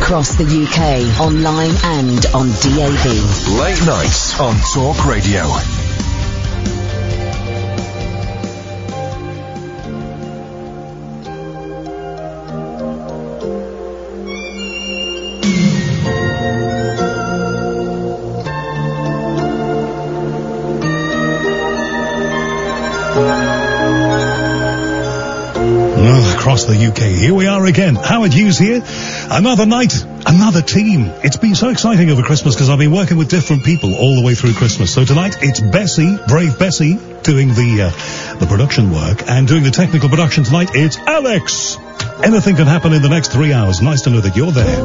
across the UK, online and on DAB. Late nights on Talk Radio. Across the UK, here we are again. Howard Hughes here. Another night, another team. It's been so exciting over Christmas because I've been working with different people all the way through Christmas. So tonight it's Bessie, Brave Bessie, doing the production work, and doing the technical production tonight it's Alex. Anything can happen in the next 3 hours. Nice to know that you're there.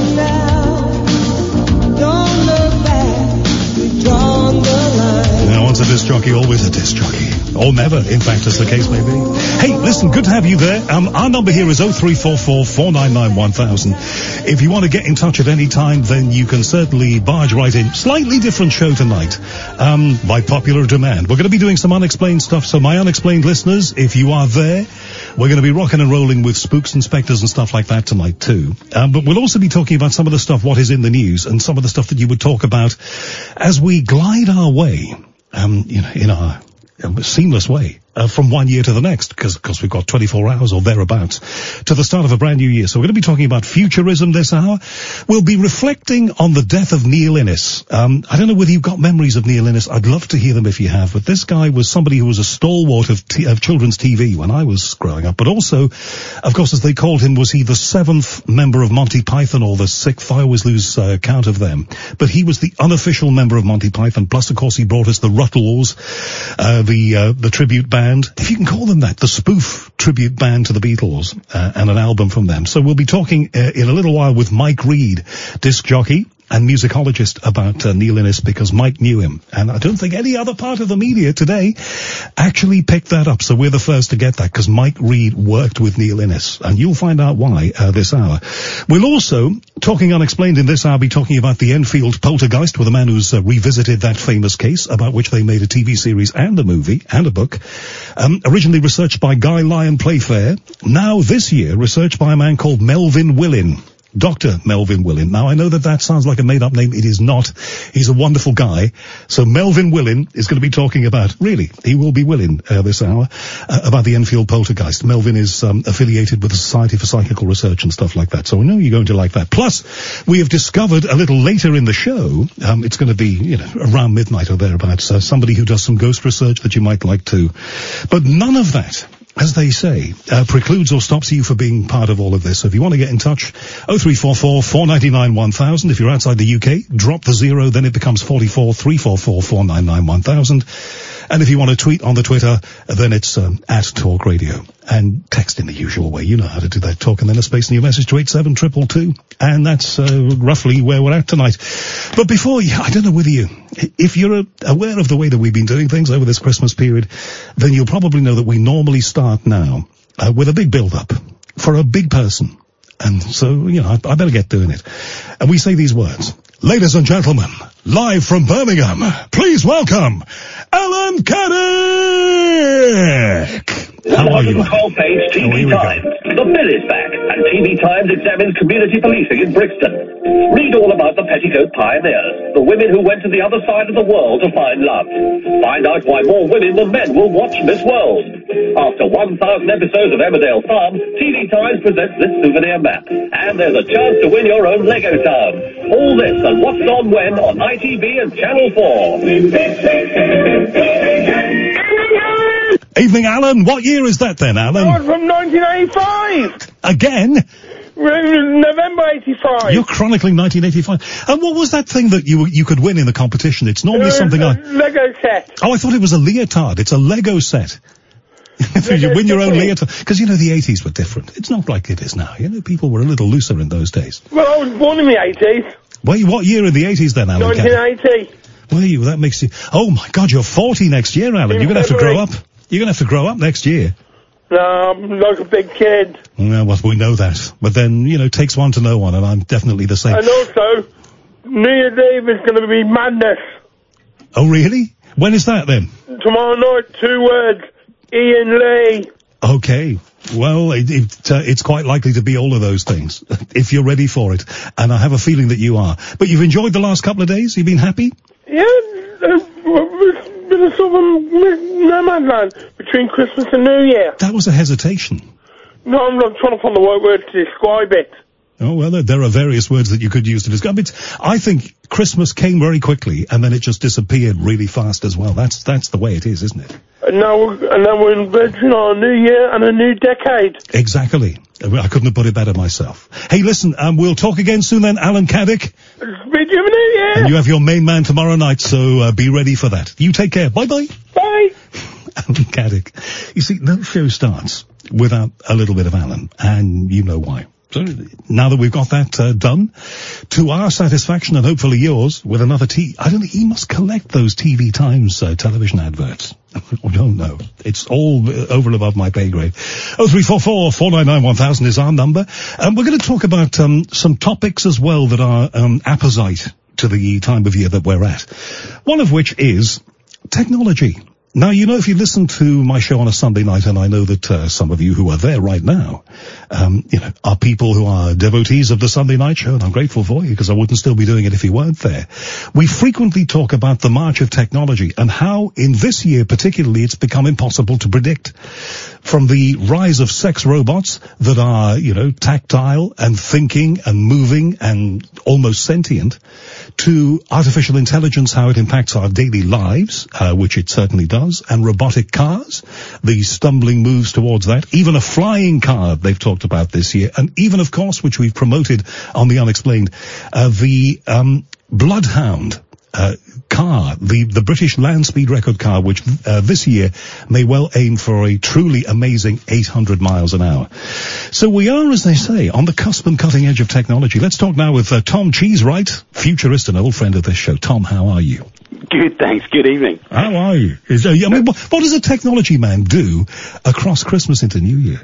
Now, once a disc jockey, always a disc jockey. Or never, in fact, as the case may be. Hey, listen, good to have you there. Our number here is 0344 499 1000. If you want to get in touch at any time, then you can certainly barge right in. Slightly different show tonight, by popular demand. We're going to be doing some unexplained stuff, so my unexplained listeners, if you are there, we're going to be rocking and rolling with spooks and spectres and stuff like that tonight too. But we'll also be talking about some of the stuff, what is in the news, and some of the stuff that you would talk about as we glide our way, in our seamless way from one year to the next, because of course we've got 24 hours or thereabouts to the start of a brand new year. So we're going to be talking about futurism this hour. We'll be reflecting on the death of Neil Innes. I don't know whether you've got memories of Neil Innes. I'd love to hear them if you have, but this guy was somebody who was a stalwart of children's TV when I was growing up, but also, of course, as they called him, was he the 7th member of Monty Python or the 6th? I always lose count of them. But he was the unofficial member of Monty Python, plus of course he brought us the Rutles, the tribute band, if you can call them that, the spoof tribute band to the Beatles, and an album from them. So we'll be talking in a little while with Mike Reed, disc jockey and musicologist, about Neil Innes, because Mike knew him. And I don't think any other part of the media today actually picked that up. So we're the first to get that, because Mike Reed worked with Neil Innes. And you'll find out why this hour. We'll also, talking unexplained in this hour, be talking about the Enfield poltergeist with a man who's revisited that famous case, about which they made a TV series and a movie and a book. Originally researched by Guy Lyon Playfair. Now this year researched by a man called Melvin Willin. Dr. Melvin Willin. Now, I know that sounds like a made-up name. It is not. He's a wonderful guy. So Melvin Willin is going to be talking about, really, he will be Willin this hour, about the Enfield poltergeist. Melvin is affiliated with the Society for Psychical Research and stuff like that. So I know you're going to like that. Plus, we have discovered a little later in the show, it's going to be, around midnight or thereabouts, somebody who does some ghost research that you might like too. But none of that, as they say, precludes or stops you from being part of all of this. So if you want to get in touch, 0344 499 1000. If you're outside the UK, drop the 0, then it becomes 44 344 499 1000. And if you want to tweet on the Twitter, then it's at Talk Radio. And text in the usual way. You know how to do that. Talk and then a space in your message to 87222. And that's roughly where we're at tonight. But before, I don't know whether if you're aware of the way that we've been doing things over this Christmas period, then you'll probably know that we normally start now with a big build-up for a big person. And so, I better get doing it. And we say these words. Ladies and gentlemen, live from Birmingham, please welcome Alan Caddick! How are you? Whole-page TV Times. The bill is back, and TV Times examines community policing in Brixton. Read all about the petticoat pioneers, the women who went to the other side of the world to find love. Find out why more women than men will watch Miss World. After 1,000 episodes of Emmerdale Farm, TV Times presents this souvenir map. And there's a chance to win your own Lego town. All this and What's On When on ITV and Channel 4. Evening, Alan. What year is that then, Alan? Oh, from 1985. Again? November 85. You're chronicling 1985. And what was that thing that you could win in the competition? It's normally something Lego set. Oh, I thought it was a leotard. It's a Lego set. You win your own leotard. Because, the 80s were different. It's not like it is now. People were a little looser in those days. Well, I was born in the 80s. What year in the 80s then, Alan? 1980. Were you? That makes you... Oh, my God, you're 40 next year, Alan. You're going to have to grow up. You're going to have to grow up next year. No, I'm like a big kid. Well, we know that. But then, it takes one to know one, and I'm definitely the same. And also, New Year's Eve is going to be madness. Oh, really? When is that, then? Tomorrow night, 2 words. Ian Lee. Okay. Well, it's quite likely to be all of those things, if you're ready for it. And I have a feeling that you are. But you've enjoyed the last couple of days? You've been happy? Yeah, it's been a sort of no man's land between Christmas and New Year. That was a hesitation. No, I'm not trying to find the right word to describe it. Oh, well, there are various words that you could use to describe it. I think Christmas came very quickly, and then it just disappeared really fast as well. That's the way it is, isn't it? And now we're embracing our new year and a new decade. Exactly. I couldn't have put it better myself. Hey, listen, we'll talk again soon then, Alan Caddick. Speak to you in a new year. And you have your main man tomorrow night, so be ready for that. You take care. Bye-bye. Bye. Alan Caddick. You see, no show starts without a little bit of Alan, and you know why. So now that we've got that done, to our satisfaction and hopefully yours, with another I don't think he must collect those TV Times television adverts. I don't know. It's all over and above my pay grade. 0344 499 1000 is our number. And we're going to talk about some topics as well that are apposite to the time of year that we're at. One of which is technology. Now, you know, if you listen to my show on a Sunday night, and I know that some of you who are there right now, are people who are devotees of the Sunday night show, and I'm grateful for you, because I wouldn't still be doing it if you weren't there. We frequently talk about the march of technology and how, in this year particularly, it's become impossible to predict. From the rise of sex robots that are, tactile and thinking and moving and almost sentient, to artificial intelligence, how it impacts our daily lives, which it certainly does, and robotic cars, the stumbling moves towards that, even a flying car they've talked about this year, and even, of course, which we've promoted on The Unexplained, the Bloodhound car, the British land speed record car, which this year may well aim for a truly amazing 800 miles an hour. So we are, as they say, on the cusp and cutting edge of technology. Let's talk now with Tom Cheesewright, futurist and old friend of this show. Tom, how are you? Good, thanks. Good evening. How are you? What does a technology man do across Christmas into New Year?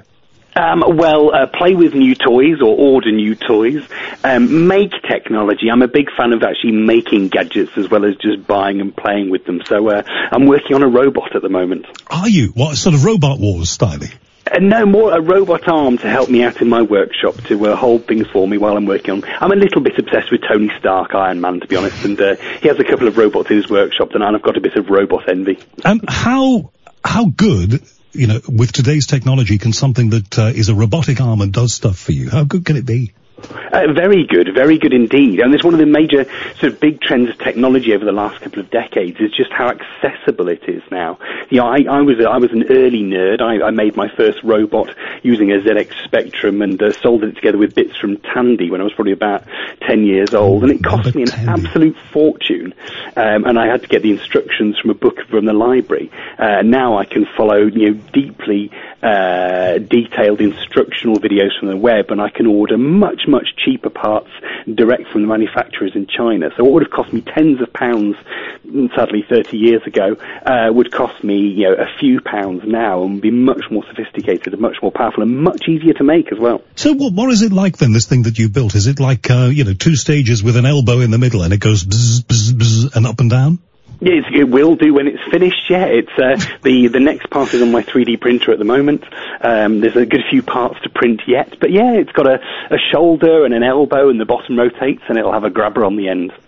Play with new toys or order new toys, make technology. I'm a big fan of actually making gadgets as well as just buying and playing with them. So I'm working on a robot at the moment. Are you? What sort of Robot Wars styling? No, more a robot arm to help me out in my workshop to hold things for me while I'm working on. I'm a little bit obsessed with Tony Stark, Iron Man, to be honest, and he has a couple of robots in his workshop, and I've got a bit of robot envy. And how good, with today's technology, can something that is a robotic arm and does stuff for you, how good can it be? Very good indeed. And it's one of the major sort of big trends of technology over the last couple of decades is just how accessible it is now. I was an early nerd. I made my first robot using a ZX Spectrum and soldered it together with bits from Tandy when I was probably about 10 years old, and it cost me an absolute fortune. And I had to get the instructions from a book from the library. Now I can follow, deeply detailed instructional videos from the web, and I can order much cheaper parts direct from the manufacturers in China. So what would have cost me tens of pounds, sadly 30 years ago, would cost me a few pounds now, and be much more sophisticated and much more powerful and much easier to make as well. So what is it like then, this thing that you built? Is it like 2 stages with an elbow in the middle and it goes bzz, bzz, bzz, and up and down? Yes, it will do when it's finished, yeah. It's the next part is on my 3D printer at the moment. There's a good few parts to print yet, but yeah, it's got a shoulder and an elbow, and the bottom rotates, and it'll have a grabber on the end.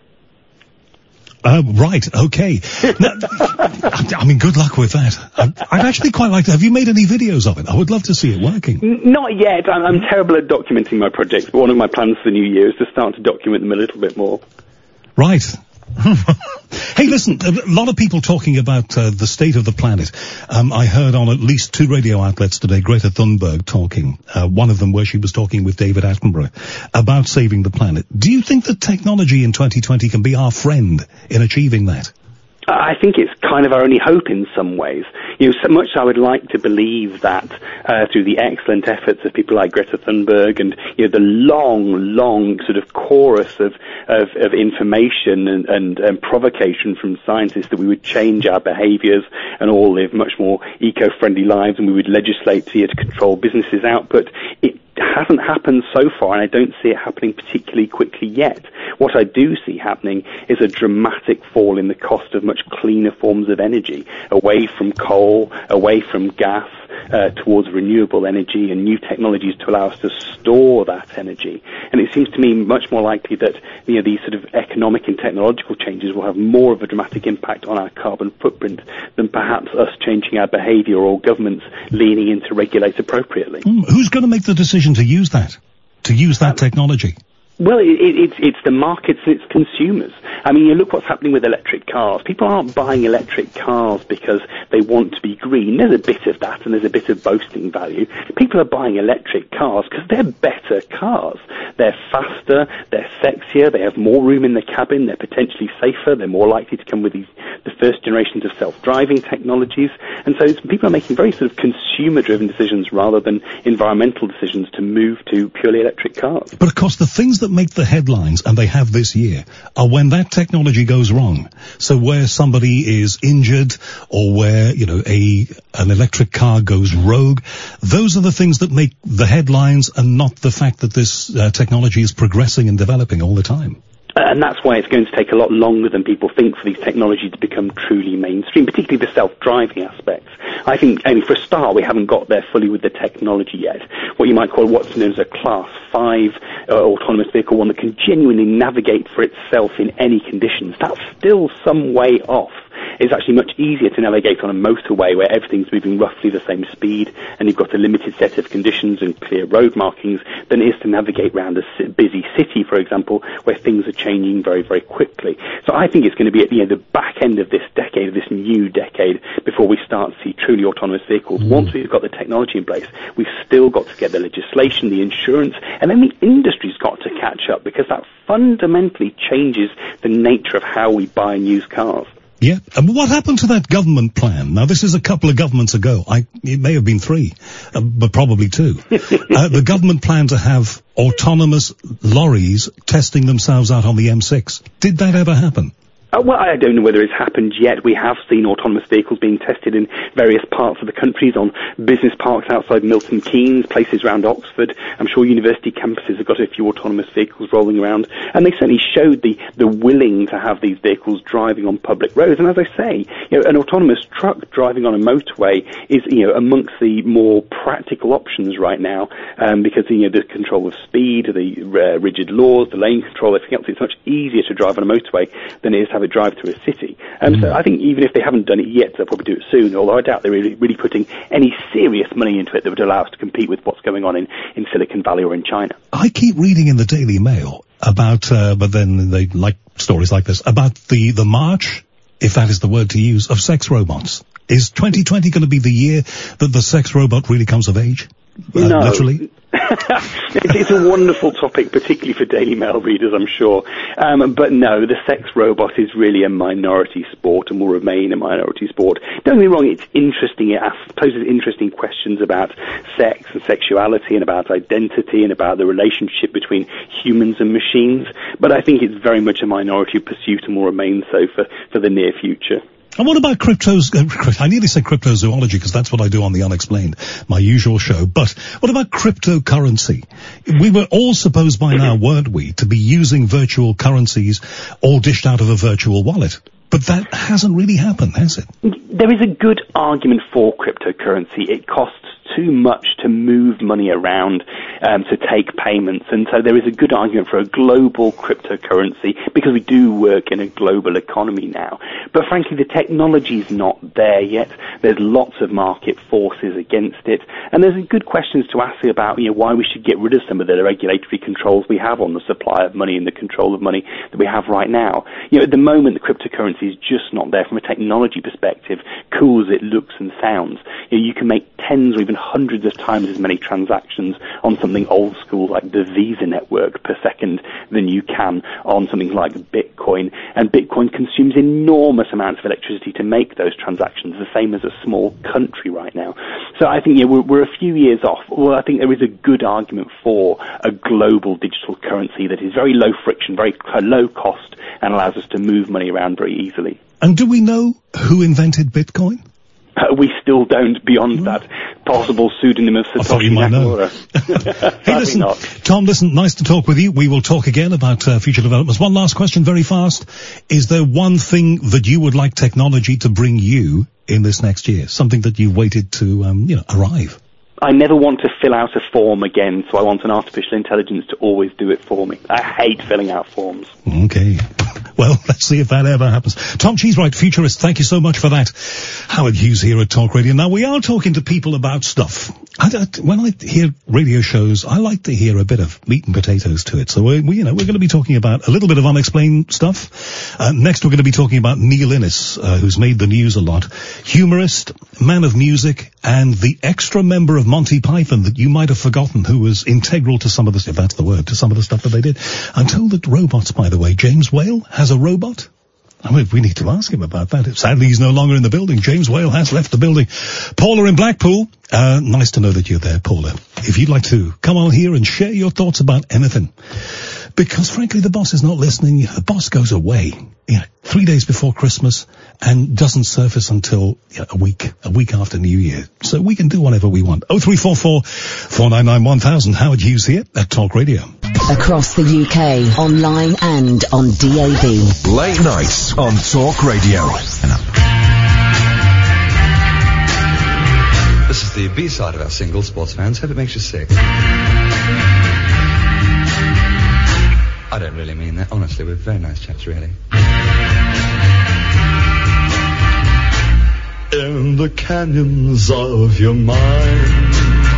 Right, okay. Now, good luck with that. I'd actually quite like to. Have you made any videos of it? I would love to see it working. Not yet. I'm terrible at documenting my projects, but one of my plans for the new year is to start to document them a little bit more. Right. Hey, listen, a lot of people talking about the state of the planet. I heard on at least 2 radio outlets today Greta Thunberg talking, one of them where she was talking with David Attenborough, about saving the planet. Do you think that technology in 2020 can be our friend in achieving that? I think it's kind of our only hope in some ways. So much I would like to believe that through the excellent efforts of people like Greta Thunberg and the long sort of chorus of information and provocation from scientists, that we would change our behaviours and all live much more eco-friendly lives, and we would legislate to control businesses' output. It hasn't happened so far, and I don't see it happening particularly quickly yet. What I do see happening is a dramatic fall in the cost of much cleaner forms of energy, away from coal, away from gas, towards renewable energy and new technologies to allow us to store that energy. And it seems to me much more likely that these sort of economic and technological changes will have more of a dramatic impact on our carbon footprint than perhaps us changing our behaviour or governments leaning in to regulate appropriately. Who's going to make the decision to use that technology? Well, it's the markets and it's consumers. I mean, you look what's happening with electric cars. People aren't buying electric cars because they want to be green. There's a bit of that and there's a bit of boasting value. People are buying electric cars because they're better cars. They're faster, they're sexier, they have more room in the cabin, they're potentially safer, they're more likely to come with the first generations of self-driving technologies. And so people are making very sort of consumer-driven decisions rather than environmental decisions to move to purely electric cars. But of course, the things that make the headlines, and they have this year, are when that technology goes wrong. So where somebody is injured or where, an electric car goes rogue, those are the things that make the headlines and not the fact that this technology is progressing and developing all the time. And that's why it's going to take a lot longer than people think for these technologies to become truly mainstream, particularly the self-driving aspects. I think, for a start, we haven't got there fully with the technology yet. What you might call what's known as a Class 5 autonomous vehicle, one that can genuinely navigate for itself in any conditions. That's still some way off. It's actually much easier to navigate on a motorway where everything's moving roughly the same speed and you've got a limited set of conditions and clear road markings than it is to navigate around a busy city, for example, where things are changing very, very quickly. So I think it's going to be at the back end of this decade, of this new decade, before we start to see truly autonomous vehicles. Once we've got the technology in place, we've still got to get the legislation, the insurance, and then the industry's got to catch up, because that fundamentally changes the nature of how we buy and use cars. Yeah. And what happened to that government plan? Now, this is a couple of governments ago. It may have been 3, but probably 2. The government plan to have autonomous lorries testing themselves out on the M6. Did that ever happen? Well, I don't know whether it's happened yet. We have seen autonomous vehicles being tested in various parts of the country, on business parks outside Milton Keynes, places around Oxford. I'm sure university campuses have got a few autonomous vehicles rolling around, and they certainly showed the willing to have these vehicles driving on public roads. And as I say, an autonomous truck driving on a motorway is, amongst the more practical options right now, because, the control of speed, the rigid laws, the lane control, everything else, it's much easier to drive on a motorway than it is to have it drive through a city. So I think even if they haven't done it yet, they'll probably do it soon, although I doubt they're really putting any serious money into it that would allow us to compete with what's going on in Silicon Valley or in China. I keep reading in the Daily Mail about, but then they like stories like this, about the march, if that is the word to use, of sex robots. Is 2020 going to be the year that the sex robot really comes of age? No. Literally? It's a wonderful topic, particularly for Daily Mail readers, I'm sure. But no, the sex robot is really a minority sport and will remain a minority sport. Don't get me wrong, it's interesting. It poses interesting questions about sex and sexuality and about identity and about the relationship between humans and machines. But I think it's very much a minority pursuit and will remain so for the near future. And what about I nearly said cryptozoology because that's what I do on The Unexplained, my usual show. But what about cryptocurrency? We were all supposed by now, weren't we, to be using virtual currencies all dished out of a virtual wallet. But that hasn't really happened, has it? There is a good argument for cryptocurrency. It costs too much to move money around, to take payments, and so there is a good argument for a global cryptocurrency because we do work in a global economy now. But frankly, the technology's not there yet. There's lots of market forces against it, and there's good questions to ask about, why we should get rid of some of the regulatory controls we have on the supply of money and the control of money that we have right now. At the moment, the cryptocurrency is just not there from a technology perspective, cool as it looks and sounds. You can make tens or even hundreds of times as many transactions on something old school like the Visa network per second than you can on something like Bitcoin. And Bitcoin consumes enormous amounts of electricity to make those transactions, the same as a small country right now. So I think we're a few years off. Well, I think there is a good argument for a global digital currency that is very low friction, very low cost, and allows us to move money around very easily. And do we know who invented Bitcoin? We still don't, beyond that possible pseudonym of Satoshi Nakamura. Hey, listen, Tom, nice to talk with you. We will talk again about future developments. One last question, very fast. Is there one thing that you would like technology to bring you in this next year? Something that you've waited to, arrive? I never want to fill out a form again, so I want an artificial intelligence to always do it for me. I hate filling out forms. Okay. Well, let's see if that ever happens. Tom Cheesewright, futurist, thank you so much for that. Howard Hughes here at Talk Radio. Now, we are talking to people about stuff. When I hear radio shows, I like to hear a bit of meat and potatoes to it. So, we're going to be talking about a little bit of unexplained stuff. Next, we're going to be talking about Neil Innes, who's made the news a lot. Humorist, man of music, and the extra member of Monty Python that you might have forgotten, who was integral to some of the, if that's the word, to some of the stuff that they did. I'm told that robots, by the way, James Whale has a robot. I mean, we need to ask him about that. Sadly, he's no longer in the building. James Whale has left the building. Paula in Blackpool. Nice to know that you're there, Paula. If you'd like to come on here and share your thoughts about anything. Because, frankly, the boss is not listening. The boss goes away, 3 days before Christmas and doesn't surface until a week after New Year. So we can do whatever we want. 0344 499 1000. Howard Hughes here at Talk Radio. Across the UK, online and on DAB. Late nights on Talk Radio. This is the B-side of our single, Sports Fans. Hope it makes you sick. I don't really mean that. Honestly, we're very nice chaps, really. In the canyons of your mind,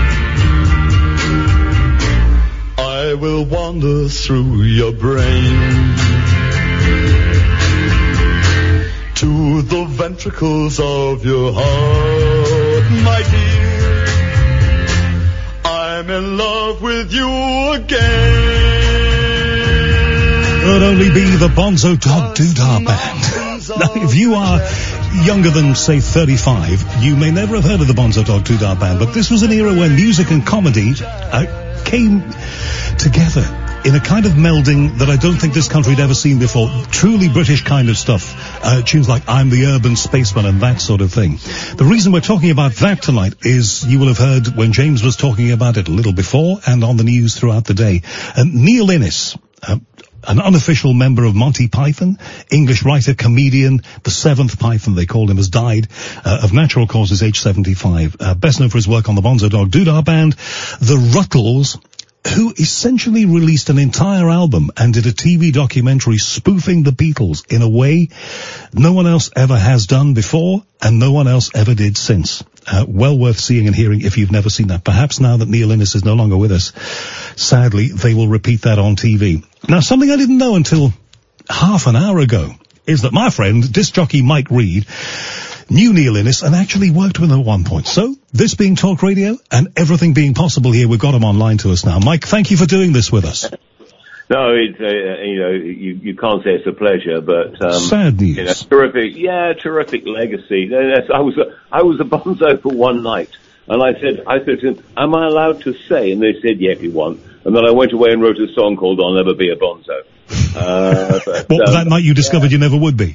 I will wander through your brain to the ventricles of your heart, my dear. I'm in love with you again. Could only be the Bonzo Dog Doodah Band. Now, if you are younger than, say, 35, you may never have heard of the Bonzo Dog Doodah Band, but this was an era when music and comedy came together in a kind of melding that I don't think this country had ever seen before. Truly British kind of stuff. Tunes like I'm the Urban Spaceman and that sort of thing. The reason we're talking about that tonight is you will have heard when James was talking about it a little before and on the news throughout the day. Neil Innes, an unofficial member of Monty Python, English writer, comedian, the seventh Python, they called him, has died of natural causes, age 75. Best known for his work on the Bonzo Dog Doodah Band, the Ruttles, who essentially released an entire album and did a TV documentary spoofing the Beatles in a way no one else ever has done before and no one else ever did since. Well worth seeing and hearing if you've never seen that. Perhaps now that Neil Innes is no longer with us, sadly, they will repeat that on TV. Now, something I didn't know until half an hour ago is that my friend, disc jockey Mike Reed, knew Neil Innes and actually worked with him at one point. So, this being Talk Radio and everything being possible here, we've got him online to us now. Mike, thank you for doing this with us. No, it's, you can't say it's a pleasure, but, sad news. Terrific legacy. I was a Bonzo for one night, and I said to him, am I allowed to say? And they said, yeah, if you want. And then I went away and wrote a song called I'll Never Be a Bonzo. That night you discovered you never would be.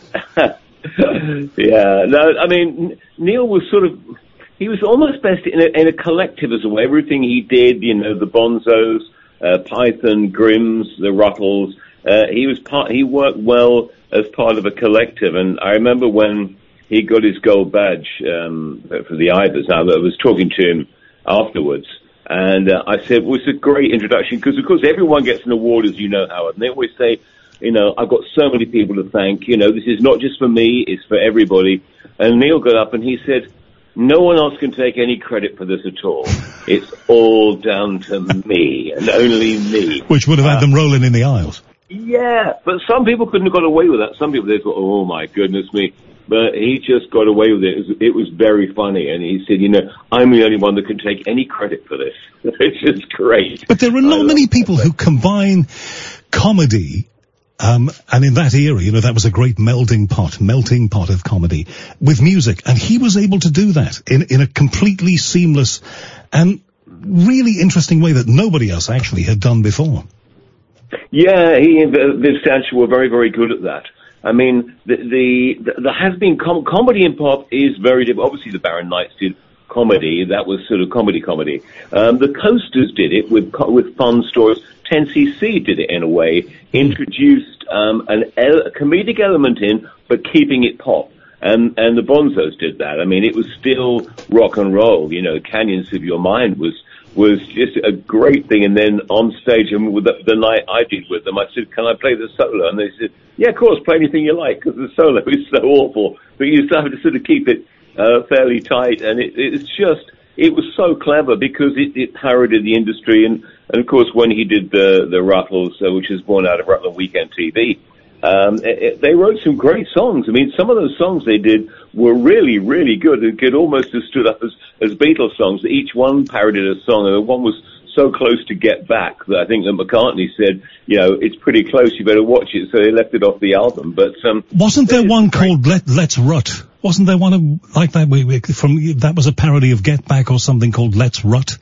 Yeah, no, I mean, Neil was he was almost best in a collective as well. Everything he did, the Bonzos, Python, Grimms, the Ruttles, he worked well as part of a collective. And I remember when he got his gold badge, for the Ibis, I was talking to him afterwards. And I said, well, it's a great introduction, because, of course, everyone gets an award, as you know, Howard. And they always say, I've got so many people to thank. This is not just for me, it's for everybody. And Neil got up and he said, no one else can take any credit for this at all. It's all down to me, and only me. Which would have had them rolling in the aisles. Yeah, but some people couldn't have got away with that. Some people, they thought, oh, my goodness me. But he just got away with it. It was very funny. And he said, I'm the only one that can take any credit for this. It's just great. But there are not many people who combine comedy, and in that era, that was a great melting pot of comedy with music. And he was able to do that in a completely seamless and really interesting way that nobody else actually had done before. Yeah, he and Viv Stanshall were very, very good at that. I mean, there has been comedy in pop is very different. Obviously, the Barron Knights did comedy. That was sort of comedy. The Coasters did it with fun stories. 10cc did it in a way, introduced a comedic element in, but keeping it pop. And the Bonzos did that. I mean, it was still rock and roll. You know, Canyons of Your Mind was just a great thing. And then on stage, and with the night I did with them, I said, "Can I play the solo?" And they said, "Yeah, of course, play anything you like," because the solo is so awful. But you just have to sort of keep it fairly tight. And it was so clever because it parodied the industry. And of course, when he did the Ruttles, which was born out of Rutland Weekend TV, they wrote some great songs. I mean, some of those songs they did were really, really good. It could almost have stood up as Beatles songs. Each one parodied a song, and one was so close to Get Back that I think that McCartney said, you know, it's pretty close, you better watch it, so they left it off the album. But wasn't there one called Let's Rut? Wasn't there one like that? That was a parody of Get Back or something called Let's Rut?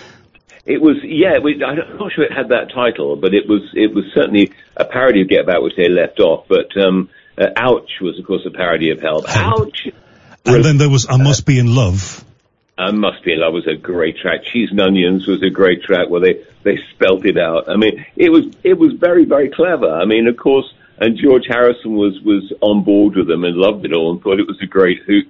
It was, yeah. I'm not sure it had that title, but it was certainly a parody of Get Back, which they left off. But Ouch was, of course, a parody of Help. Ouch! And then there was I Must Be in Love. Must Be in Love was a great track. Cheese and Onions was a great track where they spelt it out. I mean, it was very, very clever. I mean, of course, and George Harrison was on board with them and loved it all and thought it was a great hoot.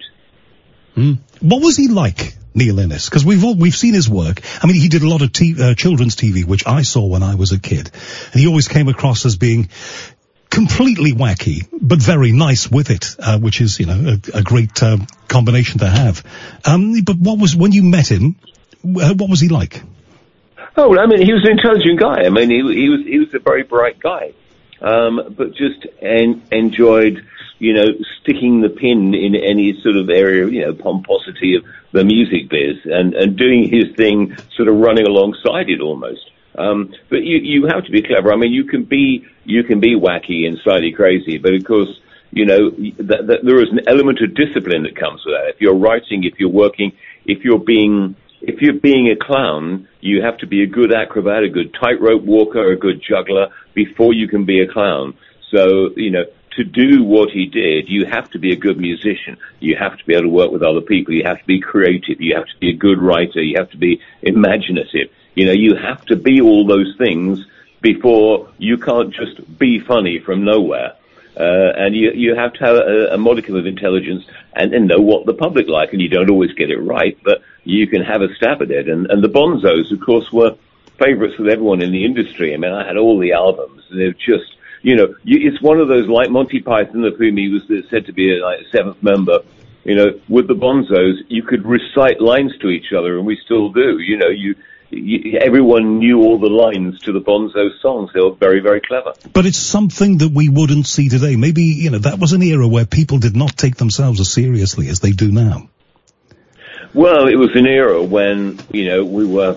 What was he like, Neil Innes? Because we've seen his work. I mean, he did a lot of children's TV, which I saw when I was a kid, and he always came across as being completely wacky, but very nice with it, which is, you know, a great combination to have. But when you met him, what was he like? Oh, well, I mean, he was an intelligent guy. I mean, he was a very bright guy, but just enjoyed, you know, sticking the pin in any sort of area, you know, pomposity of the music biz and doing his thing, sort of running alongside it almost. But you have to be clever. I mean, you can be wacky and slightly crazy, but of course, you know, there is an element of discipline that comes with that. If you're writing, if you're working, if you're being a clown, you have to be a good acrobat, a good tightrope walker, a good juggler before you can be a clown. So, you know, to do what he did, you have to be a good musician. You have to be able to work with other people. You have to be creative. You have to be a good writer. You have to be imaginative. You know, you have to be all those things before you can't just be funny from nowhere. And you have to have a modicum of intelligence and know what the public like. And you don't always get it right, but you can have a stab at it. And the Bonzos, of course, were favorites with everyone in the industry. I mean, I had all the albums. And they're just, you know, it's one of those, like Monty Python, of whom he was said to be a seventh member. You know, with the Bonzos, you could recite lines to each other, and we still do. You know, everyone knew all the lines to the Bonzo songs. They were very, very clever. But it's something that we wouldn't see today. Maybe, you know, that was an era where people did not take themselves as seriously as they do now. Well, it was an era when, you know,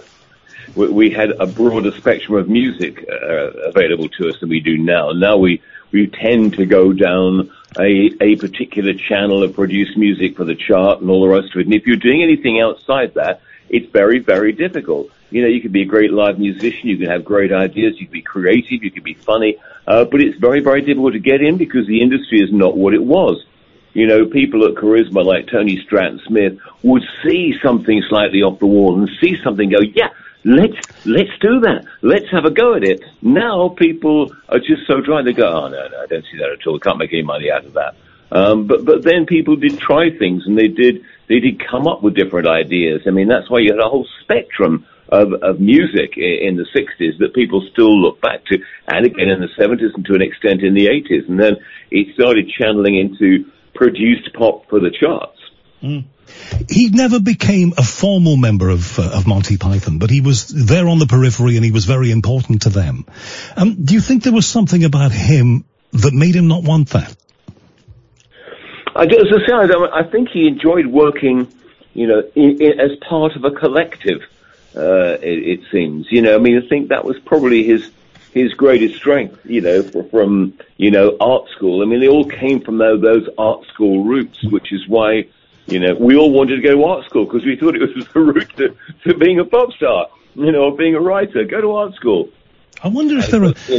we had a broader spectrum of music available to us than we do now. Now we tend to go down a particular channel of produced music for the chart and all the rest of it. And if you're doing anything outside that, it's very, very difficult. You know, you could be a great live musician, you can have great ideas, you can be creative, you can be funny, but it's very, very difficult to get in because the industry is not what it was. You know, people at Charisma like Tony Stratton Smith would see something slightly off the wall and see something go, yeah, let's do that. Let's have a go at it. Now people are just so dry, they go, oh, no, I don't see that at all. Can't make any money out of that. But then people did try things and they did come up with different ideas. I mean, that's why you had a whole spectrum of music in the 60s that people still look back to, and again in the 70s and to an extent in the 80s. And then it started channeling into produced pop for the charts. He never became a formal member of Monty Python, but he was there on the periphery and he was very important to them. Do you think there was something about him that made him not want that? I think he enjoyed working, you know, as part of a collective, it seems. You know, I mean, I think that was probably his greatest strength, you know, from, you know, art school. I mean, they all came from those art school roots, which is why, you know, we all wanted to go to art school because we thought it was the route to being a pop star, you know, or being a writer. Go to art school. I wonder if there are...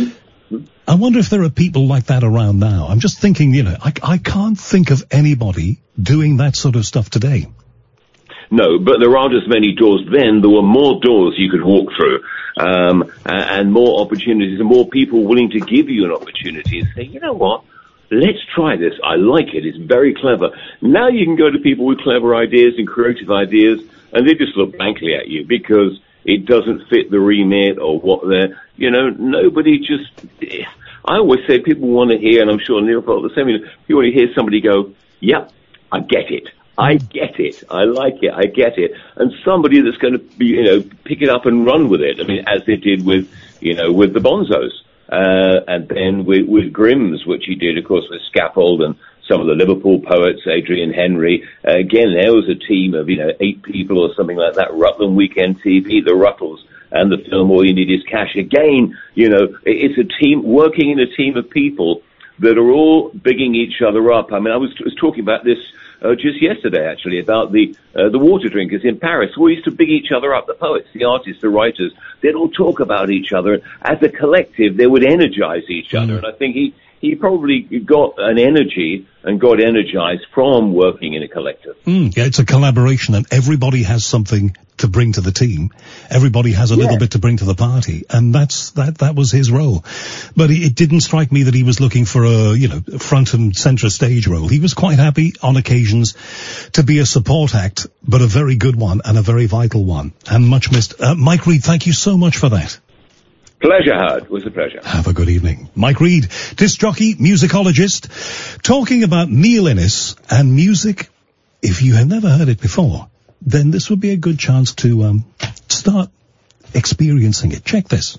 I wonder if there are people like that around now. I'm just thinking, I can't think of anybody doing that sort of stuff today. No, but there aren't as many doors then. There were more doors you could walk through, and more opportunities, and more people willing to give you an opportunity and say, you know what, let's try this. I like it. It's very clever. Now you can go to people with clever ideas and creative ideas, and they just look blankly at you because it doesn't fit the remit or what they're, nobody just... I always say people want to hear, and I'm sure Neil felt the same, you want to hear somebody go, yep, I get it. I get it. I like it. I get it. And somebody that's going to be, pick it up and run with it. I mean, as they did with the Bonzos. And then with Grimm's, which he did, of course, with Scaffold and some of the Liverpool poets, Adrian Henry. Again, there was a team of, 8 people or something like that. Rutland Weekend TV, the Ruttles, and the film All You Need Is Cash. Again, it's a team, working in a team of people that are all bigging each other up. I mean, I was talking about this just yesterday, actually, about the water drinkers in Paris, who used to big each other up. The poets, the artists, the writers, they'd all talk about each other. As a collective, they would energize each other. And I think he probably got an energy and got energized from working in a collective. Yeah, it's a collaboration, and everybody has something to bring to the team. Everybody has a little bit to bring to the party, and that was his role. But it didn't strike me that he was looking for a front and center stage role. He was quite happy on occasions to be a support act, but a very good one and a very vital one, and much missed. Mike Reid, thank you so much for that. Pleasure, Howard. It was a pleasure. Have a good evening. Mike Reid, disc jockey, musicologist, talking about Neil Innes and music. If you have never heard it before, then this would be a good chance to start experiencing it. Check this.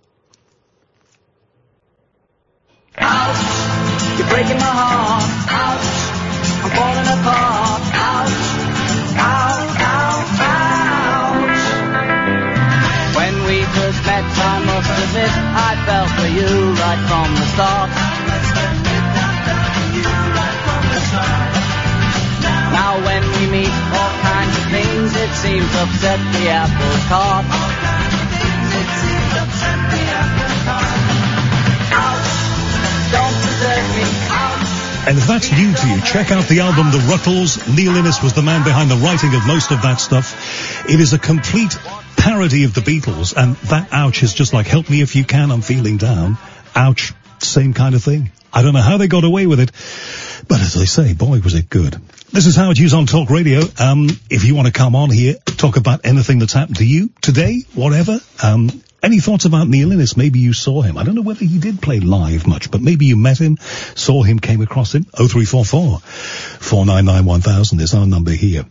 Ouch, you're breaking my heart. Ouch, I'm falling apart. Ouch, ouch, ouch, ouch. When we first met, I must admit, I fell for you right from the start. Now when we meet, all kinds of things, it seems to upset the apple cart. Ouch, don't desert me, ouch. And if that's new to you, check out the album The Ruttles. Neil Innes was the man behind the writing of most of that stuff. It is a complete parody of the Beatles, and that ouch is just like help me if you can, I'm feeling down. Ouch, same kind of thing. I don't know how they got away with it, but as I say, boy, was it good. This is Howard Hughes on Talk Radio. If you want to come on here, talk about anything that's happened to you today, whatever. Any thoughts about Neil Innes? Maybe you saw him. I don't know whether he did play live much, but maybe you met him, saw him, came across him. 0344 499 1000 is our number here.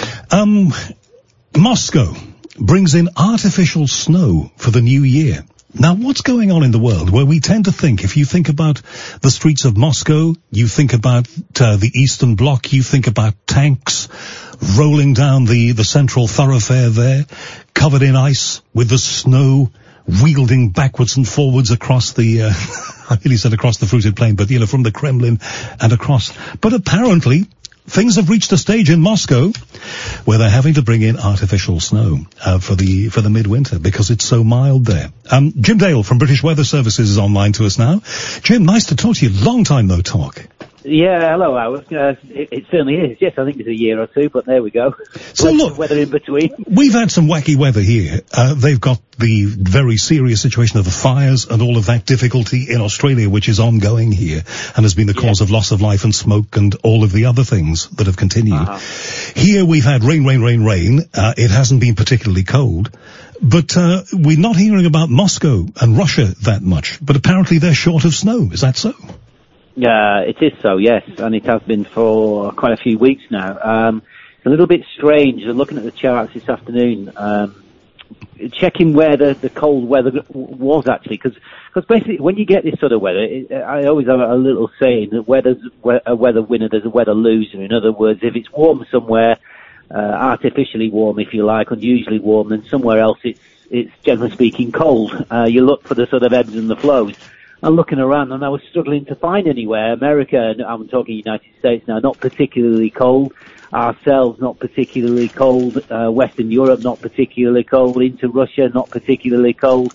Moscow brings in artificial snow for the new year. Now, what's going on in the world where we tend to think, if you think about the streets of Moscow, you think about the Eastern Bloc, you think about tanks rolling down the central thoroughfare there, covered in ice with the snow wielding backwards and forwards across the, I nearly said across the fruited plain, but, from the Kremlin and across. But apparently, things have reached a stage in Moscow where they're having to bring in artificial snow for the midwinter because it's so mild there. Jim Dale from British Weather Services is online to us now. Jim, nice to talk to you. Long time no talk. Yeah, hello, Howard. It certainly is. Yes, I think it's a year or two, but there we go. So look, weather in between. We've had some wacky weather here. They've got the very serious situation of the fires and all of that difficulty in Australia, which is ongoing here and has been the cause of loss of life and smoke and all of the other things that have continued. Here we've had rain. It hasn't been particularly cold. But we're not hearing about Moscow and Russia that much. But apparently they're short of snow. Is that so? It is so, yes, and it has been for quite a few weeks now. It's a little bit strange. Looking at the charts this afternoon, checking where the cold weather was actually, because basically when you get this sort of weather, I always have a little saying that where there's a weather winner, there's a weather loser. In other words, if it's warm somewhere, artificially warm if you like, unusually warm, then somewhere else it's generally speaking cold. You look for the sort of ebbs and the flows. I'm looking around and I was struggling to find anywhere. America, and I'm talking United States now, not particularly cold. Ourselves, not particularly cold. Western Europe, not particularly cold. Into Russia, not particularly cold.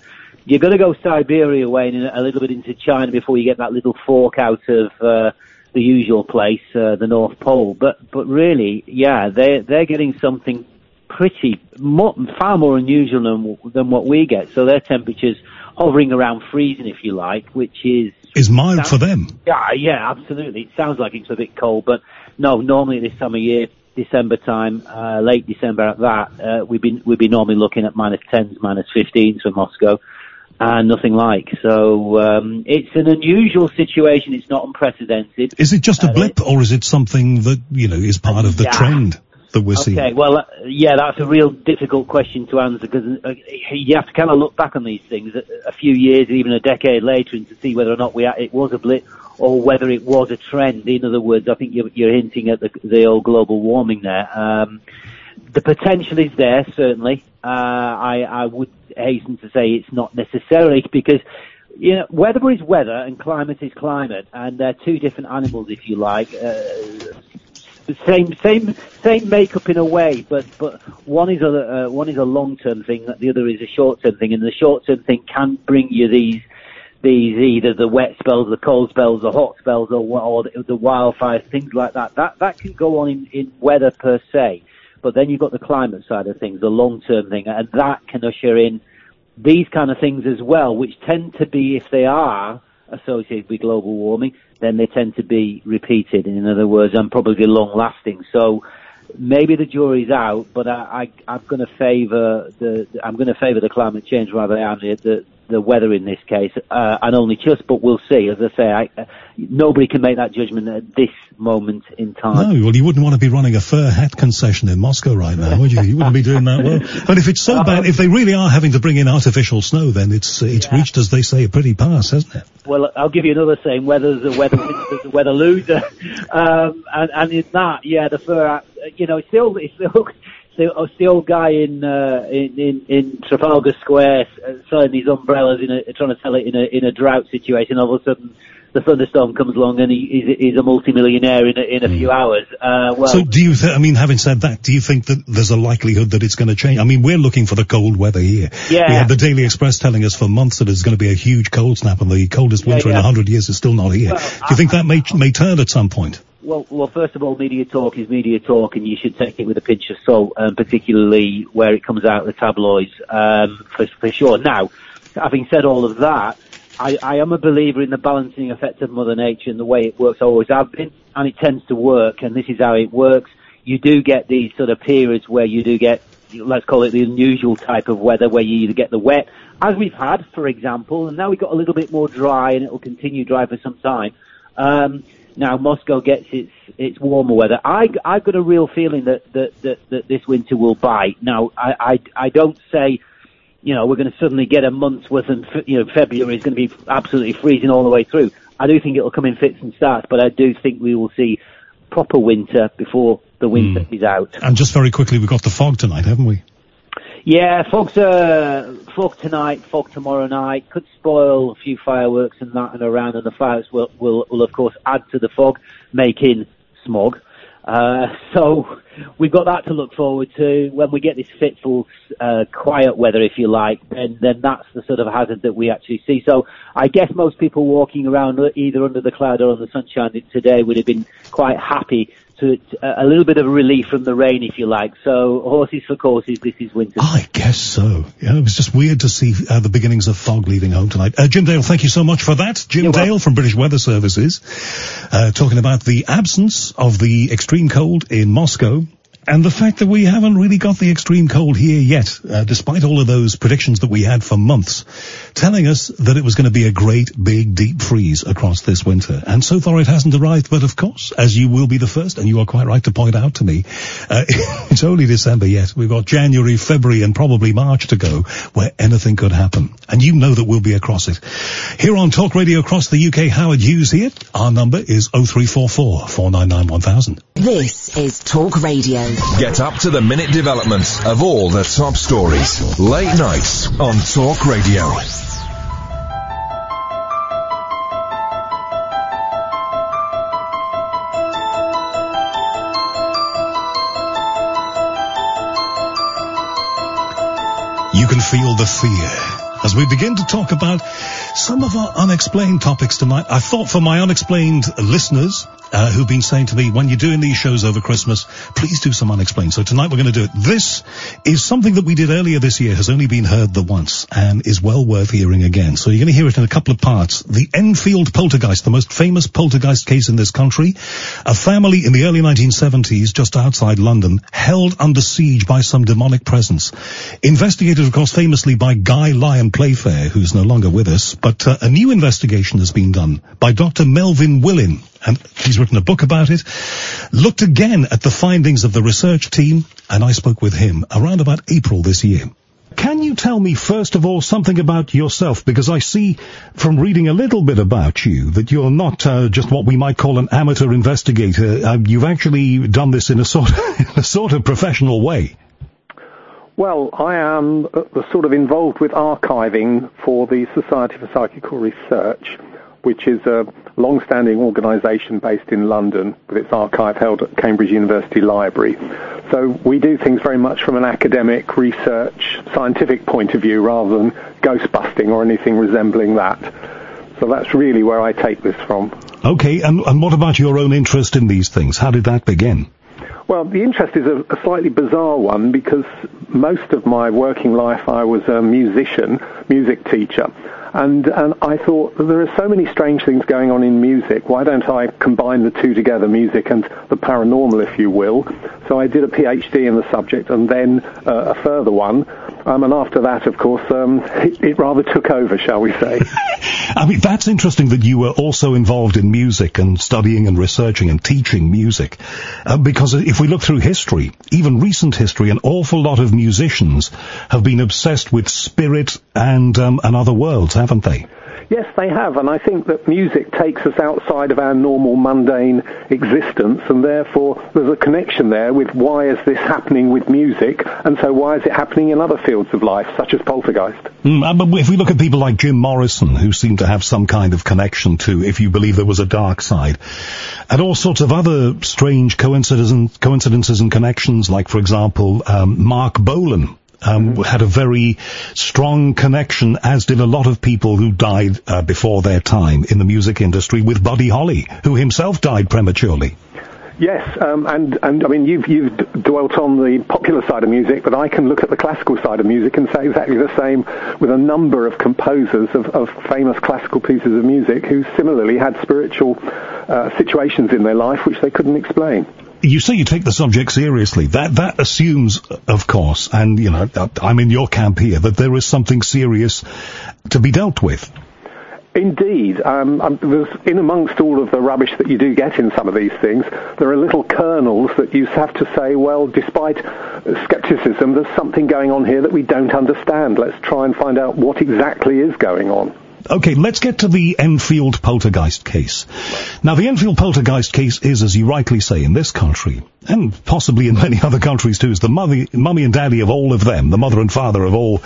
You're going to go Siberia way and a little bit into China before you get that little fork out of the usual place, the North Pole. But really, yeah, they're getting something far more unusual than what we get. So their temperatures hovering around freezing, if you like, which is mild for them. Yeah, absolutely. It sounds like it's a bit cold, but no, normally this time of year, December time, late December at that, we'd be normally looking at -10s, -15s for Moscow, and nothing like. So it's an unusual situation. It's not unprecedented. Is it just a blip, or is it something that, is part of the trend that we're seeing? Okay, well, that's a real difficult question to answer, because you have to kind of look back on these things a few years, even a decade later, and to see whether or not it was a blip or whether it was a trend. In other words, I think you're hinting at the old global warming there. The potential is there, certainly. I would hasten to say it's not necessarily, because weather is weather and climate is climate, and they're two different animals, if you like. Same makeup in a way, but one is a long-term thing, the other is a short-term thing, and the short-term thing can bring you these either the wet spells, the cold spells, the hot spells, or the wildfires, things like that. That can go on in weather per se, but then you've got the climate side of things, the long-term thing, and that can usher in these kind of things as well, which tend to be, if they are associated with global warming, then they tend to be repeated. In other words, and probably long-lasting. So maybe the jury's out, but I'm going to favour the climate change rather than the weather in this case, and only just. But we'll see. As I say, nobody can make that judgment at this moment in time. No, well, you wouldn't want to be running a fur hat concession in Moscow right now, would you? You wouldn't be doing that well. But if it's so bad, if they really are having to bring in artificial snow, then it's reached, as they say, a pretty pass, hasn't it? Well, I'll give you another saying: weather's a weather winner, there's a weather loser. And in that, the fur hat, it's the old guy in Trafalgar Square selling these umbrellas trying to sell it in a drought situation. All of a sudden, the thunderstorm comes along and he's a multimillionaire in a few hours. So do you having said that, do you think that there's a likelihood that it's going to change? I mean, we're looking for the cold weather here. Yeah. We had the Daily Express telling us for months that there's going to be a huge cold snap, and the coldest winter in 100 years is still not here. Well, do you think that may turn at some point? Well, first of all, media talk is media talk, and you should take it with a pinch of salt, particularly where it comes out of the tabloids, for sure. Now, having said all of that, I am a believer in the balancing effect of Mother Nature and the way it works. I always have been, and it tends to work, and this is how it works. You do get these sort of periods where you do get, let's call it the unusual type of weather, where you either get the wet, as we've had, for example, and now we've got a little bit more dry, and it will continue dry for some time. Now Moscow gets its warmer weather. I've got a real feeling that this winter will bite. Now I don't say, we're going to suddenly get a month's worth, and February is going to be absolutely freezing all the way through. I do think it will come in fits and starts, but I do think we will see proper winter before the winter is out. And just very quickly, we've got the fog tonight, haven't we? Yeah, fog tonight, fog tomorrow night. Could spoil a few fireworks and that and around, and the fires will of course add to the fog, making smog. So we've got that to look forward to. When we get this fitful, quiet weather, if you like, then that's the sort of hazard that we actually see. So I guess most people walking around either under the cloud or on the sunshine today would have been quite happy to a little bit of a relief from the rain, if you like. So horses for courses, this is winter. I guess so. Yeah, it was just weird to see the beginnings of fog leaving home tonight. Jim Dale, thank you so much for that. Jim Dale from British Weather Services, talking about the absence of the extreme cold in Moscow, and the fact that we haven't really got the extreme cold here yet, despite all of those predictions that we had for months, telling us that it was going to be a great, big, deep freeze across this winter. And so far it hasn't arrived, but of course, as you will be the first, and you are quite right to point out to me, it's only December yet. We've got January, February, and probably March to go, where anything could happen. And you know that we'll be across it. Here on Talk Radio across the UK, Howard Hughes here. Our number is 0344 499 1000. This is Talk Radio. Get up to the minute developments of all the top stories. Late nights on Talk Radio. You can feel the fear, as we begin to talk about some of our unexplained topics tonight. I thought for my unexplained listeners who've been saying to me, when you're doing these shows over Christmas, please do some unexplained. So tonight we're going to do it. This is something that we did earlier this year, has only been heard the once, and is well worth hearing again. So you're going to hear it in a couple of parts. The Enfield poltergeist, the most famous poltergeist case in this country. A family in the early 1970s, just outside London, held under siege by some demonic presence. Investigated, of course, famously by Guy Lyon Playfair, who's no longer with us, but a new investigation has been done by Dr. Melvin Willin, and he's written a book about it, looked again at the findings of the research team, and I spoke with him around about April this year. Can you tell me, first of all, something about yourself? Because I see from reading a little bit about you that you're not just what we might call an amateur investigator. You've actually done this in a sort of professional way. Well, I am sort of involved with archiving for the Society for Psychical Research, which is a long-standing organisation based in London with its archive held at Cambridge University Library. So we do things very much from an academic, research, scientific point of view rather than ghost-busting or anything resembling that. So that's really where I take this from. Okay, and what about your own interest in these things? How did that begin? Well, the interest is a slightly bizarre one because most of my working life I was a musician, music teacher. And I thought, there are so many strange things going on in music, why don't I combine the two together, music and the paranormal, if you will? So I did a PhD in the subject and then a further one. And after that, of course, it rather took over, shall we say. I mean, that's interesting that you were also involved in music and studying and researching and teaching music. Because if we look through history, even recent history, an awful lot of musicians have been obsessed with spirit and other worlds, haven't they? Yes, they have, and I think that music takes us outside of our normal mundane existence, and therefore there's a connection there with why is this happening with music, and so why is it happening in other fields of life, such as poltergeist. But if we look at people like Jim Morrison, who seem to have some kind of connection to, if you believe there was a dark side, and all sorts of other strange coincidences and connections, like, for example, Mark Bolan, had a very strong connection, as did a lot of people who died before their time in the music industry, with Buddy Holly, who himself died prematurely. Yes, and I mean, you've dwelt on the popular side of music, but I can look at the classical side of music and say exactly the same with a number of composers of famous classical pieces of music who similarly had spiritual situations in their life which they couldn't explain. You say you take the subject seriously. That assumes, of course, and, you know, I'm in your camp here, that there is something serious to be dealt with. Indeed. There's, in amongst all of the rubbish that you do get in some of these things, there are little kernels that you have to say, well, despite skepticism, there's something going on here that we don't understand. Let's try and find out what exactly is going on. Okay, let's get to the Enfield poltergeist case. Now, the Enfield poltergeist case is, as you rightly say, in this country, and possibly in many other countries too, is the mummy and daddy of all of them, the mother and father of all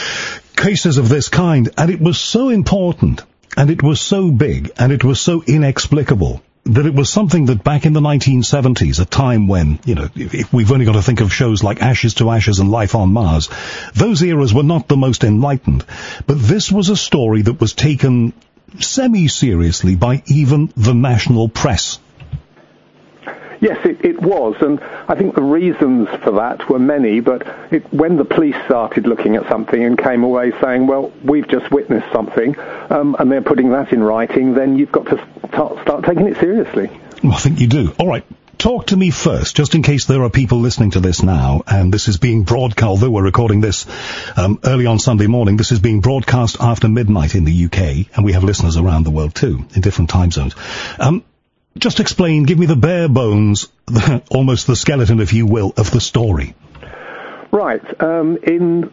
cases of this kind. And it was so important, and it was so big, and it was so inexplicable, that it was something that back in the 1970s, a time when, you know, if we've only got to think of shows like Ashes to Ashes and Life on Mars, those eras were not the most enlightened. But this was a story that was taken semi-seriously by even the national press. Yes, it was, and I think the reasons for that were many, but when the police started looking at something and came away saying, well, we've just witnessed something, and they're putting that in writing, then you've got to start taking it seriously. Well, I think you do. All right. Talk to me first, just in case there are people listening to this now, and this is being broadcast, although we're recording this early on Sunday morning, this is being broadcast after midnight in the UK, and we have listeners around the world too, in different time zones. Just explain, give me the bare bones, almost the skeleton, if you will, of the story. Right. In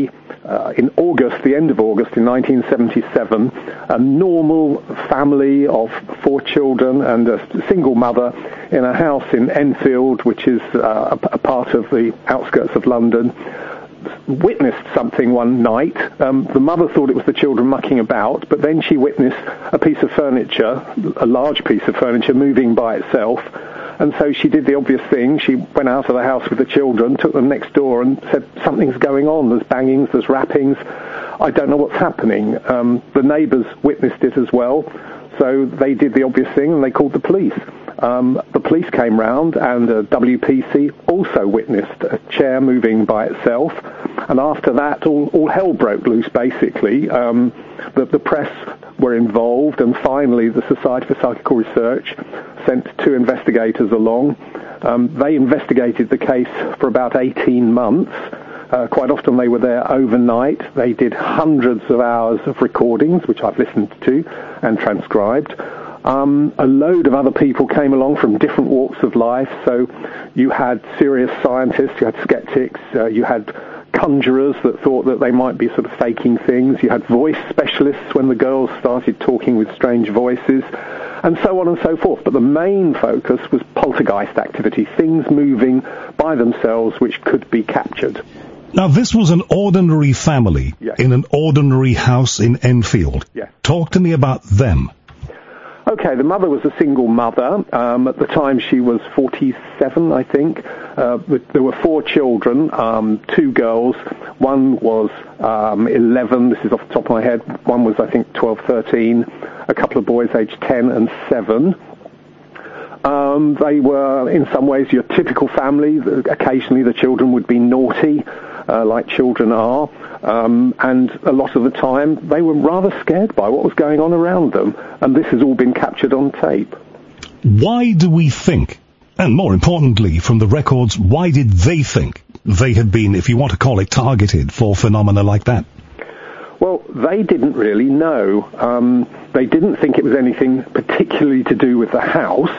August, the end of August in 1977, a normal family of 4 children and a single mother in a house in Enfield, which is a part of the outskirts of London, witnessed something one night. The mother thought it was the children mucking about, but then she witnessed a piece of furniture, a large piece of furniture, moving by itself. And so she did the obvious thing. She went out of the house with the children, took them next door and said, something's going on. There's bangings, there's rappings. I don't know what's happening. The neighbours witnessed it as well. So they did the obvious thing and they called the police. The police came round and WPC also witnessed a chair moving by itself. And after that, all hell broke loose, basically. The press were involved, and finally the Society for Psychical Research sent 2 investigators along. They investigated the case for about 18 months. Quite often they were there overnight. They did hundreds of hours of recordings, which I've listened to and transcribed. A load of other people came along from different walks of life. So you had serious scientists, you had skeptics, you had conjurers that thought that they might be sort of faking things. You had voice specialists when the girls started talking with strange voices, and so on and so forth. But the main focus was poltergeist activity, things moving by themselves which could be captured. Now, this was an ordinary family in an ordinary house in Enfield. Yes. Talk to me about them. Okay, the mother was a single mother. At the time she was 47, I think. There were 4 children, 2 girls. One was 11, this is off the top of my head. One was, I think, 12, 13. A couple of boys aged 10 and 7. They were, in some ways, your typical family. Occasionally the children would be naughty, like children are. And a lot of the time they were rather scared by what was going on around them. And this has all been captured on tape. Why do we think, and more importantly, from the records, why did they think they had been, if you want to call it, targeted for phenomena like that? Well, they didn't really know. They didn't think it was anything particularly to do with the house.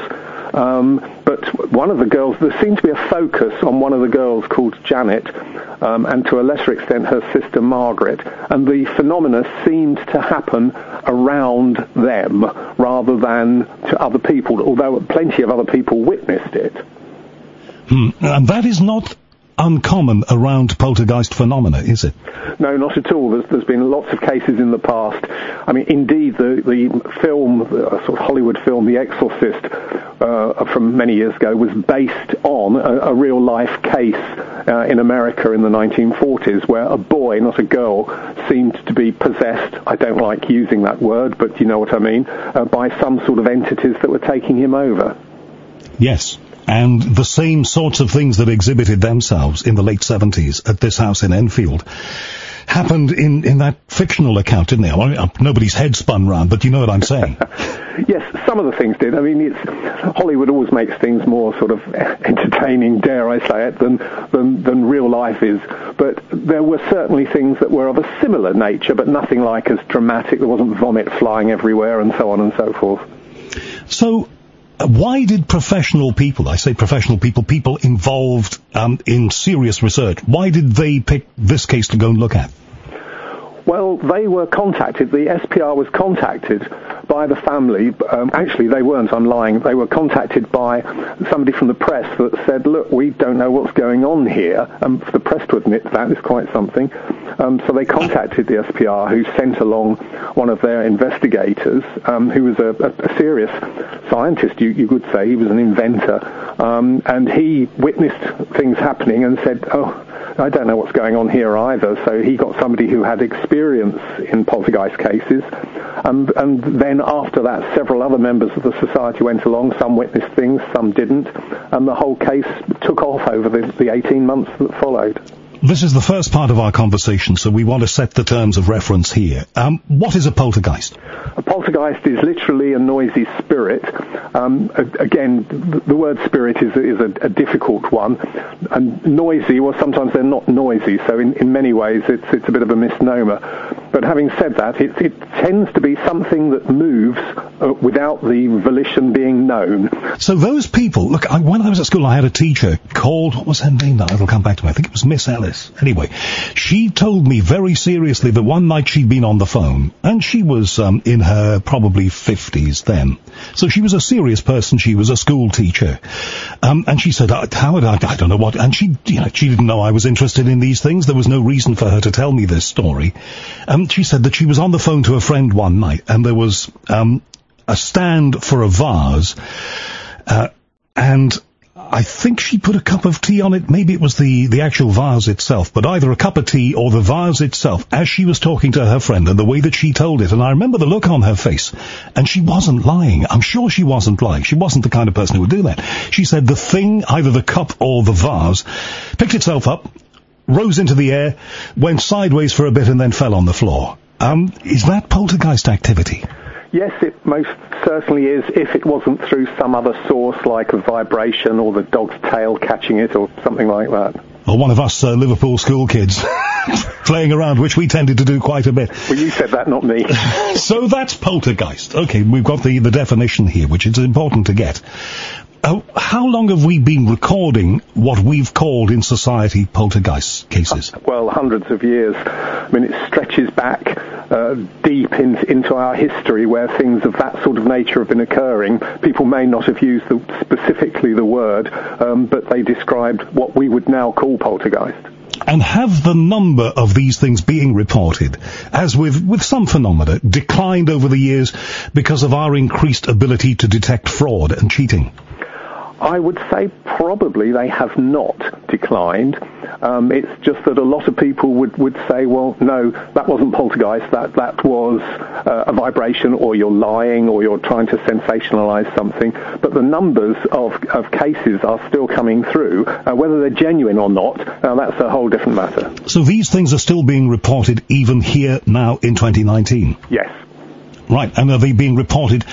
But one of the girls, there seemed to be a focus on one of the girls called Janet, and to a lesser extent her sister Margaret, and the phenomena seemed to happen around them rather than to other people, although plenty of other people witnessed it. And that is not uncommon around poltergeist phenomena, is it? No, not at all. There's been lots of cases in the past. I mean, indeed, the film, sort of Hollywood film, The Exorcist, from many years ago, was based on a real-life case in America in the 1940s, where a boy, not a girl, seemed to be possessed, I don't like using that word, but you know what I mean, by some sort of entities that were taking him over. Yes. And the same sorts of things that exhibited themselves in the late 70s at this house in Enfield happened in that fictional account, didn't they? Well, nobody's head spun round, but you know what I'm saying. Yes, some of the things did. I mean, Hollywood always makes things more sort of entertaining, dare I say it, than real life is. But there were certainly things that were of a similar nature, but nothing like as dramatic. There wasn't vomit flying everywhere and so on and so forth. So, why did professional people, I say professional people, people involved in serious research, why did they pick this case to go and look at? Well, they were contacted, the SPR was contacted by the family. Actually, they weren't, I'm lying. They were contacted by somebody from the press that said, look, we don't know what's going on here. For the press to admit that is quite something. So they contacted the SPR, who sent along one of their investigators, who was a serious scientist, you could say. He was an inventor. And he witnessed things happening and said, oh, I don't know what's going on here either. So he got somebody who had experience in poltergeist cases. And then after that, several other members of the society went along. Some witnessed things, some didn't. And the whole case took off over the 18 months that followed. This is the first part of our conversation, so we want to set the terms of reference here. What is a poltergeist? A poltergeist is literally a noisy spirit. Again, the word spirit is a difficult one. And noisy, well, sometimes they're not noisy, so in many ways it's a bit of a misnomer. But having said that, it tends to be something that moves without the volition being known. So those people, look, when I was at school, I had a teacher called, what was her name now? It'll come back to me. I think it was Miss Ellis. Anyway, she told me very seriously that one night she'd been on the phone, and she was in her probably 50s then. So she was a serious person. She was a school teacher. And she said, Howard, I don't know what, and she didn't know I was interested in these things. There was no reason for her to tell me this story. She said that she was on the phone to a friend one night, and there was a stand for a vase, and I think she put a cup of tea on it. Maybe it was the actual vase itself, but either a cup of tea or the vase itself, as she was talking to her friend and the way that she told it. And I remember the look on her face, and she wasn't lying. I'm sure she wasn't lying. She wasn't the kind of person who would do that. She said the thing, either the cup or the vase, picked itself up, rose into the air, went sideways for a bit, and then fell on the floor. Is that poltergeist activity? Yes, it most certainly is, if it wasn't through some other source like a vibration or the dog's tail catching it or something like that. Or one of us Liverpool school kids playing around, which we tended to do quite a bit. Well, you said that, not me. So that's poltergeist. Okay, we've got the definition here, which is important to get. How long have we been recording what we've called in society poltergeist cases? Well, hundreds of years. I mean, it stretches back deep into our history where things of that sort of nature have been occurring. People may not have used specifically the word, but they described what we would now call poltergeist. And have the number of these things being reported, as with some phenomena, declined over the years because of our increased ability to detect fraud and cheating? I would say probably they have not declined. It's just that a lot of people would say, well, no, that wasn't poltergeist, that was a vibration, or you're lying, or you're trying to sensationalize something. But the numbers of cases are still coming through. Whether they're genuine or not, that's a whole different matter. So these things are still being reported even here now in 2019? Yes. Right, and are they being reported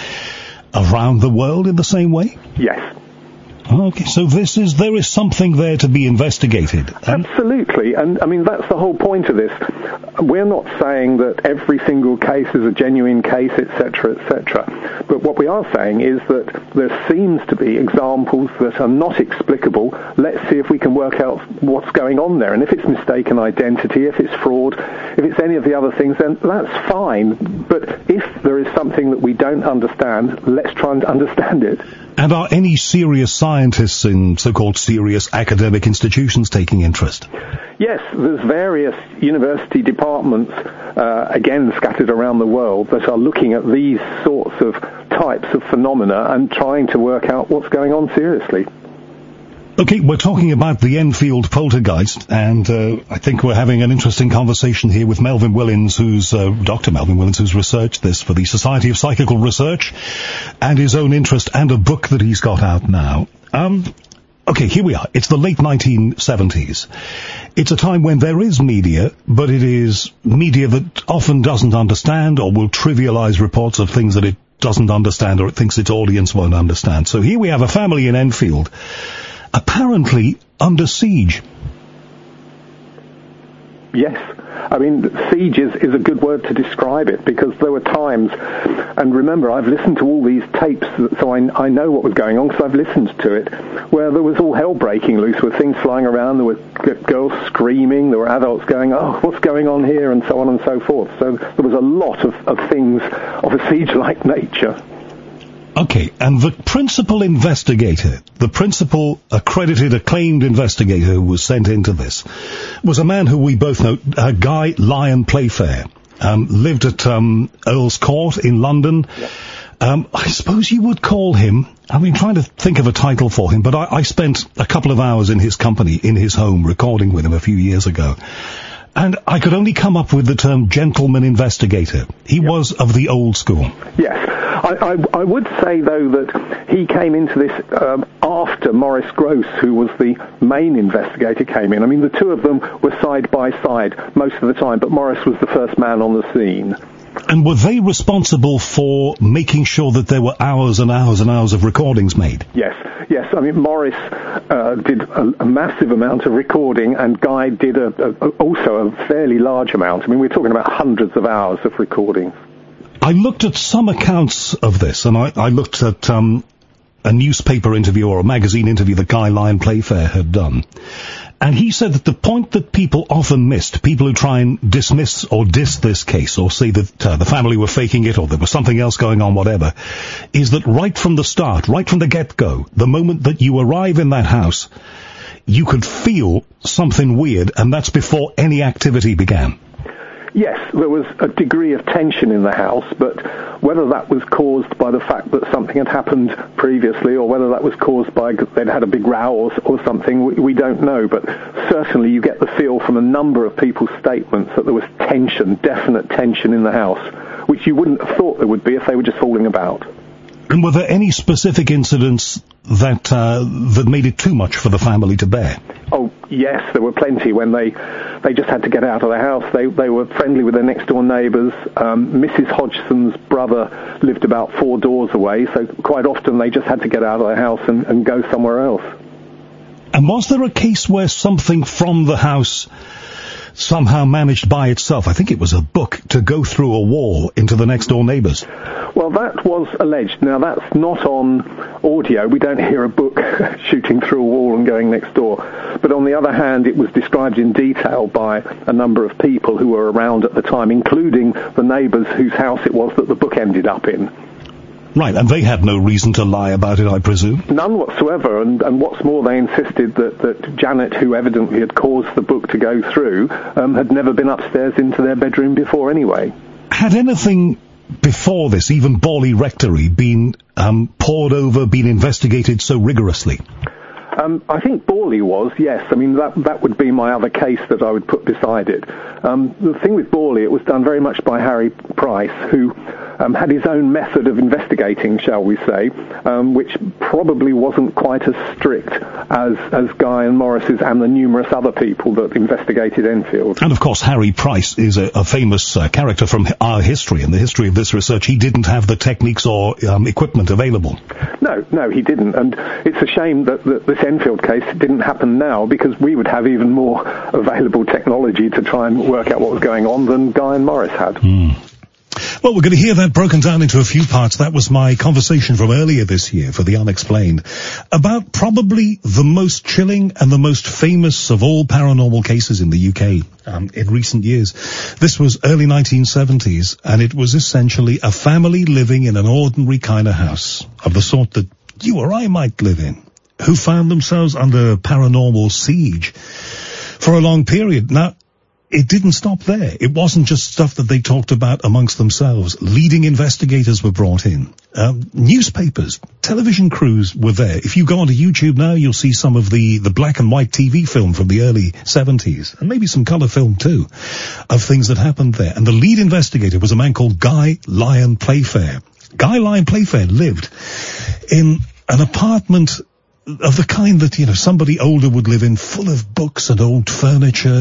around the world in the same way? Yes. Okay, so there is something there to be investigated. Absolutely, and I mean, that's the whole point of this. We're not saying that every single case is a genuine case, etc., etc. But what we are saying is that there seems to be examples that are not explicable. Let's see if we can work out what's going on there. And if it's mistaken identity, if it's fraud, if it's any of the other things, then that's fine. But if there is something that we don't understand, let's try and understand it. And are any serious scientists in so-called serious academic institutions taking interest? Yes, there's various university departments, again scattered around the world, that are looking at these sorts of types of phenomena and trying to work out what's going on seriously. Okay, we're talking about the Enfield poltergeist, and I think we're having an interesting conversation here with Melvin Willins, Dr. Melvin Willins, who's researched this for the Society of Psychical Research, and his own interest, and a book that he's got out now. Okay, here we are. It's the late 1970s. It's a time when there is media, but it is media that often doesn't understand or will trivialize reports of things that it doesn't understand or it thinks its audience won't understand. So here we have a family in Enfield, apparently under siege. Yes. I mean, siege is a good word to describe it, because there were times, and remember, I've listened to all these tapes, so I know what was going on, because I've listened to it, where there was all hell breaking loose, with things flying around, there were girls screaming, there were adults going, oh, what's going on here, and so on and so forth. So there was a lot of things of a siege-like nature. Okay, and the principal investigator, the principal accredited, acclaimed investigator who was sent into this, was a man who we both know, Guy Lyon Playfair, lived at Earl's Court in London. Yep. I suppose you would call him, I've been trying to think of a title for him, but I spent a couple of hours in his company, in his home, recording with him a few years ago. And I could only come up with the term gentleman investigator. He was of the old school. Yes. I would say, though, that he came into this after Maurice Grosse, who was the main investigator, came in. I mean, the two of them were side by side most of the time, but Maurice was the first man on the scene. And were they responsible for making sure that there were hours and hours and hours of recordings made? Yes. I mean, Maurice did a massive amount of recording, and Guy did also a fairly large amount. I mean, we're talking about hundreds of hours of recording. I looked at some accounts of this, and I looked at a newspaper interview or a magazine interview that Guy Lyon Playfair had done. And he said that the point that people often missed, people who try and dismiss or diss this case, or say that the family were faking it, or there was something else going on, whatever, is that right from the start, right from the get-go, the moment that you arrive in that house, you could feel something weird, and that's before any activity began. Yes, there was a degree of tension in the house, but Whether that was caused by the fact that something had happened previously, or whether that was caused by they'd had a big row or something, we don't know. But certainly you get the feel from a number of people's statements that there was tension, definite tension in the house, which you wouldn't have thought there would be if they were just fooling about. And were there any specific incidents that made it too much for the family to bear? Oh, yes, there were plenty when they just had to get out of the house. They were friendly with their next-door neighbours. Mrs. Hodgson's brother lived about 4 doors away, so quite often they just had to get out of the house and go somewhere else. And was there a case where something from the house somehow managed by itself, I think it was a book, to go through a wall into the next-door neighbours? Well, that was alleged. Now, that's not on audio. We don't hear a book shooting through a wall and going next door. But on the other hand, it was described in detail by a number of people who were around at the time, including the neighbours whose house it was that the book ended up in. Right, and they had no reason to lie about it, I presume? None whatsoever, and what's more, they insisted that Janet, who evidently had caused the book to go through, had never been upstairs into their bedroom before anyway. Had anything before this, even Borley Rectory, been pored over, been investigated so rigorously? I think Borley was, yes. I mean, that would be my other case that I would put beside it. The thing with Borley, it was done very much by Harry Price, who had his own method of investigating, shall we say, which probably wasn't quite as strict as Guy and Morris's and the numerous other people that investigated Enfield. And of course, Harry Price is a famous character from our history and the history of this research. He didn't have the techniques or equipment available. No, he didn't. And it's a shame that this Enfield case didn't happen now, because we would have even more available technology to try and work out what was going on than Guy and Morris had. Well, we're going to hear that broken down into a few parts. That was my conversation from earlier this year for The Unexplained about probably the most chilling and the most famous of all paranormal cases in the UK in recent years. This was early 1970s, and it was essentially a family living in an ordinary kind of house, of the sort that you or I might live in, who found themselves under paranormal siege for a long period. Now, it didn't stop there. It wasn't just stuff that they talked about amongst themselves. Leading investigators were brought in. Newspapers, television crews were there. If you go onto YouTube now, you'll see some of the black and white TV film from the early 70s, and maybe some colour film too, of things that happened there. And the lead investigator was a man called Guy Lyon Playfair. Guy Lyon Playfair lived in an apartment of the kind that, somebody older would live in, full of books and old furniture,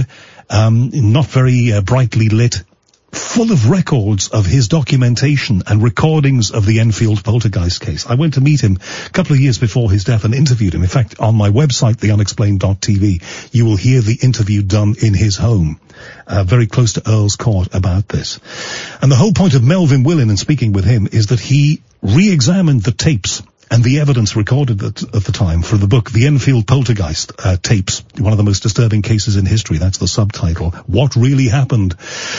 not very brightly lit, full of records of his documentation and recordings of the Enfield poltergeist case. I went to meet him a couple of years before his death and interviewed him. In fact, on my website, theunexplained.tv, you will hear the interview done in his home, very close to Earl's Court, about this. And the whole point of Melvin Willin and speaking with him is that he re-examined the tapes and the evidence recorded at the time for the book, The Enfield Poltergeist Tapes, one of the most disturbing cases in history. That's the subtitle. What really happened? ?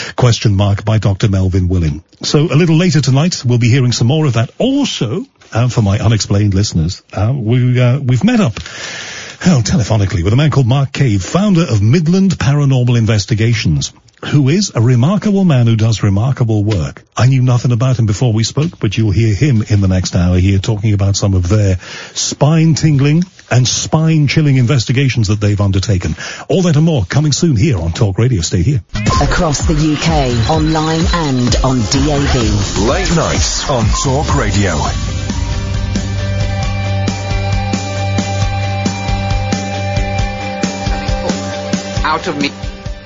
By Dr. Melvin Willin. So a little later tonight, we'll be hearing some more of that. Also, for my unexplained listeners, we've met up telephonically with a man called Mark Cave, founder of Midland Paranormal Investigations, who is a remarkable man who does remarkable work. I knew nothing about him before we spoke, but you'll hear him in the next hour here talking about some of their spine-tingling and spine-chilling investigations that they've undertaken. All that and more coming soon here on Talk Radio. Stay here. Across the UK, online and on DAB. Late nights on Talk Radio. Out of me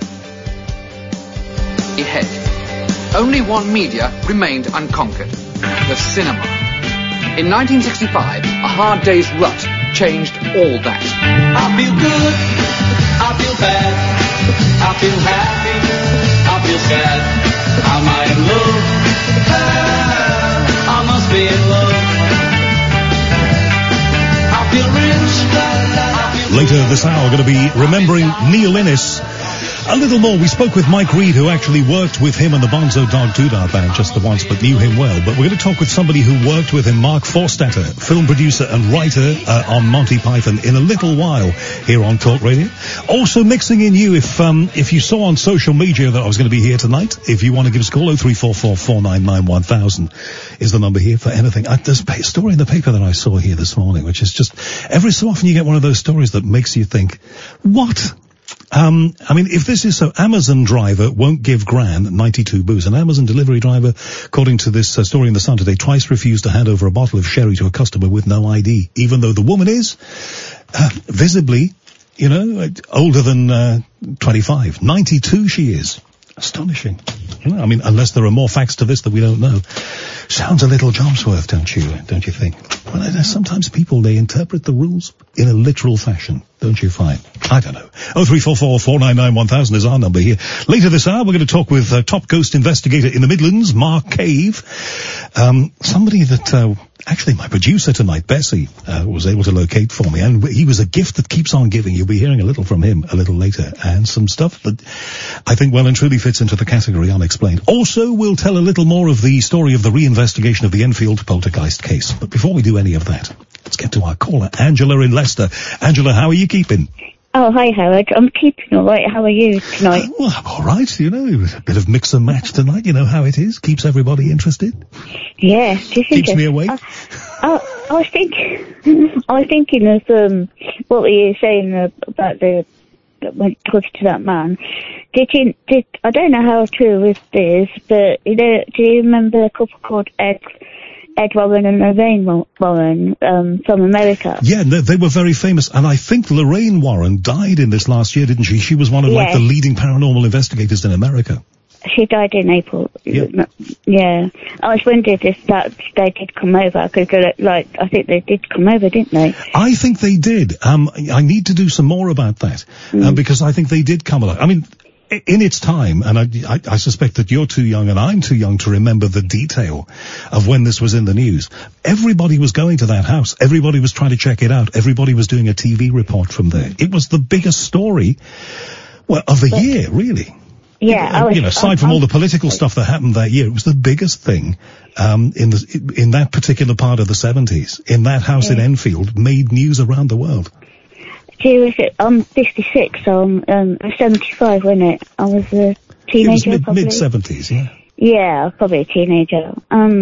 head. Only one media remained unconquered, the cinema. In 1965, a hard day's rut changed all that. I feel good, I feel bad, I feel happy, I feel sad. Am I in love? I must be in love. I feel rich. Later this hour, we're going to be remembering Neil Innes, A little more. We spoke with Mike Reed, who actually worked with him and the Bonzo Dog Doodah Band just the once, but knew him well. But we're going to talk with somebody who worked with him, Mark Forstater, film producer and writer on Monty Python, in a little while here on Talk Radio. Also mixing in you, if you saw on social media that I was going to be here tonight, if you want to give us a call, 0344 499 1000 is the number here for anything. There's a story in the paper that I saw here this morning, which is just, every so often you get one of those stories that makes you think, what? I mean, if this is so, Amazon driver won't give Gran 92 booze. An Amazon delivery driver, according to this story in the Sun today, twice refused to hand over a bottle of sherry to a customer with no ID, even though the woman is visibly, older than 25. 92 she is. Astonishing. I mean, unless there are more facts to this that we don't know. Sounds a little Jobsworth, don't you think? Well, sometimes people, they interpret the rules in a literal fashion, don't you find? I don't know. 0344 499 1000 is our number here. Later this hour, we're going to talk with top ghost investigator in the Midlands, Mark Cave. Somebody that, actually my producer tonight, Bessie, was able to locate for me, and he was a gift that keeps on giving. You'll be hearing a little from him a little later, and some stuff that I think well and truly fits into the category unexplained. Also, we'll tell a little more of the story of the reinvestigation of the Enfield poltergeist case. But before we do any of that, let's get to our caller, Angela in Leicester. Angela, how are you keeping? Oh, hi, Howard. I'm keeping all right. How are you tonight? Well, I'm all right. A bit of mix and match tonight. You know how it is. Keeps everybody interested. Yeah. Do you think keeps me awake. I was thinking of what you were saying about when it comes to that man. I don't know how true this is, but do you remember a couple called Ed Warren and Lorraine Warren from America? Yeah, they were very famous, and I think Lorraine Warren died in this last year, didn't she? She was one of the leading paranormal investigators in America. She died in April. Yeah. I was wondering if they did come over, because I think they did come over, didn't they? I think they did. I need to do some more about that, because I think they did come along. I mean, in its time, and I suspect that you're too young and I'm too young to remember the detail of when this was in the news. Everybody was going to that house. Everybody was trying to check it out. Everybody was doing a TV report from there. It was the biggest story, of the year, really. Yeah. Aside from all the political stuff that happened that year, it was the biggest thing in that particular part of the 70s. In that house in Enfield, made news around the world. I'm 56, so I'm 75, wasn't it? I was a teenager, probably. Mid-70s, yeah. Yeah, probably a teenager.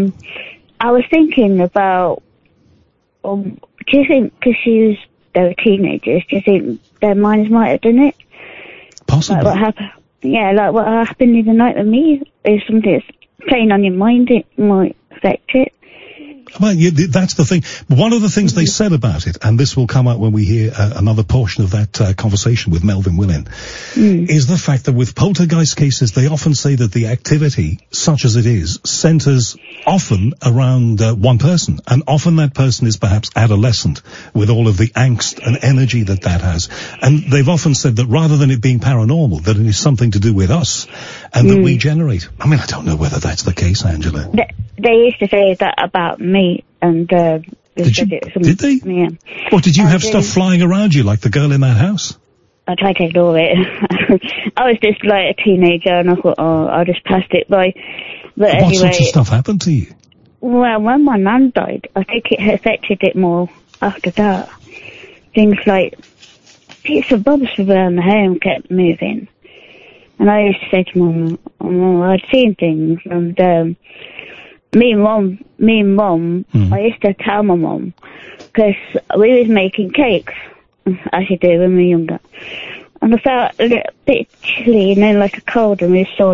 I was thinking about, do you think, because they were teenagers, do you think their minds might have done it? Possibly. Like what happened? Yeah, like what happened in the night with me is something that's playing on your mind, it might affect it. Well, that's the thing. One of the things they said about it, and this will come out when we hear another portion of that conversation with Melvin Willin, is the fact that with poltergeist cases, they often say that the activity, such as it is, centers often around one person, and often that person is perhaps adolescent with all of the angst and energy that has. And they've often said that rather than it being paranormal, that it is something to do with us, and that we generate. I mean, I don't know whether that's the case, Angela. They used to say that about me, and did they? Yeah. What, did you have stuff flying around you like the girl in that house? I tried to ignore it. I was just like a teenager, and I thought, I'll just pass it by. But what sorts of stuff happened to you? Well, when my nan died, I think it affected it more after that. Things like bits of bobs around the home kept moving. And I used to say to Mum, I'd seen things, and me and Mum, I used to tell my Mum, because we was making cakes, as you do when we were younger. And I felt a little bit chilly, like a cold, and we saw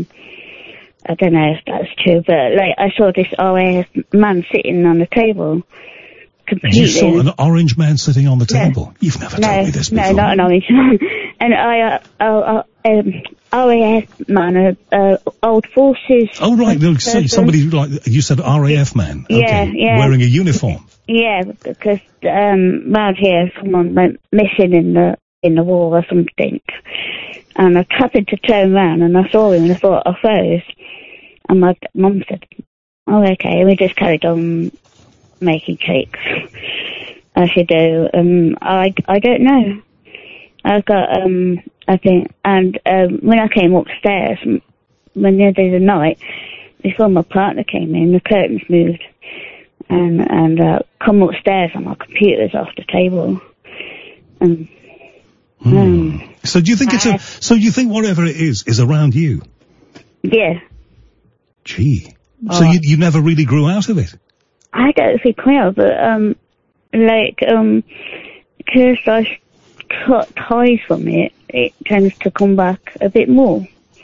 I don't know if that's true, but I saw this RAF man sitting on the table. Completely. You saw an orange man sitting on the table? You've never told me this before. No, not an orange man. And RAF man, old forces. Oh, right. No, somebody, you said RAF man. Okay. Yeah. Wearing a uniform. Yeah, because round here someone went missing in the war or something. And I happened to turn around and I saw him and I thought I froze. And my mum said, oh, okay. And we just carried on making cakes, as you do. I don't know. I've got I think. And when I came upstairs, when the other night, before my partner came in, the curtains moved, and come upstairs and my computer's off the table. So do you think so you think whatever it is around you? Yeah. Gee. So you never really grew out of it? I don't think I have, but, because I cut ties from it, it tends to come back a bit more.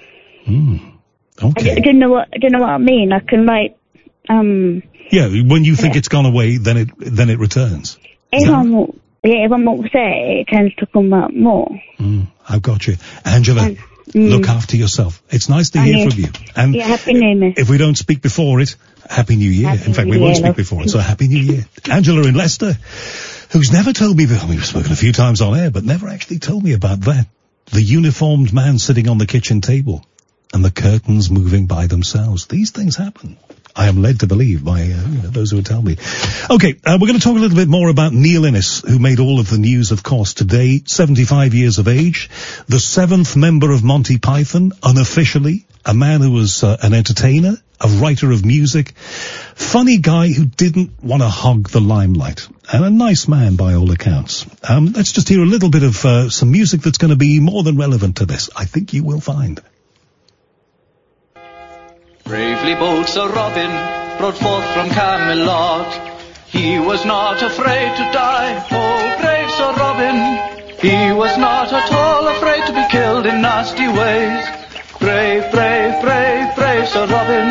Okay. I don't know what I mean. I can yeah, when you think it's gone away, then it returns. If I'm upset, it tends to come back more. I've got you. Angela, look after yourself. It's nice to hear from you. And Happy New Year. If we don't speak before it, Happy New Year. In fact, we won't speak before it, so Happy New Year. Angela in Leicester, who's never told me, we've spoken a few times on air, but never actually told me about that. The uniformed man sitting on the kitchen table and the curtains moving by themselves. These things happen. I am led to believe by those who would tell me. Okay, we're going to talk a little bit more about Neil Innes, who made all of the news, of course, today. 75 years of age, the 7th member of Monty Python, unofficially, a man who was an entertainer, a writer of music, funny guy who didn't want to hog the limelight, and a nice man by all accounts. Let's just hear a little bit of some music that's going to be more than relevant to this. I think you will find. Bravely bold Sir Robin rode forth from Camelot. He was not afraid to die, oh brave Sir Robin. He was not at all afraid to be killed in nasty ways. Brave, brave, brave, brave Sir Robin.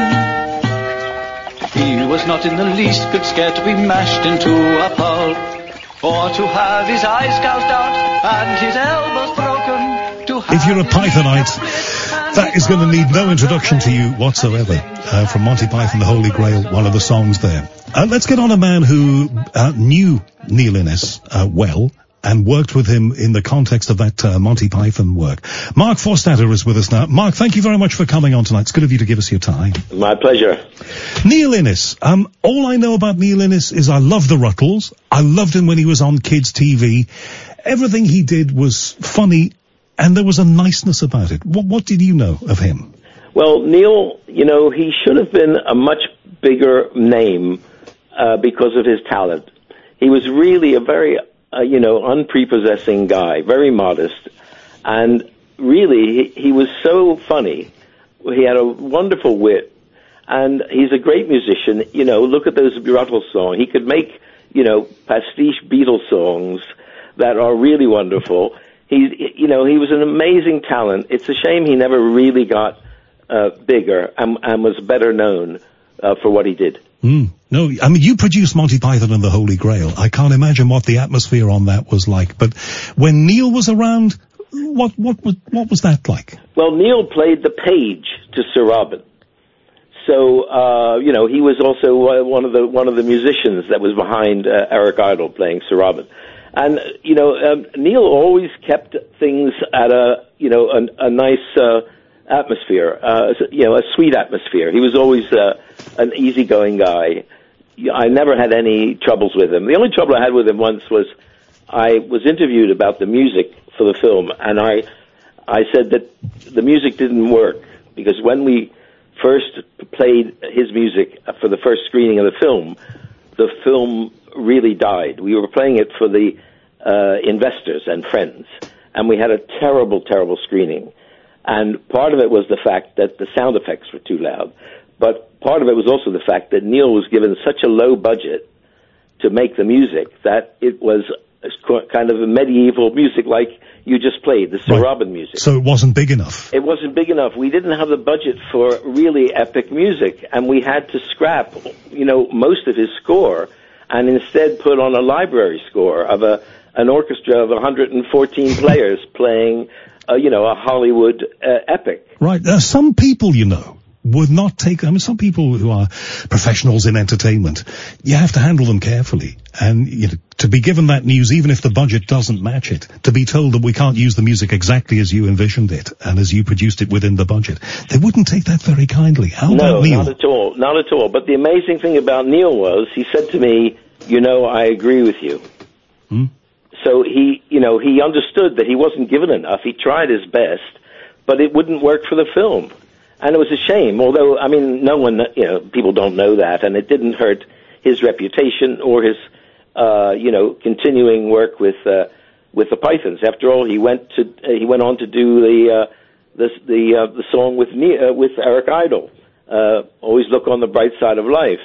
He was not in the least bit scared to be mashed into a pulp, or to have his eyes gouged out and his elbows broken. If you're a Pythonite, that is going to need no introduction to you whatsoever. From Monty Python, The Holy Grail, one of the songs there. Let's get on a man who knew Neil Innes well and worked with him in the context of that Monty Python work. Mark Forstater is with us now. Mark, thank you very much for coming on tonight. It's good of you to give us your time. My pleasure. Neil Innes. All I know about Neil Innes is I love the Rutles. I loved him when he was on kids' TV. Everything he did was funny, and there was a niceness about it. What did you know of him? Well, Neil, he should have been a much bigger name because of his talent. He was really a very, unprepossessing guy, very modest, and really he was so funny. He had a wonderful wit, and he's a great musician. Look at those Rutles songs. He could make, pastiche Beatles songs that are really wonderful. He was an amazing talent. It's a shame he never really got bigger and was better known for what he did. No, I mean, you produced Monty Python and the Holy Grail. I can't imagine what the atmosphere on that was like. But when Neil was around, what was that like? Well, Neil played the page to Sir Robin. So, he was also one of the musicians that was behind Eric Idle playing Sir Robin. And, Neil always kept things at a nice atmosphere, a sweet atmosphere. He was always an easygoing guy. I never had any troubles with him. The only trouble I had with him once was I was interviewed about the music for the film, and I said that the music didn't work because when we first played his music for the first screening of the film really died. We were playing it for the investors and friends, and we had a terrible, terrible screening. And part of it was the fact that the sound effects were too loud, but part of it was also the fact that Neil was given such a low budget to make the music that it was kind of a medieval music like you just played, the Sir Robin music. So it wasn't big enough? It wasn't big enough. We didn't have the budget for really epic music, and we had to scrap, most of his score and instead put on a library score of an orchestra of 114 players playing, a Hollywood epic. Right. Some people, would not take, some people who are professionals in entertainment, you have to handle them carefully. And, to be given that news, even if the budget doesn't match it, to be told that we can't use the music exactly as you envisioned it and as you produced it within the budget, they wouldn't take that very kindly. How about Neil? No, not at all. But the amazing thing about Neil was, he said to me, I agree with you. So he understood that he wasn't given enough. He tried his best, but it wouldn't work for the film. And it was a shame, although, I mean, no one, people don't know that, and it didn't hurt his reputation or his, continuing work with the Pythons. After all, he went on to do the song with Eric Idle, Always Look on the Bright Side of Life.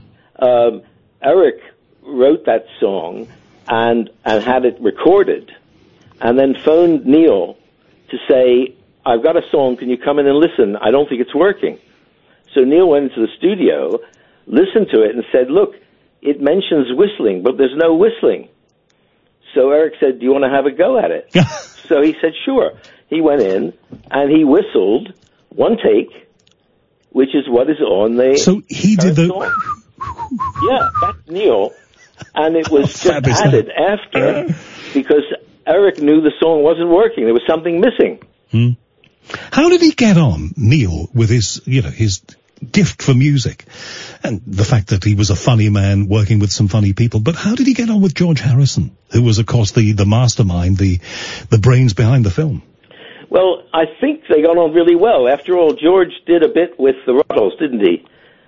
Eric wrote that song and had it recorded, and then phoned Neil to say, I've got a song, can you come in and listen? I don't think it's working. So Neil went into the studio, listened to it, and said, look, it mentions whistling, but there's no whistling. So Eric said, do you want to have a go at it? So he said, sure. He went in, and he whistled one take, which is what is on the So he did the... song. Yeah, that's Neil. And it was just added after, because Eric knew the song wasn't working. There was something missing. How did he get on, Neil, with his gift for music and the fact that he was a funny man working with some funny people? But how did he get on with George Harrison, who was, of course, the mastermind, the brains behind the film? Well, I think they got on really well. After all, George did a bit with the Ruttles, didn't he?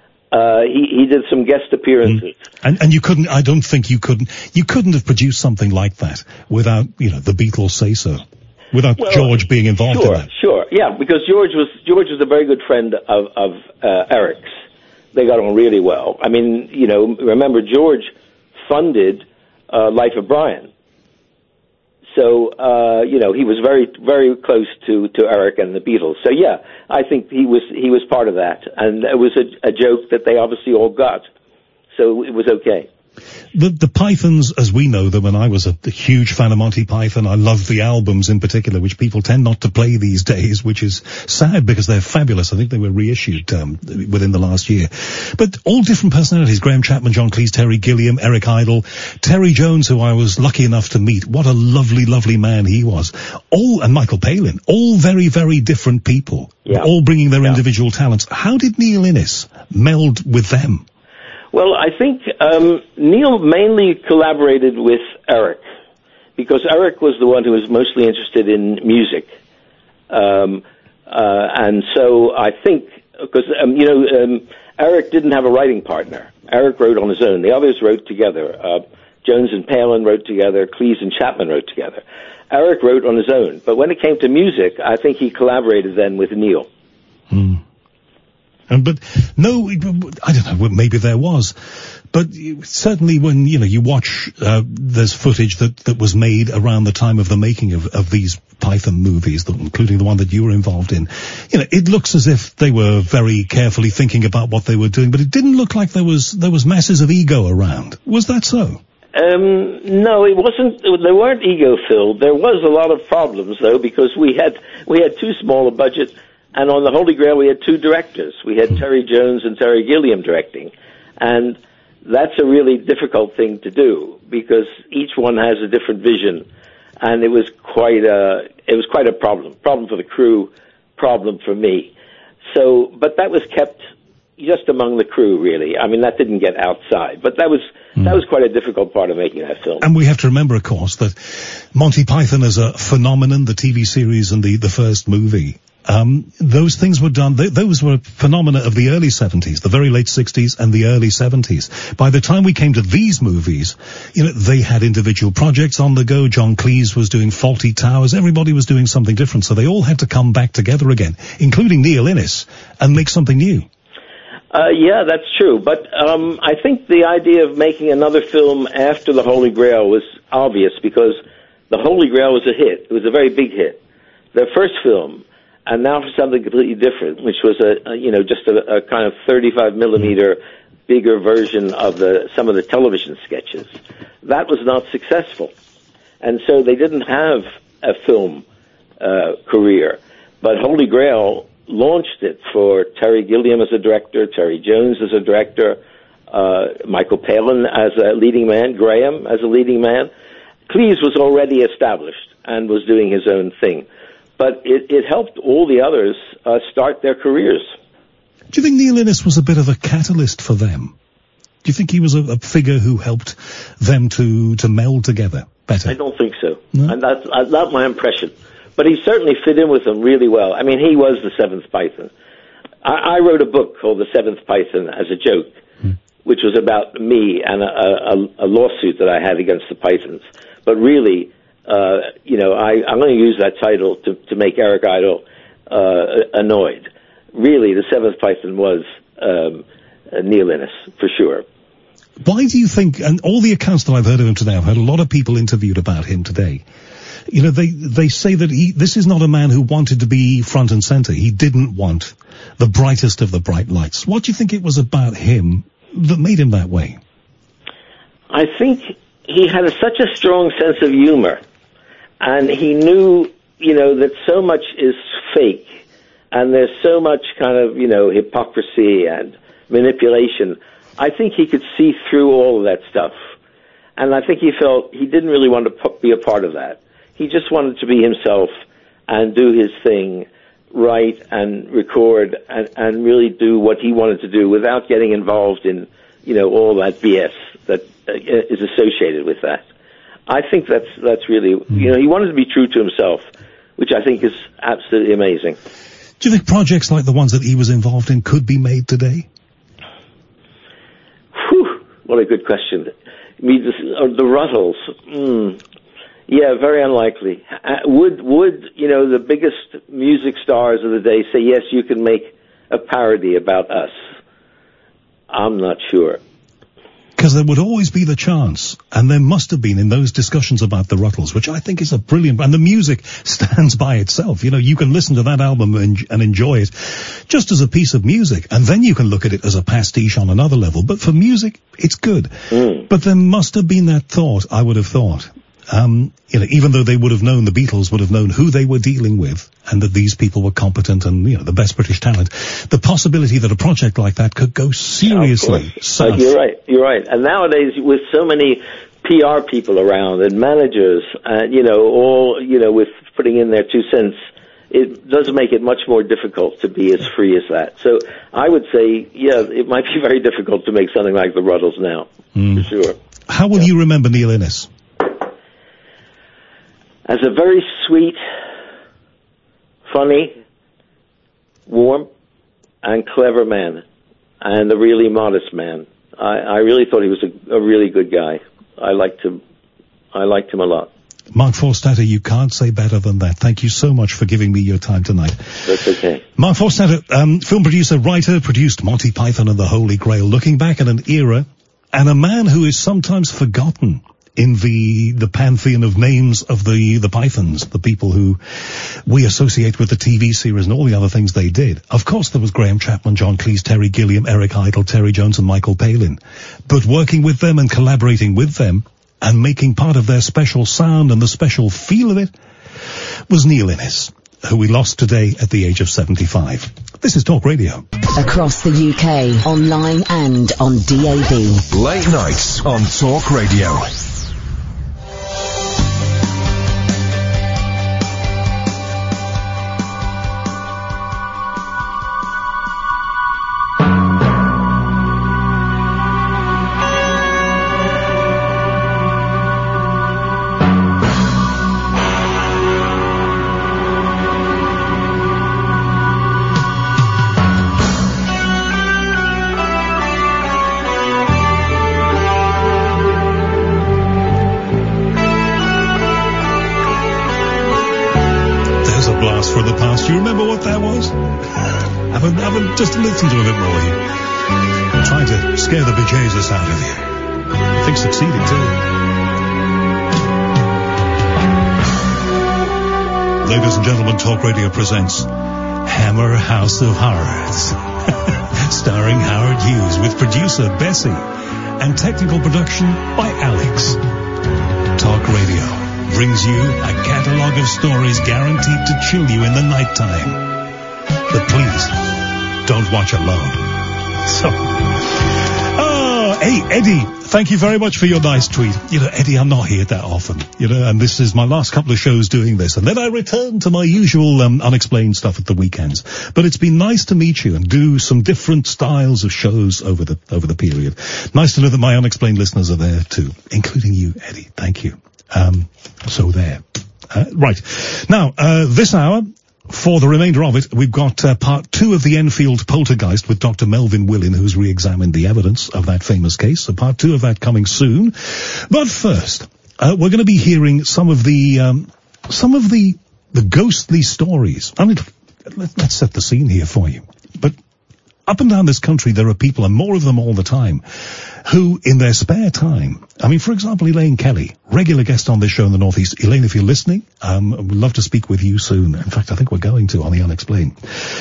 He did some guest appearances. And you couldn't, I don't think you couldn't have produced something like that without, the Beatles say so. Without George being involved in that. Sure, yeah, because George was a very good friend of Eric's. They got on really well. I mean, remember George funded Life of Brian. So, he was very, very close to Eric and the Beatles. So, yeah, I think he was part of that. And it was a joke that they obviously all got. So it was okay. The Pythons, as we know them, and I was a huge fan of Monty Python. I love the albums in particular, which people tend not to play these days, which is sad because they're fabulous. I think they were reissued within the last year. But all different personalities: Graham Chapman, John Cleese, Terry Gilliam, Eric Idle, Terry Jones, who I was lucky enough to meet. What a lovely, lovely man he was. And Michael Palin. All very, very different people. Yeah. All bringing their individual talents. How did Neil Innes meld with them? Well, I think Neil mainly collaborated with Eric, because Eric was the one who was mostly interested in music. And so I think, because, Eric didn't have a writing partner. Eric wrote on his own. The others wrote together. Jones and Palin wrote together. Cleese and Chapman wrote together. Eric wrote on his own. But when it came to music, I think he collaborated then with Neil. But no, I don't know, maybe there was. But certainly when, you watch, there's footage that was made around the time of the making of these Python movies, including the one that you were involved in. It looks as if they were very carefully thinking about what they were doing, but it didn't look like there was masses of ego around. Was that so? No, it wasn't. They weren't ego-filled. There was a lot of problems, though, because we had too small a budget. And on the Holy Grail, we had two directors. We had Terry Jones and Terry Gilliam directing. And that's a really difficult thing to do, because each one has a different vision. And it was quite a problem for the crew, problem for me. So, but that was kept just among the crew, really. I mean, that didn't get outside. But that was quite a difficult part of making that film. And we have to remember, of course, that Monty Python as a phenomenon, the TV series and the first movie, those things were done, those were phenomena of the early 70s, the very late 60s and the early 70s. By the time we came to these movies, they had individual projects on the go. John Cleese was doing Fawlty Towers. Everybody was doing something different. So they all had to come back together again, including Neil Innes, and make something new. Yeah, that's true. But I think the idea of making another film after The Holy Grail was obvious, because The Holy Grail was a hit. It was a very big hit. Their first film, and now for something completely different, which was just a kind of 35 millimeter bigger version of some of the television sketches. That was not successful. And so they didn't have a film career. But Holy Grail launched it for Terry Gilliam as a director, Terry Jones as a director, Michael Palin as a leading man, Graham as a leading man. Cleese was already established and was doing his own thing. But it helped all the others start their careers. Do you think Neil Innes was a bit of a catalyst for them? Do you think he was a figure who helped them to meld together? I don't think so. No? And that's not my impression. But he certainly fit in with them really well. I mean, he was the Seventh Python. I wrote a book called The Seventh Python as a joke, which was about me and a lawsuit that I had against the Pythons. But really, I'm going to use that title to make Eric Idle annoyed. Really, the Seventh Python was Neil Innes, for sure. Why do you think, and all the accounts that I've heard of him today, I've heard a lot of people interviewed about him today, you know, they say that this is not a man who wanted to be front and center. He didn't want the brightest of the bright lights. What do you think it was about him that made him that way? I think he had such a strong sense of humor, and he knew, that so much is fake, and there's so much kind of, hypocrisy and manipulation. I think he could see through all of that stuff, and I think he felt he didn't really want to be a part of that. He just wanted to be himself and do his thing, write and record and really do what he wanted to do without getting involved in, all that BS that is associated with that. I think that's really, he wanted to be true to himself, which I think is absolutely amazing. Do you think projects like the ones that he was involved in could be made today? Whew, what a good question. I mean, the Rutles, yeah, very unlikely. Would the biggest music stars of the day say, yes, you can make a parody about us? I'm not sure. Because there would always be the chance, and there must have been in those discussions about the Rutles, which I think is a brilliant, and the music stands by itself. You can listen to that album and enjoy it just as a piece of music, and then you can look at it as a pastiche on another level. But for music, it's good. But there must have been that thought, I would have thought. Even though they would have known, the Beatles would have known who they were dealing with and that these people were competent and, the best British talent, the possibility that a project like that could go seriously south. You're right. And nowadays, with so many PR people around and managers, all, with putting in their 2 cents, it does make it much more difficult to be as free as that. So I would say, it might be very difficult to make something like the Rutles now, for sure. How will you remember Neil Innes? As a very sweet, funny, warm, and clever man, and a really modest man. I really thought he was a really good guy. I liked him a lot. Mark Forstater, you can't say better than that. Thank you so much for giving me your time tonight. That's okay. Mark Forstater, film producer, writer, produced Monty Python and the Holy Grail, looking back at an era and a man who is sometimes forgotten in the pantheon of names of the Pythons, the people who we associate with the TV series and all the other things they did. Of course, there was Graham Chapman, John Cleese, Terry Gilliam, Eric Idle, Terry Jones and Michael Palin. But working with them and collaborating with them and making part of their special sound and the special feel of it was Neil Innes, who we lost today at the age of 75. This is Talk Radio. Across the UK, online and on DAB. Late nights on Talk Radio. Do you remember what that was? Have a just listen to a bit more here. I'm trying to scare the bejesus out of you. I think succeeding too. Ladies and gentlemen, Talk Radio presents Hammer House of Horrors. Starring Howard Hughes with producer Bessie and technical production by Alex. Talk Radio brings you a catalogue of stories guaranteed to chill you in the nighttime. But please, don't watch alone. So, hey, Eddie, thank you very much for your nice tweet. Eddie, I'm not here that often, and this is my last couple of shows doing this. And then I return to my usual unexplained stuff at the weekends. But it's been nice to meet you and do some different styles of shows over the period. Nice to know that my unexplained listeners are there too, including you, Eddie. Thank you. So there. Right. Now, this hour, for the remainder of it, we've got part 2 of the Enfield poltergeist with Dr. Melvin Willin, who's re-examined the evidence of that famous case. So part 2 of that coming soon. But first, we're going to be hearing some of the ghostly stories. I mean, let's set the scene here for you. But up and down this country, there are people, and more of them all the time, who, in their spare time, I mean, for example, Elaine Kelly, regular guest on this show in the Northeast. Elaine, if you're listening, we'd love to speak with you soon. In fact, I think we're going to on The Unexplained.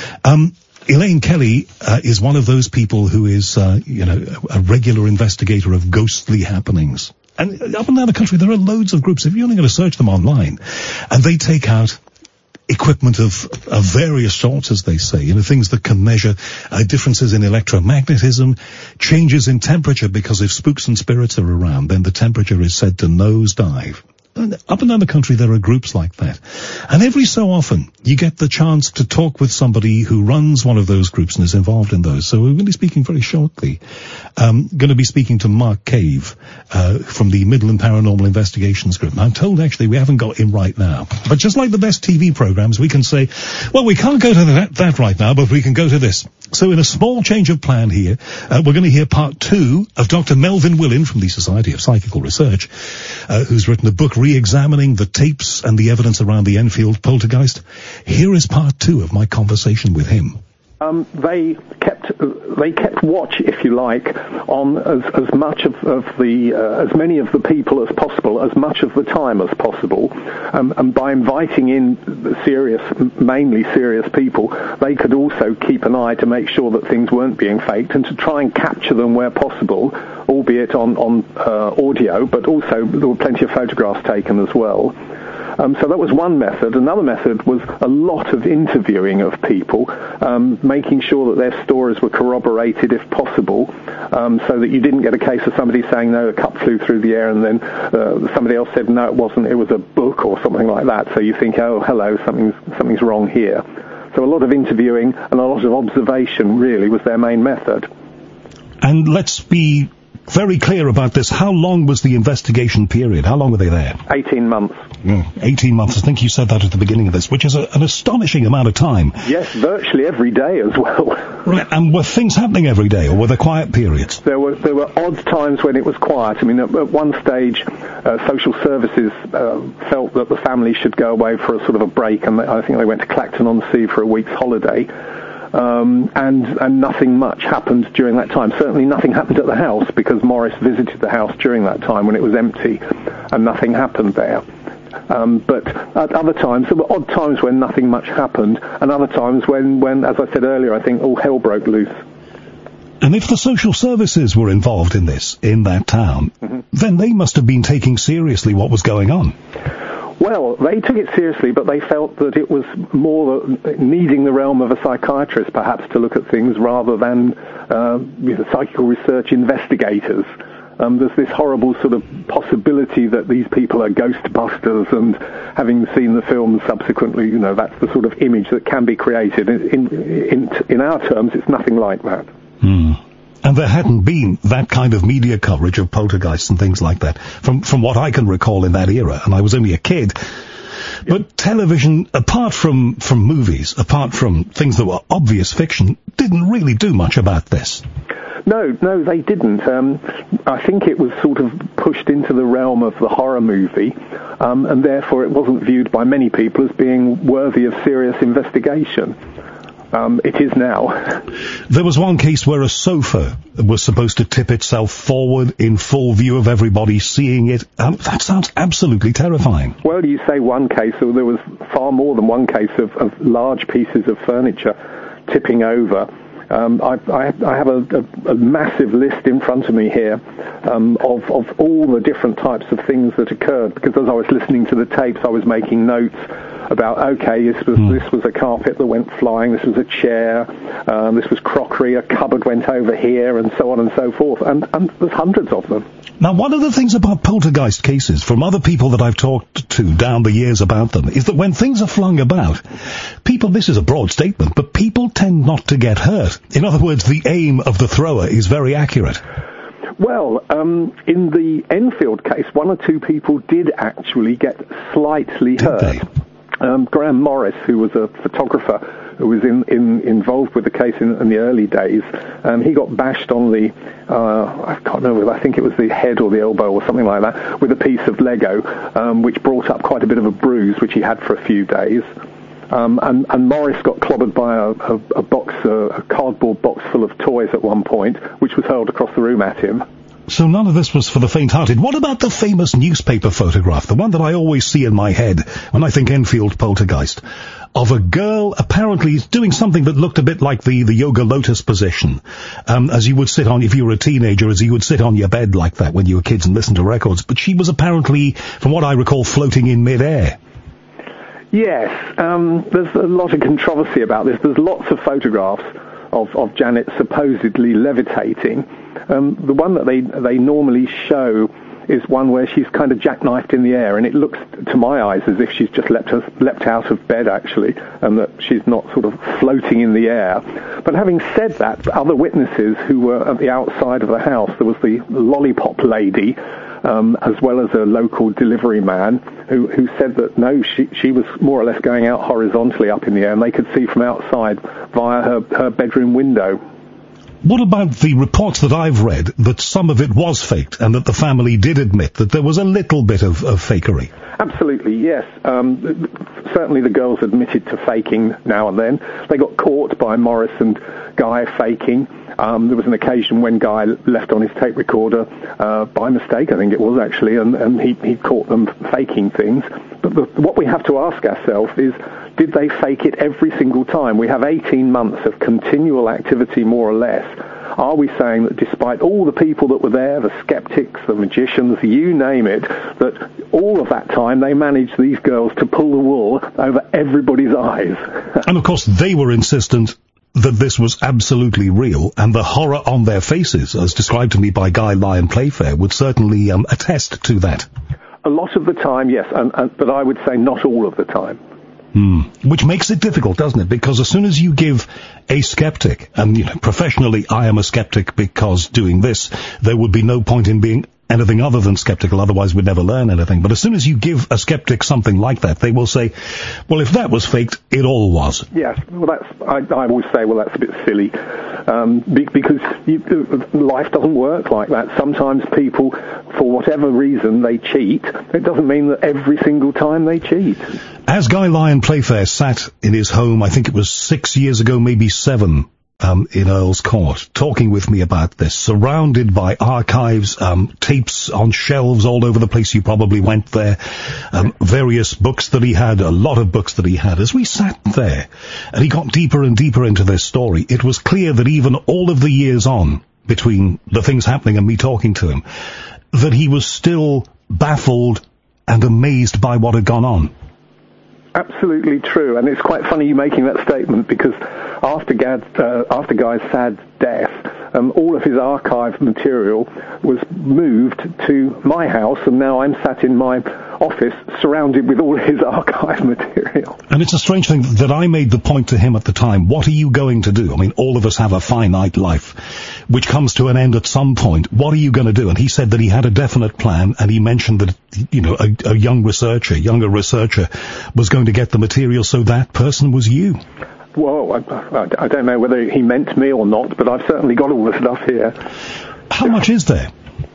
Elaine Kelly is one of those people who is, a regular investigator of ghostly happenings. And up and down the country, there are loads of groups. If you're only going to search them online, and they take out equipment of various sorts, as they say, things that can measure differences in electromagnetism, changes in temperature, because if spooks and spirits are around, then the temperature is said to nosedive. And up and down the country, there are groups like that. And every so often, you get the chance to talk with somebody who runs one of those groups and is involved in those. So we're going to be speaking very shortly. Going to be speaking to Mark Cave, from the Midland Paranormal Investigations Group. And I'm told, actually, we haven't got him right now. But just like the best TV programs, we can say, well, we can't go to that right now, but we can go to this. So in a small change of plan here, we're going to hear part 2 of Dr. Melvin Willin from the Society of Psychical Research, who's written a book re-examining the tapes and the evidence around the Enfield poltergeist. Here is part 2 of my conversation with him. They kept watch, if you like, on as much of the as many of the people as possible, as much of the time as possible, and by inviting in mainly serious people, they could also keep an eye to make sure that things weren't being faked and to try and capture them where possible, albeit on audio, but also there were plenty of photographs taken as well. So that was one method. Another method was a lot of interviewing of people, making sure that their stories were corroborated if possible, so that you didn't get a case of somebody saying, no, a cup flew through the air, and then somebody else said, no, it wasn't, it was a book or something like that. So you think, oh, hello, something's wrong here. So a lot of interviewing and a lot of observation really was their main method. And let's be very clear about this. How long was the investigation period? How long were they there? 18 months. 18 months. I think you said that at the beginning of this, which is an astonishing amount of time. Yes, virtually every day as well. Right. And were things happening every day, or were there quiet periods? There were odd times when it was quiet. I mean, at one stage, social services felt that the family should go away for a sort of a break, and I think they went to Clacton-on-Sea for a week's holiday. And nothing much happened during that time. Certainly nothing happened at the house, because Morris visited the house during that time when it was empty, and nothing happened there. But at other times, there were odd times when nothing much happened, and other times when, as I said earlier, I think all hell broke loose. And if the social services were involved in this, in that town, then they must have been taking seriously what was going on. Well, they took it seriously, but they felt that it was more needing the realm of a psychiatrist, perhaps, to look at things rather than psychical research investigators. There's this horrible sort of possibility that these people are ghostbusters, and having seen the film subsequently, that's the sort of image that can be created. In our terms, it's nothing like that. And there hadn't been that kind of media coverage of poltergeists and things like that, from what I can recall in that era, and I was only a kid. But television, apart from movies, apart from things that were obvious fiction, didn't really do much about this. No, they didn't. I think it was sort of pushed into the realm of the horror movie, and therefore it wasn't viewed by many people as being worthy of serious investigation. It is now. There was one case where a sofa was supposed to tip itself forward in full view of everybody seeing it. That sounds absolutely terrifying. Well, you say one case, so there was far more than one case of large pieces of furniture tipping over. I have a massive list in front of me here of all the different types of things that occurred, because as I was listening to the tapes, I was making notes about, okay, this was a carpet that went flying, this was a chair, this was crockery, a cupboard went over here, and so on and so forth, and there's hundreds of them. Now, one of the things about poltergeist cases, from other people that I've talked to down the years about them, is that when things are flung about, people, this is a broad statement, but people tend not to get hurt. In other words, the aim of the thrower is very accurate. Well, in the Enfield case, one or two people did actually get slightly hurt. Graham Morris, who was a photographer who was involved with the case in the early days, he got bashed on the, I can't remember, I think it was the head or the elbow or something like that, with a piece of Lego, which brought up quite a bit of a bruise, which he had for a few days. And Morris got clobbered by a cardboard box full of toys at one point, which was hurled across the room at him. So none of this was for the faint-hearted. What about the famous newspaper photograph, the one that I always see in my head when I think Enfield poltergeist, of a girl apparently doing something that looked a bit like the yoga lotus position, as you would sit on, if you were a teenager, as you would sit on your bed like that when you were kids and listen to records. But she was apparently, from what I recall, floating in mid-air. Yes, there's a lot of controversy about this. There's lots of photographs of Janet supposedly levitating. The one that they normally show is one where she's kind of jackknifed in the air, and it looks, to my eyes, as if she's just leapt out of bed, actually, and that she's not sort of floating in the air. But having said that, other witnesses who were at the outside of the house, there was the lollipop lady, as well as a local delivery man who said that no, she was more or less going out horizontally up in the air, and they could see from outside via her bedroom window. What about the reports that I've read that some of it was faked and that the family did admit that there was a little bit of fakery? Absolutely, yes. Certainly the girls admitted to faking now and then. They got caught by Morris and Guy faking. There was an occasion when Guy left on his tape recorder by mistake, I think it was actually, and he caught them faking things. But what we have to ask ourselves is, did they fake it every single time? We have 18 months of continual activity, more or less. Are we saying that despite all the people that were there, the skeptics, the magicians, you name it, that all of that time they managed, these girls, to pull the wool over everybody's eyes? And of course they were insistent that this was absolutely real, and the horror on their faces, as described to me by Guy Lyon Playfair, would certainly attest to that. A lot of the time, yes, but I would say not all of the time. Which makes it difficult, doesn't it? Because as soon as you give a skeptic, and professionally I am a skeptic because doing this, there would be no point in being anything other than skeptical, otherwise we'd never learn anything. But as soon as you give a skeptic something like that, they will say, well, if that was faked, it all was. Yes, well, I always say, well, that's a bit silly, because life doesn't work like that. Sometimes people, for whatever reason, they cheat. It doesn't mean that every single time they cheat. As Guy Lyon Playfair sat in his home, I think it was 6 years ago, maybe 7, in Earl's Court, talking with me about this, surrounded by archives, tapes on shelves all over the place. You probably went there, various books that he had, a lot of books that he had. As we sat there, and he got deeper and deeper into this story, it was clear that even all of the years on, between the things happening and me talking to him, that he was still baffled and amazed by what had gone on. Absolutely true, and it's quite funny you making that statement, because after Guy's sad death, all of his archive material was moved to my house, and now I'm sat in my office surrounded with all his archive material. And it's a strange thing that I made the point to him at the time, what are you going to do? I mean, all of us have a finite life, which comes to an end at some point. What are you going to do? And he said that he had a definite plan, and he mentioned that, a younger researcher was going to get the material, so that person was you. Well, I don't know whether he meant me or not, but I've certainly got all the stuff here. How much is there?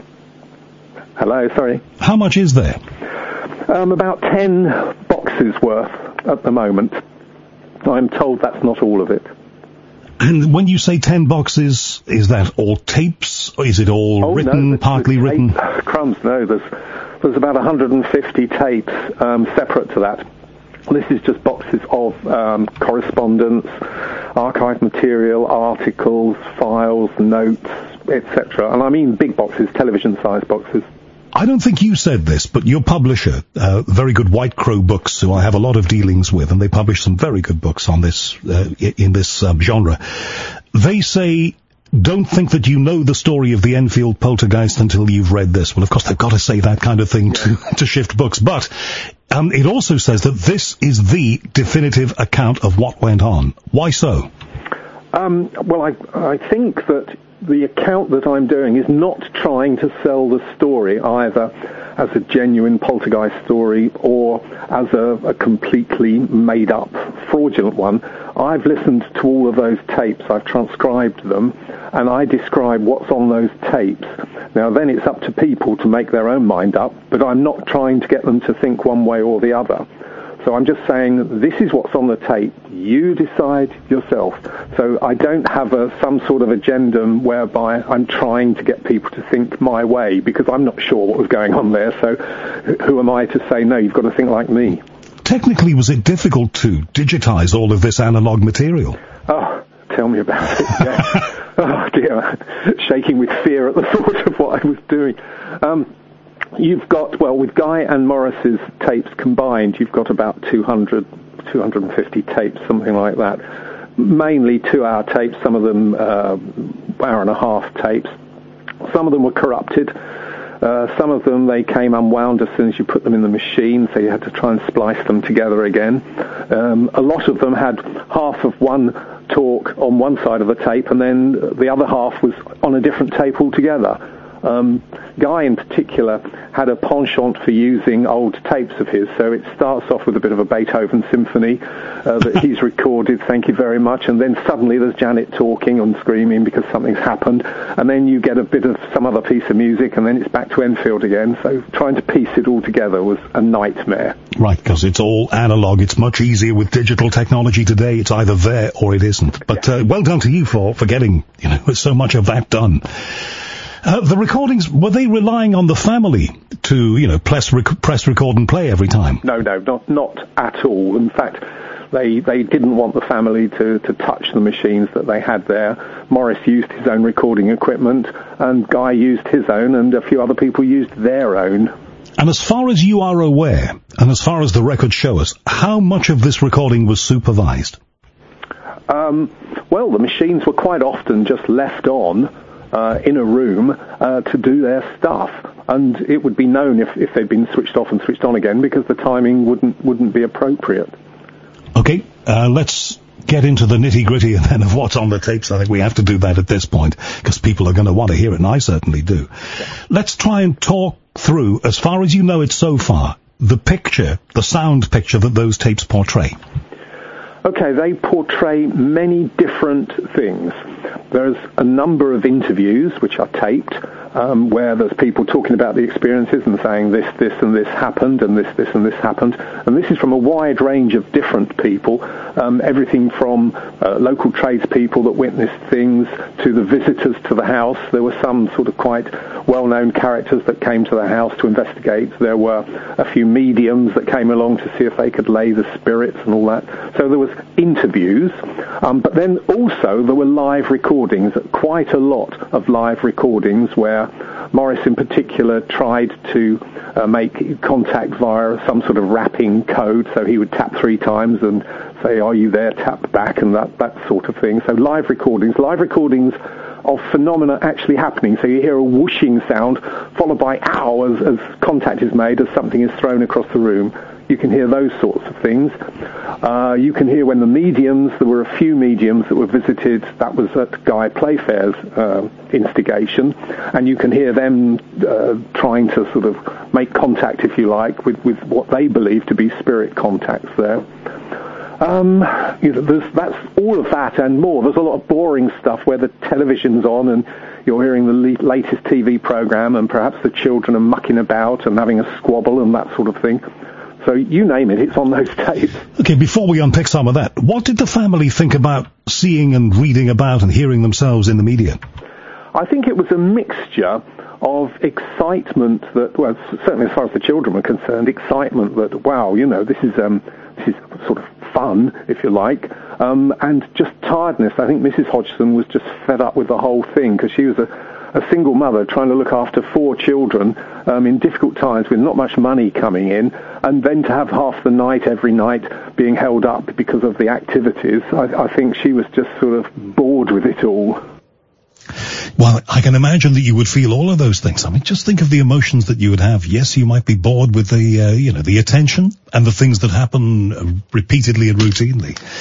Hello, sorry. How much is there? About 10 boxes worth at the moment. I'm told that's not all of it. And when you say 10 boxes, is that all tapes? Or is it all written, partly written? Crumbs, no. There's about 150 tapes separate to that. This is just boxes of correspondence, archive material, articles, files, notes, etc. And I mean big boxes, television-sized boxes. I don't think you said this, but your publisher, very good White Crow Books, who I have a lot of dealings with, and they publish some very good books on this, in this genre, they say, don't think that you know the story of the Enfield poltergeist until you've read this. Well, of course, they've got to say that kind of thing to shift books, but it also says that this is the definitive account of what went on. Why so? Well, I think that the account that I'm doing is not trying to sell the story either as a genuine poltergeist story or as a completely made-up, fraudulent one. I've listened to all of those tapes, I've transcribed them, and I describe what's on those tapes. Now, then it's up to people to make their own mind up, but I'm not trying to get them to think one way or the other. So I'm just saying, this is what's on the tape. You decide yourself. So I don't have some sort of agenda whereby I'm trying to get people to think my way, because I'm not sure what was going on there. So who am I to say, no, you've got to think like me? Technically, was it difficult to digitize all of this analog material? Oh, tell me about it. Yeah. Oh, dear. Shaking with fear at the thought of what I was doing. You've got, well, with Guy and Morris's tapes combined, you've got about 250 tapes, something like that. Mainly 2-hour tapes, some of them hour-and-a-half tapes. Some of them were corrupted. Some of them, they came unwound as soon as you put them in the machine, so you had to try and splice them together again. A lot of them had half of one talk on one side of the tape, and then the other half was on a different tape altogether. Guy in particular had a penchant for using old tapes of his, so it starts off with a bit of a Beethoven symphony that he's recorded, thank you very much, and then suddenly there's Janet talking and screaming because something's happened, and then you get a bit of some other piece of music, and then it's back to Enfield again, so trying to piece it all together was a nightmare. Right, because it's all analog. It's much easier with digital technology today. It's either there or it isn't. But well done to you for getting, so much of that done. The recordings, were they relying on the family to, press record and play every time? No, not at all. In fact, they didn't want the family to touch the machines that they had there. Morris used his own recording equipment, and Guy used his own, and a few other people used their own. And as far as you are aware, and as far as the records show us, how much of this recording was supervised? Well, the machines were quite often just left on in a room to do their stuff, and it would be known if they'd been switched off and switched on again, because the timing wouldn't be appropriate. Okay, let's get into the nitty-gritty and then of what's on the tapes. I think we have to do that at this point, because people are going to want to hear it, and I certainly do. Yeah. Let's try and talk through, as far as you know it so far, the picture, the sound picture that those tapes portray. Okay, they portray many different things. There's a number of interviews which are taped, where there's people talking about the experiences and saying this and this happened, and this and this happened. And this is from a wide range of different people, everything from local tradespeople that witnessed things to the visitors to the house. There were some sort of quite well-known characters that came to the house to investigate. There were a few mediums that came along to see if they could lay the spirits and all that. So there was interviews, but then also there were live recordings, quite a lot of live recordings where Morris in particular tried to make contact via some sort of rapping code, so he would tap 3 times and say, are you there, tap back, and that sort of thing. So live recordings of phenomena actually happening. So you hear a whooshing sound followed by ow as contact is made, as something is thrown across the room. You can hear those sorts of things. You can hear when the mediums, there were a few mediums that were visited, that was at Guy Playfair's instigation, and you can hear them trying to sort of make contact, if you like, with what they believe to be spirit contacts there. That's all of that and more. There's a lot of boring stuff where the television's on and you're hearing the latest TV program, and perhaps the children are mucking about and having a squabble and that sort of thing. So you name it, it's on those tapes. Okay, before we unpick some of that, what did the family think about seeing and reading about and hearing themselves in the media? I think it was a mixture of excitement that, well, certainly as far as the children were concerned, excitement that, wow, this is sort of fun, if you like, and just tiredness. I think Mrs. Hodgson was just fed up with the whole thing, because she was a single mother trying to look after 4 children in difficult times with not much money coming in, and then to have half the night every night being held up because of the activities. I think she was just sort of bored with it all. Well, I can imagine that you would feel all of those things. I mean, just think of the emotions that you would have. Yes, you might be bored with the attention and the things that happen repeatedly and routinely.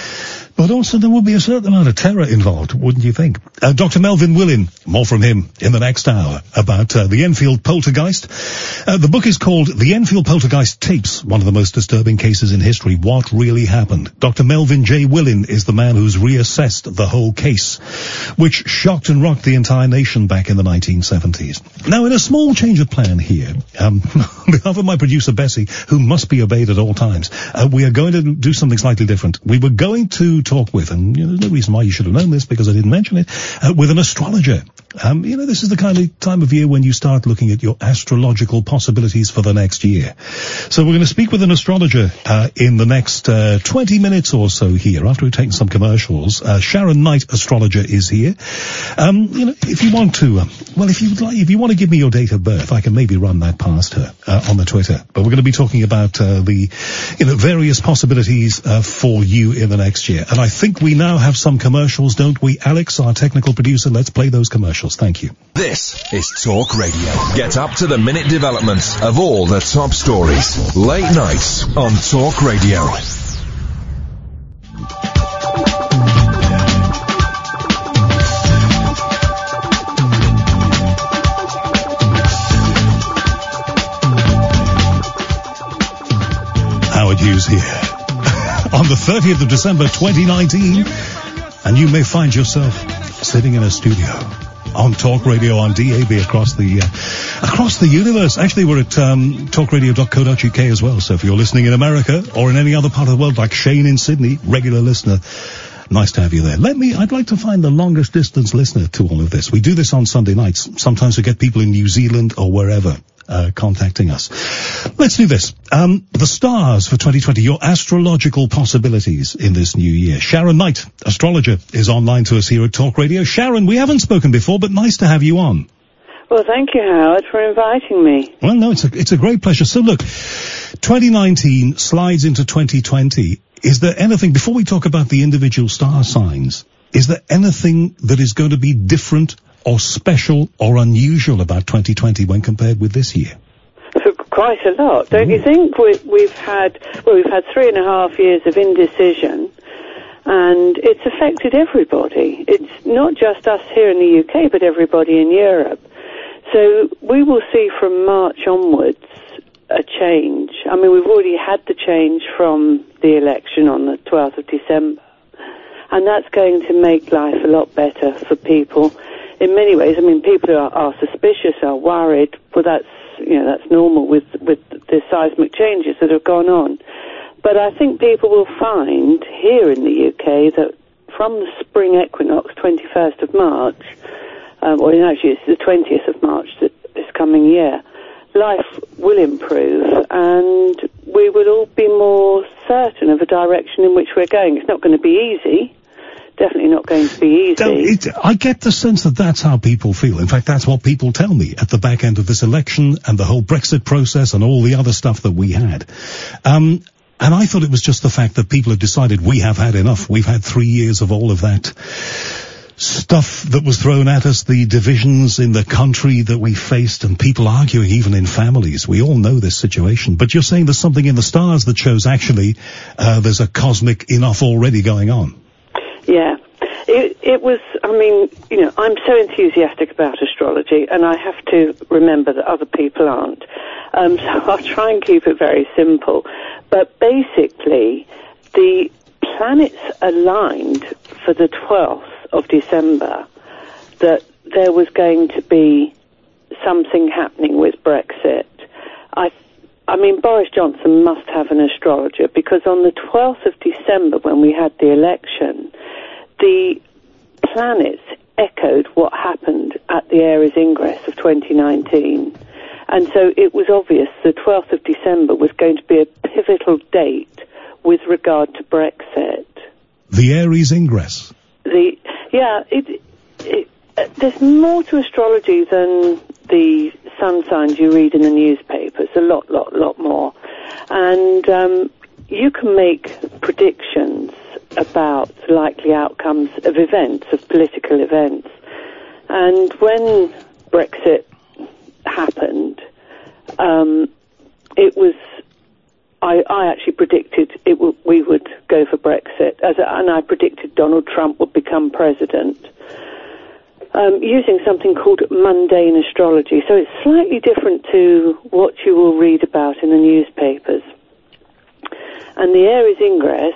But also there would be a certain amount of terror involved, wouldn't you think? Dr. Melvin Willin, more from him in the next hour about the Enfield poltergeist. The book is called The Enfield Poltergeist Tapes, one of the most disturbing cases in history. What really happened? Dr. Melvin J. Willin is the man who's reassessed the whole case, which shocked and rocked the entire nation back in the 1970s. Now, in a small change of plan here, on behalf of my producer Bessie, who must be obeyed at all times, we are going to do something slightly different. We were going to talk with, and there's no reason why you should have known this because I didn't mention it, with an astrologer. This is the kind of time of year when you start looking at your astrological possibilities for the next year. So we're going to speak with an astrologer in the next 20 minutes or so here, after we've taken some commercials. Sharon Knight, astrologer, is here. If you want to, if you want to give me your date of birth, I can maybe run that past her on the Twitter. But we're going to be talking about the various possibilities for you in the next year. And I think we now have some commercials, don't we? Alex, our technical producer, let's play those commercials. Thank you. This is Talk Radio. Get up to the minute developments of all the top stories. Late nights on Talk Radio. Howard Hughes here on the 30th of December 2019, and you may find yourself sitting in a studio on Talk Radio on DAB across the universe. Actually, we're at talkradio.co.uk as well. So if you're listening in America or in any other part of the world, like Shane in Sydney, regular listener, nice to have you there. I'd like to find the longest distance listener to all of this. We do this on Sunday nights. Sometimes we get people in New Zealand or wherever contacting us. Let's do this. The stars for 2020, your astrological possibilities in this new year. Sharon Knight, astrologer, is online to us here at Talk Radio. Sharon, we haven't spoken before, but nice to have you on. Well, thank you, Howard, for inviting me. Well, no, it's a great pleasure. So look, 2019 slides into 2020. Is there anything, before we talk about the individual star signs, is there anything that is going to be different or special or unusual about 2020 when compared with this year? Quite a lot, don't you think? We've had 3.5 years of indecision, and it's affected everybody. It's not just us here in the UK, but everybody in Europe. So we will see from March onwards a change. I mean, we've already had the change from the election on the 12th of December, and that's going to make life a lot better for people. In many ways, I mean, people are suspicious, are worried, but that's normal with the seismic changes that have gone on. But I think people will find here in the UK that from the spring equinox, 21st of March, actually it's the 20th of March this coming year, life will improve and we will all be more certain of the direction in which we're going. It's not going to be easy. Definitely not going to be easy. I get the sense that that's how people feel. In fact, that's what people tell me at the back end of this election and the whole Brexit process and all the other stuff that we had. And I thought it was just the fact that people had decided we have had enough. We've had 3 years of all of that stuff that was thrown at us, the divisions in the country that we faced, and people arguing even in families. We all know this situation. But you're saying there's something in the stars that shows actually there's a cosmic enough already going on. Yeah, it was, I mean, I'm so enthusiastic about astrology, and I have to remember that other people aren't. So I'll try and keep it very simple. But basically, the planets aligned for the 12th of December that there was going to be something happening with Brexit. I mean, Boris Johnson must have an astrologer, because on the 12th of December, when we had the election, the planets echoed what happened at the Aries Ingress of 2019. And so it was obvious the 12th of December was going to be a pivotal date with regard to Brexit. The Aries Ingress? There's more to astrology than the sun signs you read in the newspapers, a lot more. And you can make predictions about the likely outcomes of events, of political events. And when Brexit happened, it was I actually predicted we would go for Brexit, and I predicted Donald Trump would become president, using something called mundane astrology. So it's slightly different to what you will read about in the newspapers. And the Aries Ingress,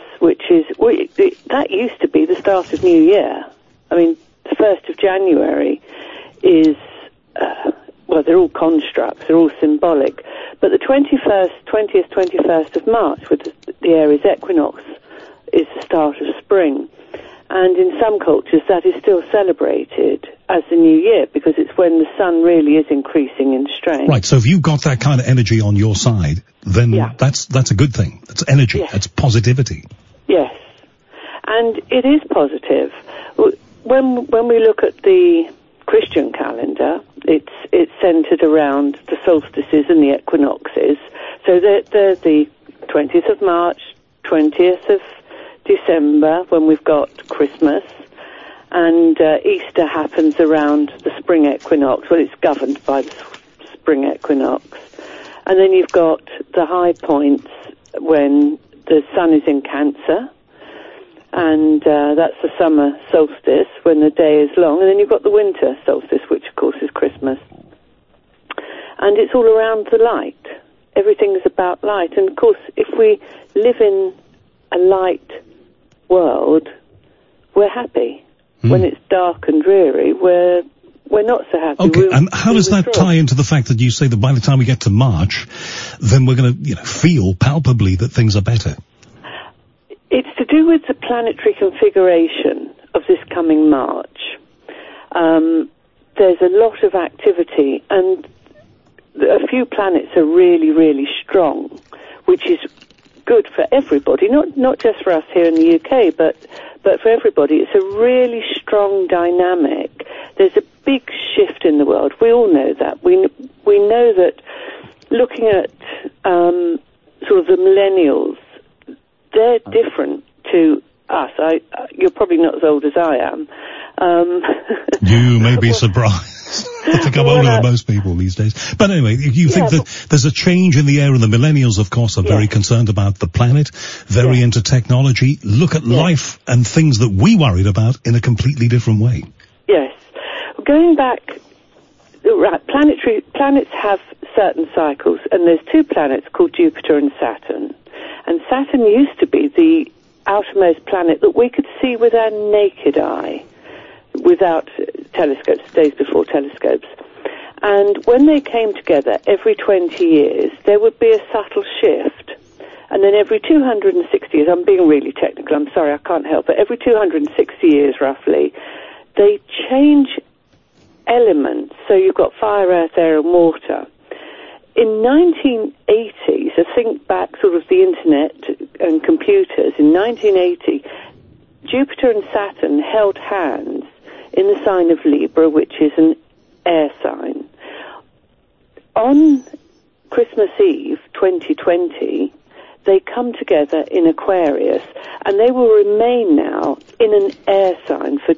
that used to be the start of New Year. I mean, the 1st of January is, they're all constructs, they're all symbolic. But the 20th, 21st of March, with the Aries equinox, is the start of spring. And in some cultures, that is still celebrated as the new year, because it's when the sun really is increasing in strength. Right, so if you've got that kind of energy on your side, then that's a good thing. That's energy. Yes. That's positivity. Yes. And it is positive. When we look at the Christian calendar, it's centered around the solstices and the equinoxes. So they're the 20th of March, 20th of December, when we've got Christmas, and Easter happens around the spring equinox. Well, it's governed by the spring equinox. And then you've got the high points when the sun is in Cancer, and that's the summer solstice, when the day is long. And then you've got the winter solstice, which of course is Christmas. And it's all around the light. Everything is about light. And of course, if we live in a light world, we're happy. When it's dark and dreary, we're not so happy. Okay, and how does that tie into the fact that you say that by the time we get to March, then we're going to feel palpably that things are better? It's to do with the planetary configuration of this coming March. There's a lot of activity, and a few planets are really, really strong, which is good for everybody, not just for us here in the UK, but for everybody. It's a really strong dynamic. There's a big shift in the world. We all know that. We know that looking at sort of the millennials, they're different to us. You're probably not as old as I am. You may be surprised. I think I'm older than most people these days. But anyway, you think that there's a change in the air, and the millennials, of course, are very concerned about the planet, very into technology, look at life and things that we worried about in a completely different way. Yes. Going back, right, planets have certain cycles, and there's two planets called Jupiter and Saturn. And Saturn used to be the outermost planet that we could see with our naked eye, without telescopes, days before telescopes. And when they came together every 20 years, there would be a subtle shift. And then every 260 years, I'm being really technical, I'm sorry, I can't help it, every 260 years roughly, they change elements. So you've got fire, earth, air and water. In 1980, so think back sort of the internet and computers, in 1980, Jupiter and Saturn held hands in the sign of Libra, which is an air sign. On Christmas Eve 2020, they come together in Aquarius, and they will remain now in an air sign for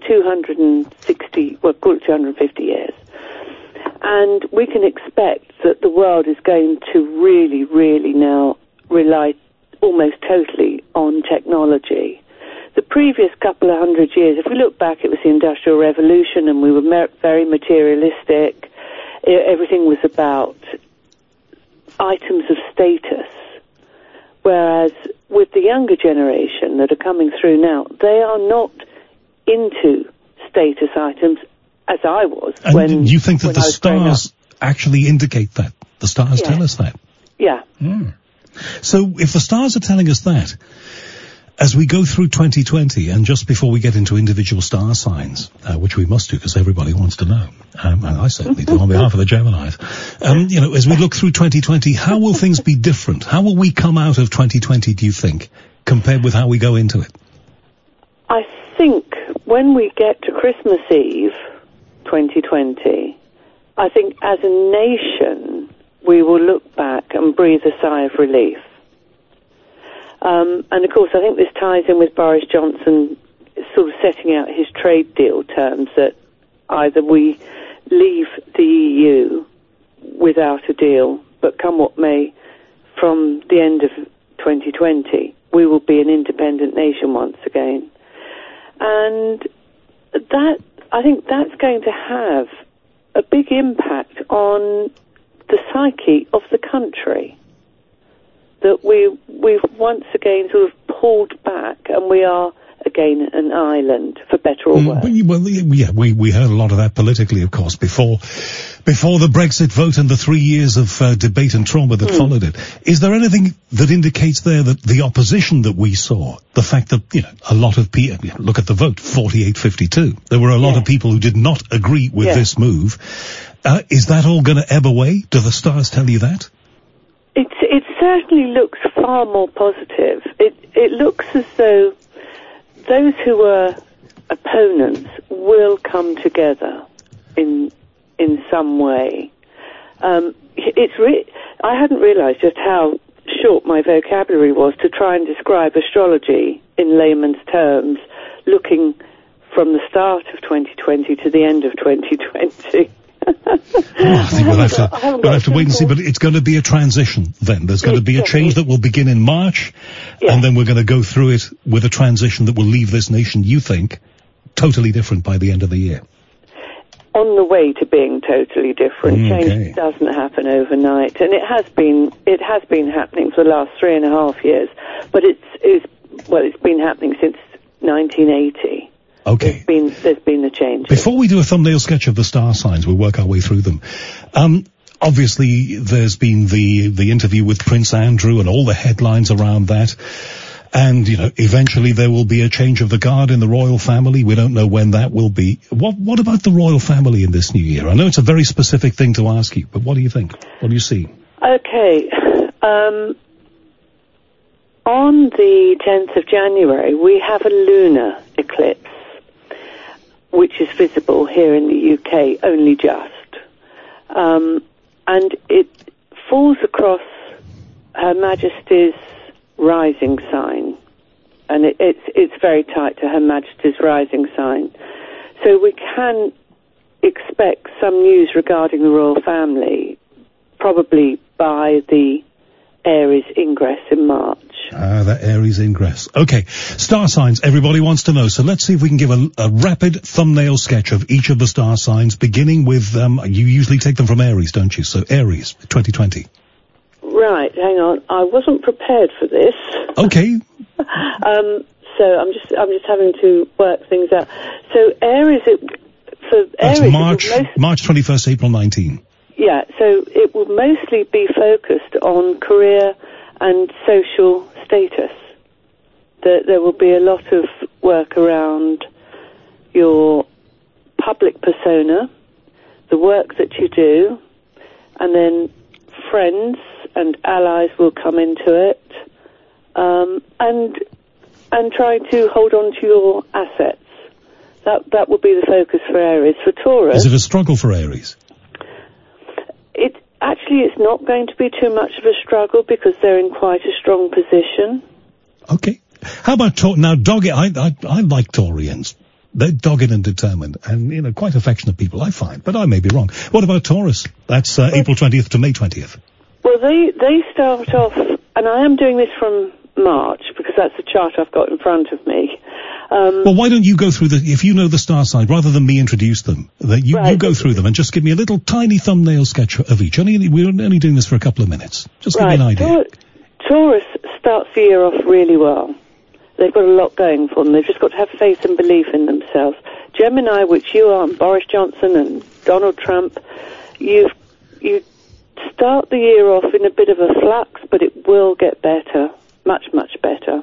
250 years. And we can expect that the world is going to really, really now rely almost totally on technology. The previous couple of hundred years, if we look back, it was the Industrial Revolution, and we were very materialistic. Everything was about items of status. Whereas with the younger generation that are coming through now, they are not into status items as I was. And you think that the stars actually indicate that? The stars tell us that? Yeah. So if the stars are telling us that, as we go through 2020, and just before we get into individual star signs, which we must do because everybody wants to know, and I certainly do on behalf of the Geminis, as we look through 2020, how will things be different? How will we come out of 2020, do you think, compared with how we go into it? I think when we get to Christmas Eve 2020, I think as a nation we will look back and breathe a sigh of relief. And of course, I think this ties in with Boris Johnson sort of setting out his trade deal terms, that either we leave the EU without a deal, but come what may, from the end of 2020, we will be an independent nation once again. And that, I think that's going to have a big impact on the psyche of the country. That we've once again sort of pulled back, and we are again an island, for better or worse. We heard a lot of that politically, of course, before the Brexit vote and the 3 years of debate and trauma that followed it. Is there anything that indicates there that the opposition that we saw, the fact that, a lot of people, look at the vote, 48-52, there were a lot of people who did not agree with this move. Is that all going to ebb away? Do the stars tell you that? It certainly looks far more positive. It looks as though those who were opponents will come together in some way. I hadn't realised just how short my vocabulary was to try and describe astrology in layman's terms, looking from the start of 2020 to the end of 2020. I think we'll have to wait and see, but it's going to be a transition then. There's going to be a change that will begin in March, and then we're going to go through it with a transition that will leave this nation, you think, totally different by the end of the year. On the way to being totally different. Change doesn't happen overnight, and it has been happening for the last 3.5 years, but it's been happening since 1980. Okay. There's been a change. Before we do a thumbnail sketch of the star signs, we'll work our way through them. Obviously, there's been the interview with Prince Andrew and all the headlines around that. And, eventually there will be a change of the guard in the royal family. We don't know when that will be. What about the royal family in this new year? I know it's a very specific thing to ask you, but what do you think? What do you see? Okay. On the 10th of January, we have a lunar eclipse, which is visible here in the UK only just. And it falls across Her Majesty's rising sign. And it's very tight to Her Majesty's rising sign. So we can expect some news regarding the royal family, probably by the Aries ingress in March. The Aries ingress. Okay. Star signs, everybody wants to know. So let's see if we can give a rapid thumbnail sketch of each of the star signs, beginning with, you usually take them from Aries, don't you? So Aries, 2020. Right, hang on. I wasn't prepared for this. Okay. So I'm just having to work things out. So Aries, That's March 21st, April 19. Yeah, so it will mostly be focused on career and social status. There will be a lot of work around your public persona, the work that you do, and then friends and allies will come into it, and try to hold on to your assets. That will be the focus for Aries. For Taurus... Is it a struggle for Aries? It's not going to be too much of a struggle because they're in quite a strong position. Okay. How about now? I like Taurians. They're dogged and determined, and quite affectionate people, I find. But I may be wrong. What about Taurus? That's April 20th to May 20th. Well, they start off, and I am doing this from March because that's the chart I've got in front of me. Well, why don't you go through if you know the star sign, rather than me introduce them, you go through them and just give me a little tiny thumbnail sketch of each. We're only doing this for a couple of minutes. Just give me an idea. Taurus starts the year off really well. They've got a lot going for them. They've just got to have faith and belief in themselves. Gemini, which you are, and Boris Johnson and Donald Trump, you start the year off in a bit of a flux, but it will get better, much, much better.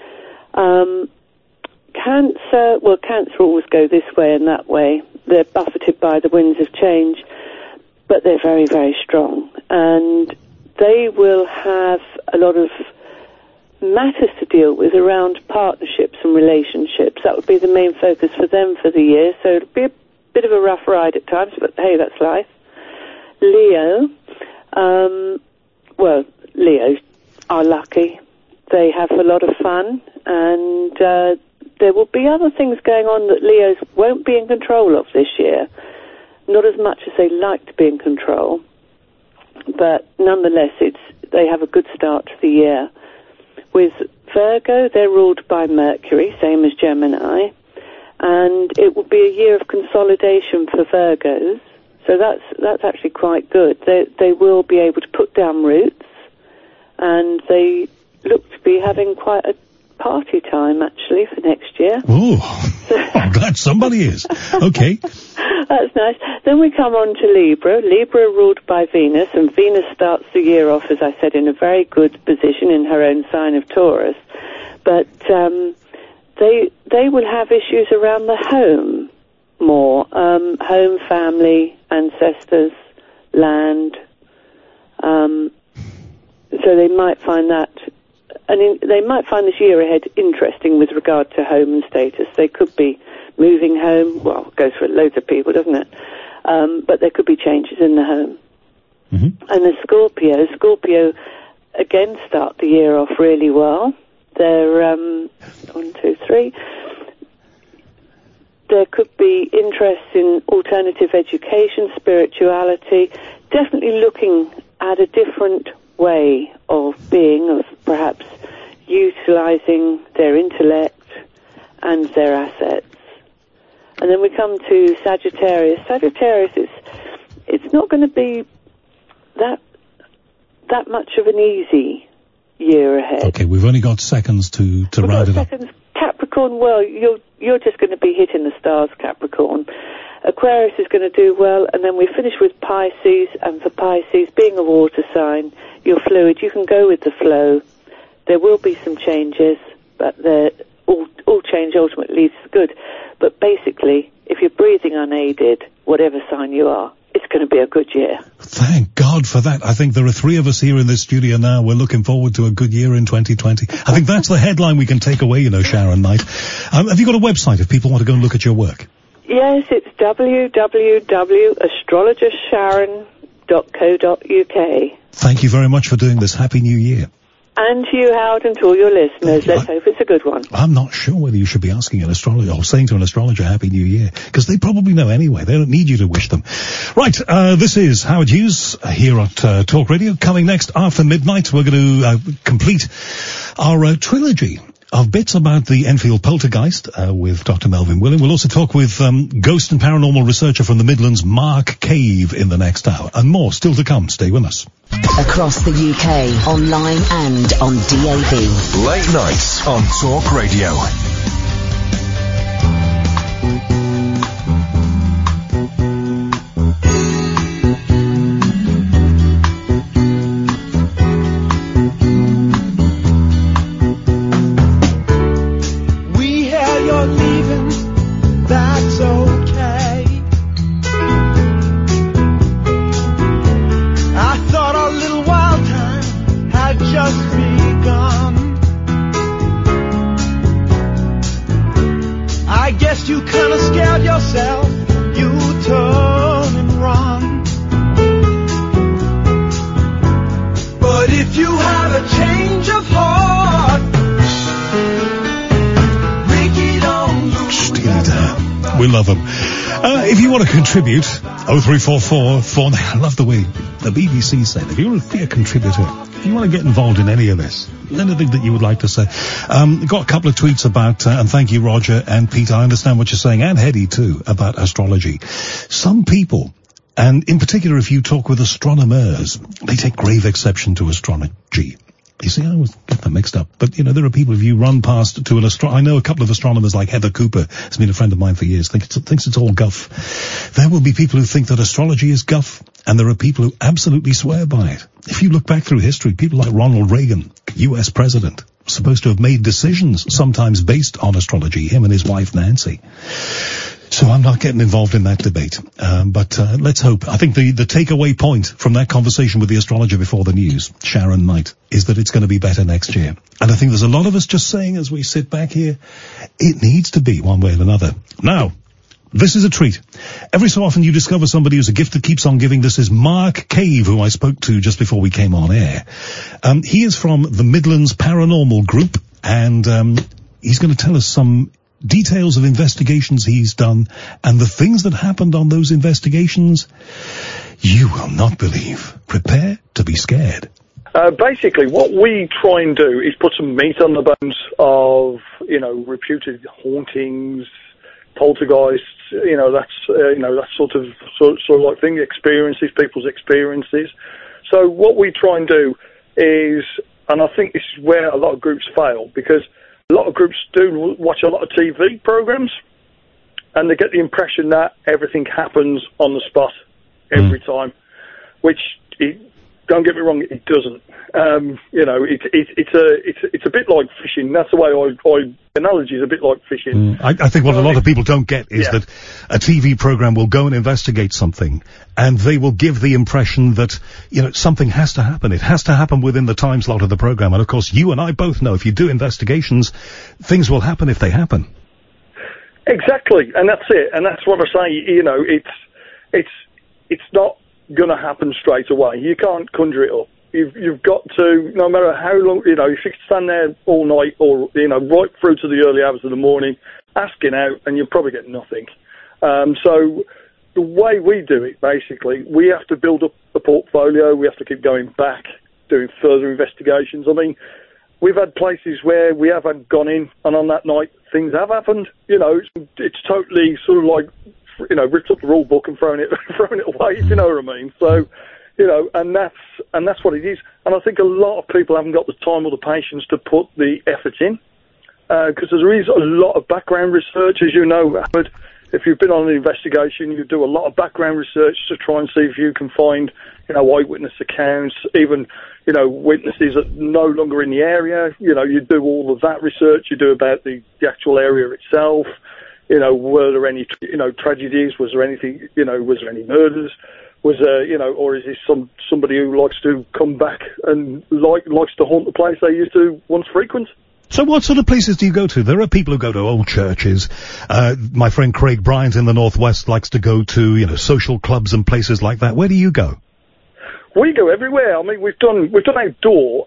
Cancer always go this way and that way. They're buffeted by the winds of change, but they're very, very strong. And they will have a lot of matters to deal with around partnerships and relationships. That would be the main focus for them for the year. So it'll be a bit of a rough ride at times, but hey, that's life. Leo, Leos are lucky. They have a lot of fun, and there will be other things going on that Leos won't be in control of this year. Not as much as they like to be in control, but nonetheless, they have a good start to the year. with Virgo, they're ruled by Mercury, same as Gemini, and it will be a year of consolidation for Virgos. So that's actually quite good. They will be able to put down roots, and they look to be having quite a party time actually for next year. Oh, I'm glad somebody is. Okay. That's nice. Then we come on to Libra. Libra ruled by Venus, and Venus starts the year off, as I said, in a very good position in her own sign of Taurus. But they will have issues around the home more. Home, family, ancestors, land. So they might find that, and they might find this year ahead interesting with regard to home and status. They could be moving home. Well, it goes for loads of people, doesn't it? But there could be changes in the home. Mm-hmm. And the Scorpio again start the year off really well. They're 1, 2, 3. There could be interest in alternative education, spirituality, definitely looking at a different way of being, of perhaps utilising their intellect and their assets. And then we come to Sagittarius. Sagittarius, it's not going to be that much of an easy year ahead. Okay, we've only got seconds to ride it up. Capricorn, well, you're just going to be hitting the stars, Capricorn. Aquarius is going to do well, and then we finish with Pisces, and for Pisces, being a water sign, you're fluid, you can go with the flow. There will be some changes, but all change ultimately leads to good. But basically, if you're breathing unaided, whatever sign you are, it's going to be a good year. Thank God for that. I think there are 3 of us here in this studio now. We're looking forward to a good year in 2020. I think that's the headline we can take away, Sharon Knight. Have you got a website if people want to go and look at your work? Yes, it's www.astrologersharon.co.uk. Thank you very much for doing this. Happy New Year. And to you, Howard, and to all your listeners. Let's hope it's a good one. I'm not sure whether you should be asking an astrologer or saying to an astrologer Happy New Year, because they probably know anyway. They don't need you to wish them. Right, this is Howard Hughes here at Talk Radio. Coming next after midnight, we're going to complete our trilogy of bits about the Enfield poltergeist with Dr. Melvin Willing. We'll also talk with ghost and paranormal researcher from the Midlands, Mark Cave, in the next hour. And more still to come. Stay with us. Across the UK, online and on DAB. Late nights on Talk Radio. You kinda scared yourself, you turn and run. But if you have a change of heart, Ricky don't lose. Steely Dan. We love them. If you want to contribute, 0344 I love the way the BBC said, if you want to be a contributor, if you want to get involved in any of this, anything that you would like to say. Got a couple of tweets about, and thank you, Roger and Peter, I understand what you're saying, and Hedy too, about astrology. Some people, and in particular if you talk with astronomers, they take grave exception to astrology. You see, I always get them mixed up. But, there are people, if you run past to an I know a couple of astronomers like Heather Cooper, has been a friend of mine for years, thinks it's all guff. There will be people who think that astrology is guff, and there are people who absolutely swear by it. If you look back through history, people like Ronald Reagan, US president, supposed to have made decisions sometimes based on astrology, him and his wife Nancy. So I'm not getting involved in that debate. But let's hope. I think the takeaway point from that conversation with the astrologer before the news, Sharon Knight, is that it's going to be better next year. And I think there's a lot of us just saying as we sit back here, it needs to be one way or another. Now, this is a treat. Every so often you discover somebody who's a gift that keeps on giving. This is Mark Cave, who I spoke to just before we came on air. He is from the Midlands Paranormal Group, and he's going to tell us some details of investigations he's done and the things that happened on those investigations you will not believe. Prepare to be scared. Basically, what we try and do is put some meat on the bones of, reputed hauntings, poltergeists, that sort of like thing, people's experiences. So what we try and do is, and I think this is where a lot of groups fail, because a lot of groups do watch a lot of TV programs, and they get the impression that everything happens on the spot every time, which, don't get me wrong, it doesn't. It's a bit like fishing. That's the way analogy is a bit like fishing. I think what a lot of people don't get is that a TV program will go and investigate something, and they will give the impression that, something has to happen. It has to happen within the time slot of the program. And of course, you and I both know if you do investigations, things will happen if they happen. Exactly, and that's it. And that's what I say, it's not going to happen straight away. You can't conjure it up. You've got to, no matter how long, if you stand there all night or, right through to the early hours of the morning, asking out, and you'll probably get nothing. So the way we do it, basically, we have to build up a portfolio. We have to keep going back, doing further investigations. I mean, we've had places where we have gone in, and on that night, things have happened. It's totally sort of like, ripped up the rule book and thrown it away, if you know what I mean. So, and that's what it is. And I think a lot of people haven't got the time or the patience to put the effort in, because there is a lot of background research, as you know, Ahmed. If you've been on an investigation, you do a lot of background research to try and see if you can find, eyewitness accounts, even, witnesses that are no longer in the area. You do all of that research. You do about the actual area itself. Were there any, tragedies? Was there anything, was there any murders? Was there, or is this somebody who likes to come back and likes to haunt the place they used to once frequent? So what sort of places do you go to? There are people who go to old churches. My friend Craig Bryant in the Northwest likes to go to, social clubs and places like that. Where do you go? We go everywhere. I mean, we've done outdoor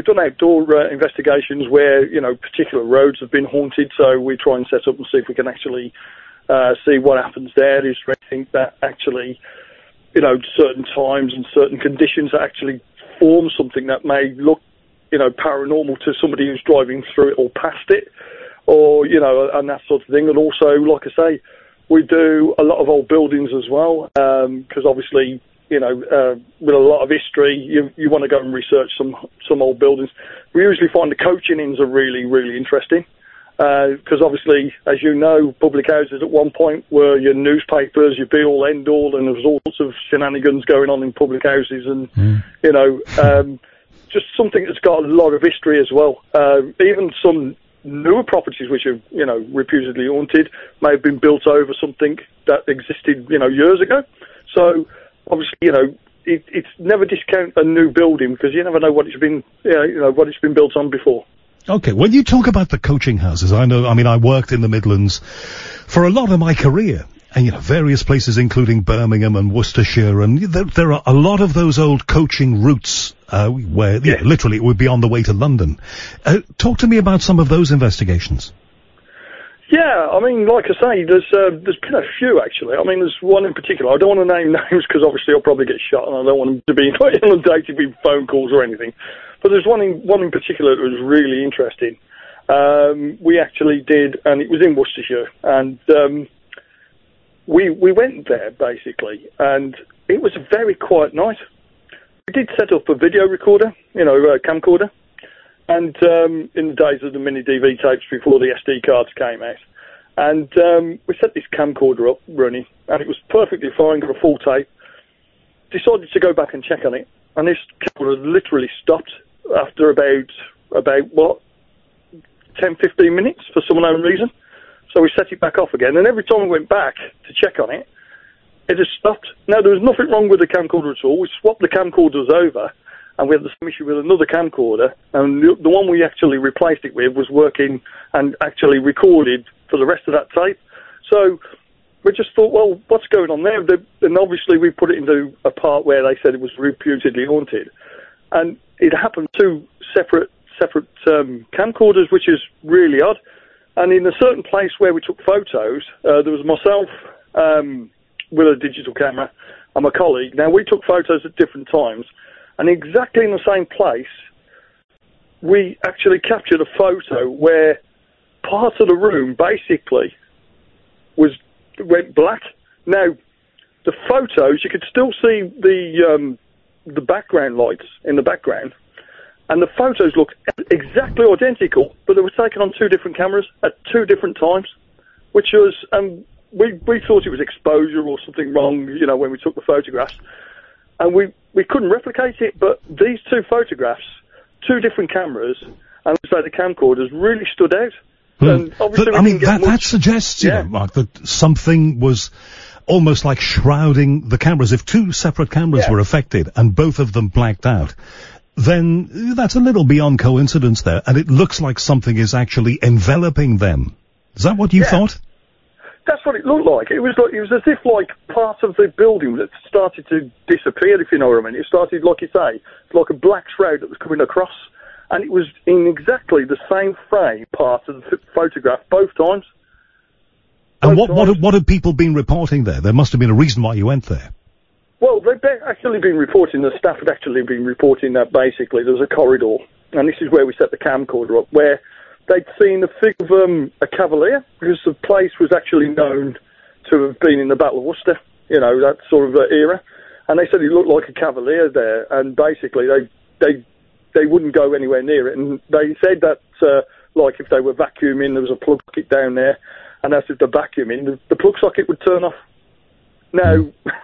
investigations where, particular roads have been haunted. So we try and set up and see if we can actually, see what happens there. Is there anything that actually, certain times and certain conditions that actually form something that may look, paranormal to somebody who's driving through it or past it, or, and that sort of thing. And also, like I say, we do a lot of old buildings as well, because obviously, with a lot of history, you want to go and research some old buildings. We usually find the coaching inns are really, really interesting, because obviously, as you know, public houses at one point were your newspapers, your be-all, end-all, and there was all sorts of shenanigans going on in public houses, and, just something that's got a lot of history as well. Even some newer properties which are, reputedly haunted may have been built over something that existed, years ago. So, obviously, it's never discount a new building because you never know what it's been, what it's been built on before. Okay, when you talk about the coaching houses, I worked in the Midlands for a lot of my career. And, various places, including Birmingham and Worcestershire, and there are a lot of those old coaching routes, where, literally it would be on the way to London. Talk to me about some of those investigations. Yeah, I mean, like I say, there's been a few, actually. I mean, there's one in particular. I don't want to name names because obviously I'll probably get shot and I don't want them to be inundated with phone calls or anything. But there's one in particular that was really interesting. We actually did, and it was in Worcestershire, and, we went there, basically, and it was a very quiet night. We did set up a video recorder, a camcorder, and in the days of the mini DV tapes before the SD cards came out. And we set this camcorder up running, and it was perfectly fine, got a full tape. Decided to go back and check on it, and this camcorder literally stopped after about 10, 15 minutes for some unknown reason. So we set it back off again, and every time we went back to check on it, it just stopped. Now, there was nothing wrong with the camcorder at all. We swapped the camcorders over, and we had the same issue with another camcorder, and the one we actually replaced it with was working and actually recorded for the rest of that tape. So we just thought, well, what's going on there? And obviously we put it into a part where they said it was reputedly haunted, and it happened two separate camcorders, which is really odd. And in a certain place where we took photos, there was myself with a digital camera and my colleague. Now, we took photos at different times, And exactly in the same place, we actually captured a photo where part of the room basically went black. Now, the photos, you could still see the background lights in the background, and the photos look exactly identical, but they were taken on 2 different cameras at 2 different times, which was, we thought it was exposure or something wrong, you know, when we took the photographs, and we couldn't replicate it, but these 2 photographs, 2 different cameras, and so the camcorders really stood out. And obviously that suggests, you know, Mark, that something was almost like shrouding the cameras. If 2 separate cameras were affected and both of them blacked out, then that's a little beyond coincidence there, and it looks like something is actually enveloping them. Is that what you thought? That's what it looked like. It was as if like part of the building that started to disappear, if you know what I mean. It started, like you say, like a black shroud that was coming across, and it was in exactly the same frame part of the photograph both times. And what had people been reporting there? There must have been a reason why you went there. Well, they've actually been reporting, the staff had actually been reporting that basically there was a corridor, and this is where we set the camcorder up, where they'd seen the figure of a cavalier, because the place was actually known to have been in the Battle of Worcester, you know, that sort of era. And they said it looked like a cavalier there, and basically they wouldn't go anywhere near it. And they said that, like, if they were vacuuming, there was a plug socket down there, and as if they're vacuuming, the plug socket would turn off. Now,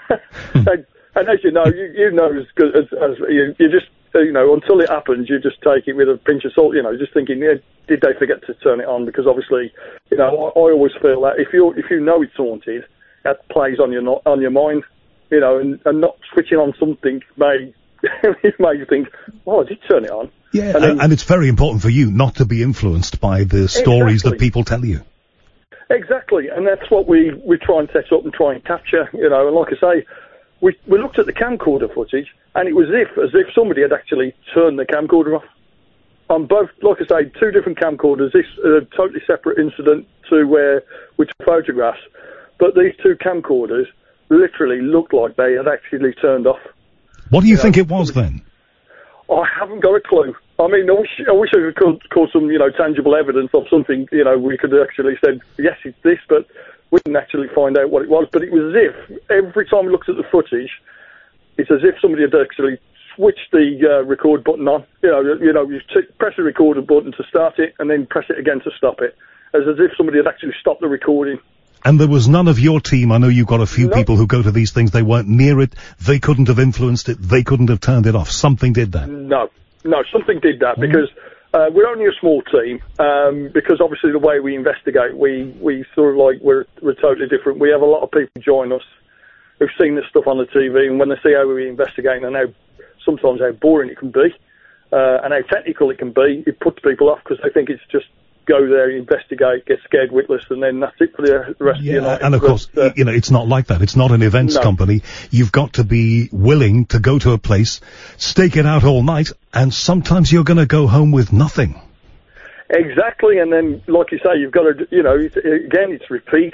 and as you know, you know as good as you just, you know, until it happens, you just take it with a pinch of salt, you know, just thinking, did they forget to turn it on? Because obviously, you know, I always feel that if you know it's haunted, that plays on your mind, you know, and not switching on something may you think, oh, I did turn it on. Yeah, and it's very important for you not to be influenced by the stories that people tell you. Exactly, and that's what we try and set up and try and capture, you know, and like I say, we looked at the camcorder footage, and it was as if somebody had actually turned the camcorder off. On both, like I say, 2 different camcorders, this a totally separate incident to where we took photographs, but these 2 camcorders literally looked like they had actually turned off. What do you think it was then? I haven't got a clue. I mean, I wish I could call some, you know, tangible evidence of something, you know, we could actually said, yes, it's this, but we didn't actually find out what it was. But it was as if, every time we looked at the footage, it's as if somebody had actually switched the record button on. You press the recorder button to start it, and then press it again to stop it. As if somebody had actually stopped the recording. And there was none of your team, I know you've got a few people who go to these things, they weren't near it, they couldn't have influenced it, they couldn't have turned it off. Something did that. No, something did that, because we're only a small team, because obviously the way we investigate, we sort of like, we're totally different. We have a lot of people join us who've seen this stuff on the TV, and when they see how we investigate and sometimes how boring it can be, and how technical it can be, it puts people off because they think it's just go there, investigate, get scared witless, and then that's it for the rest of your night. And of course, you know, it's not like that. It's not an events company. You've got to be willing to go to a place, stake it out all night, and sometimes you're going to go home with nothing. Exactly, and then, like you say, you've got to, you know, again, it's repeat,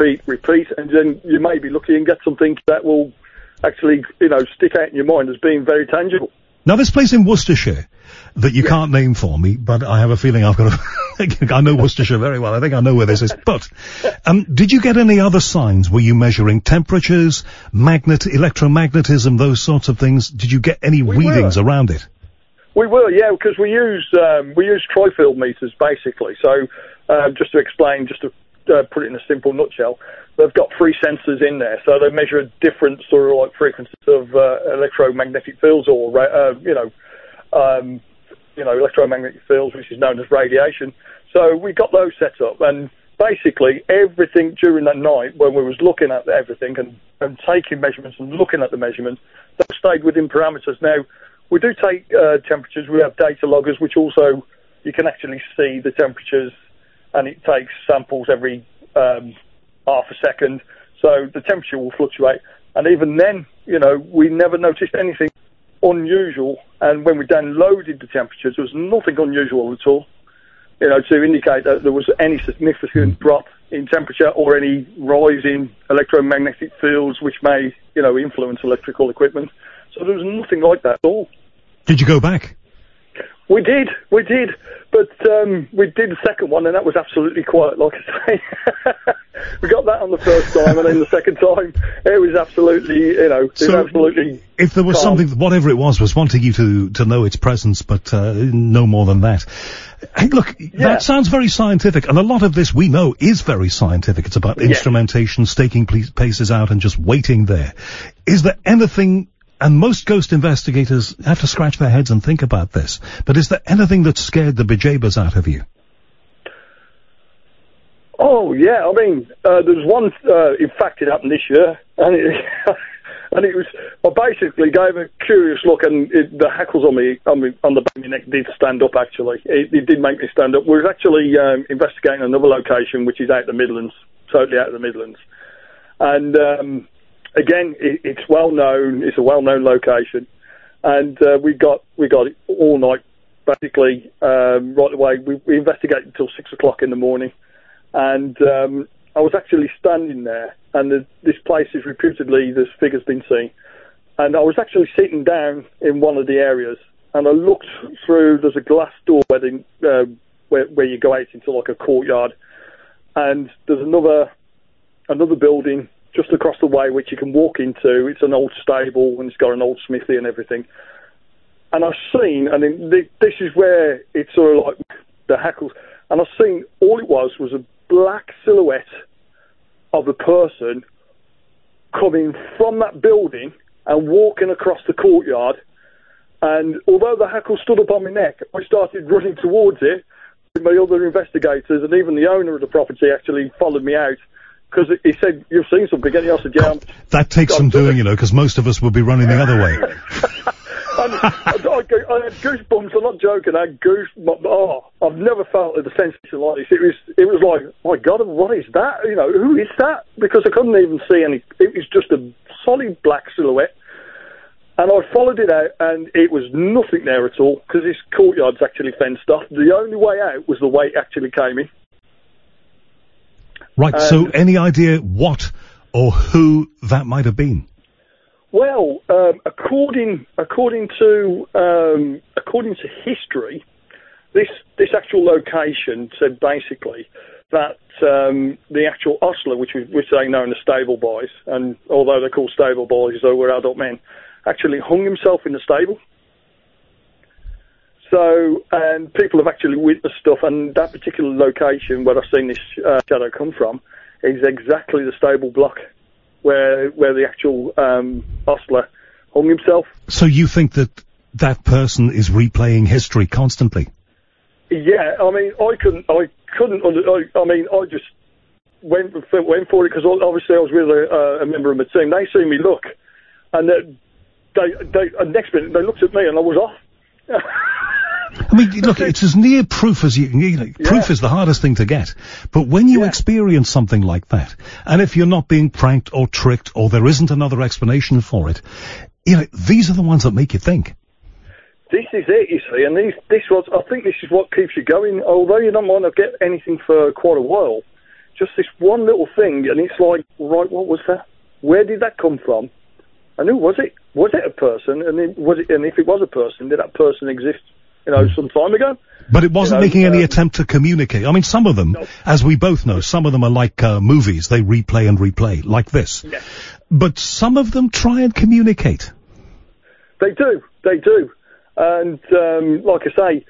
and then you may be lucky and get something that will actually, you know, stick out in your mind as being very tangible. Now, this place in Worcestershire that you can't name for me, but I have a feeling I've got to... I know Worcestershire very well. I think I know where this is. But did you get any other signs? Were you measuring temperatures, electromagnetism, those sorts of things? Did you get any readings around it? We were, yeah, because we use trifield meters, basically. So just to explain, just to put it in a simple nutshell, they've got 3 sensors in there, so they measure different sort of like frequencies of electromagnetic fields, or electromagnetic fields, which is known as radiation. So we got those set up, and basically everything during that night when we was looking at everything and taking measurements and looking at the measurements, they stayed within parameters. Now, we do take temperatures. We have data loggers, which also you can actually see the temperatures, and it takes samples every half a second, so the temperature will fluctuate. And even then, you know, we never noticed anything unusual, and when we downloaded the temperatures, there was nothing unusual at all, you know, to indicate that there was any significant drop in temperature or any rise in electromagnetic fields which may, you know, influence electrical equipment. So there was nothing like that at all. Did you go back? We did, but we did the second one, and that was absolutely quiet, like I say. We got that on the first time, and then the second time, it was absolutely, absolutely if there was calm. something, whatever it was wanting you to know its presence, but no more than that. Hey, look, that sounds very scientific, and a lot of this we know is very scientific. It's about instrumentation, staking places out, and just waiting there. Is there anything... And most ghost investigators have to scratch their heads and think about this. But is there anything that scared the bejeebers out of you? Oh, yeah. I mean, there's one, in fact, it happened this year. And it was, I basically gave a curious look, and the hackles on the back of my neck did stand up, actually. It did make me stand up. We were actually investigating another location, which is out the Midlands, totally out of the Midlands. And... again, it's well known. It's a well-known location, and we got it all night, basically. Right away, we investigated until 6 o'clock in the morning, and I was actually standing there, and this place is reputedly this figure's been seen, and I was actually sitting down in one of the areas, and I looked through. There's a glass door where you go out into like a courtyard, and there's another building just across the way, which you can walk into. It's an old stable, and it's got an old smithy and everything. And I've seen, and this is where it's sort of like the hackles, and I've seen all it was a black silhouette of a person coming from that building and walking across the courtyard. And although the hackles stood up on my neck, I started running towards it. My other investigators and even the owner of the property actually followed me out. Because he said, "You've seen something," and I said, "Yeah." That takes some doing, because most of us would be running the other way. I had goosebumps. I'm not joking. I had goosebumps. Oh, I've never felt a sensation like this. It was like, my God, what is that? Who is that? Because I couldn't even see any. It was just a solid black silhouette. And I followed it out, and it was nothing there at all, because this courtyard's actually fenced off. The only way out was the way it actually came in. Right, so any idea what or who that might have been? Well, according to history, this actual location said basically that the actual ostler, which they know as stable boys, and although they're called stable boys, though we're adult men, actually hung himself in the stable. So, and people have actually witnessed stuff, and that particular location where I've seen this shadow come from is exactly the stable block where the actual ostler hung himself. So you think that person is replaying history constantly? Yeah, I mean, I just went for it because obviously I was with a member of my team. They see me look, and next minute they looked at me and I was off. I mean, look, it's as near proof as you can get. Proof is the hardest thing to get. But when you experience something like that, and if you're not being pranked or tricked, or there isn't another explanation for it, these are the ones that make you think. This is it, you see, and I think this is what keeps you going. Although you don't want to get anything for quite a while, just this one little thing, and it's like, right, what was that? Where did that come from? And who was it? Was it a person? And if it was a person, did that person exist? Some time ago. But it wasn't making any attempt to communicate. I mean, some of them, as we both know, some of them are like movies. They replay and replay, like this. Yes. But some of them try and communicate. They do. And, like I say,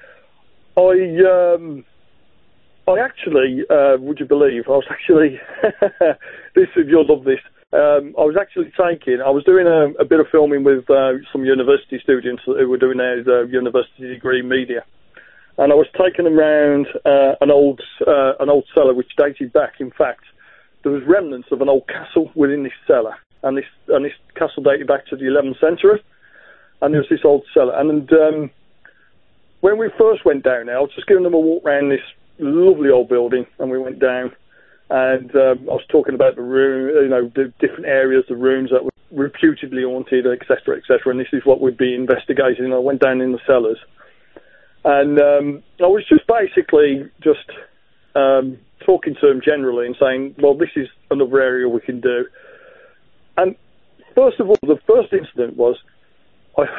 I actually, would you believe, I was actually, you'll love this. I was doing a bit of filming with some university students who were doing their university degree in media, and I was taking them round an old cellar which dated back. In fact, there was remnants of an old castle within this cellar, and this castle dated back to the 11th century, and there was this old cellar. And when we first went down there, I was just giving them a walk around this lovely old building, and we went down. And I was talking about the room, the different areas, the rooms that were reputedly haunted, etc., etc. And this is what we'd be investigating. I went down in the cellars, and I was just basically talking to them generally and saying, well, this is another area we can do. And first of all, the first incident was I heard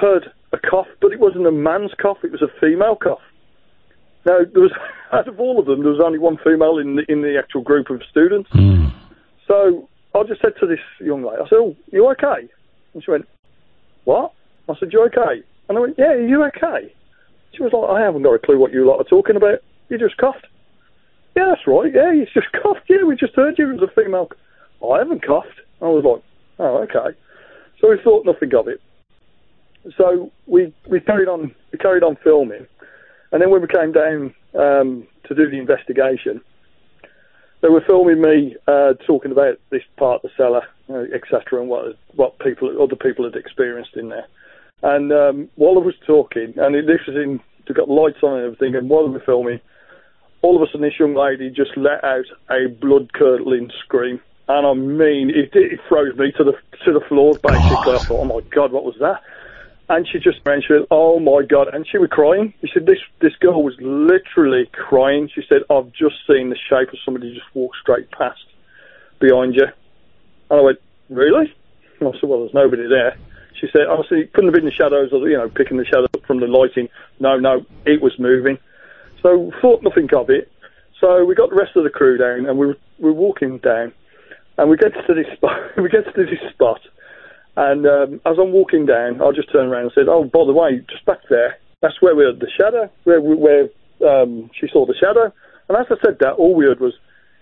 a cough, but it wasn't a man's cough, it was a female cough. Now, there was, out of all of them, there was only one female in the actual group of students. So I just said to this young lady, I said, "Oh, you okay?" And she went, "What?" I said, "You okay?" And I went, "Yeah, are you okay?" She was like, "I haven't got a clue what you lot are talking about. You just coughed." "Yeah, that's right. Yeah, you just coughed. Yeah, we just heard you. It was a female." "I haven't coughed." I was like, "Oh, okay." So we thought nothing of it. So we carried on filming, and then when we came down to do the investigation, they were filming me talking about this part of the cellar, etc., and what other people had experienced in there. And while I was talking, and this was they've got lights on and everything, and while we were filming, all of a sudden this young lady just let out a blood-curdling scream. And I mean, it froze me to the floor, basically. I thought, oh my God, what was that? And she just ran, she went, oh my God, and she was crying. She said, this girl was literally crying. She said, I've just seen the shape of somebody just walk straight past behind you. And I went, really? And I said, well, there's nobody there. She said, obviously, it couldn't have been the shadows, or, picking the shadow up from the lighting. No, it was moving. So thought nothing of it. So we got the rest of the crew down, and we were walking down, and we get to this spot. And as I'm walking down, I just turned around and said, oh, by the way, just back there, that's where we had the shadow, where she saw the shadow. And as I said that, all we heard was,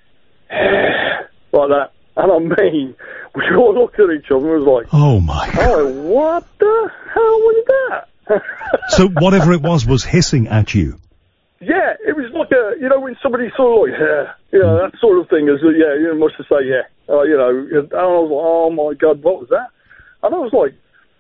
like that. And I mean, we all looked at each other and was like, oh my God. Oh, what the hell was that? So whatever it was hissing at you? Yeah, it was like when somebody sort of like, that sort of thing, is, you must have said, and I was like, oh my God, what was that? And I was like,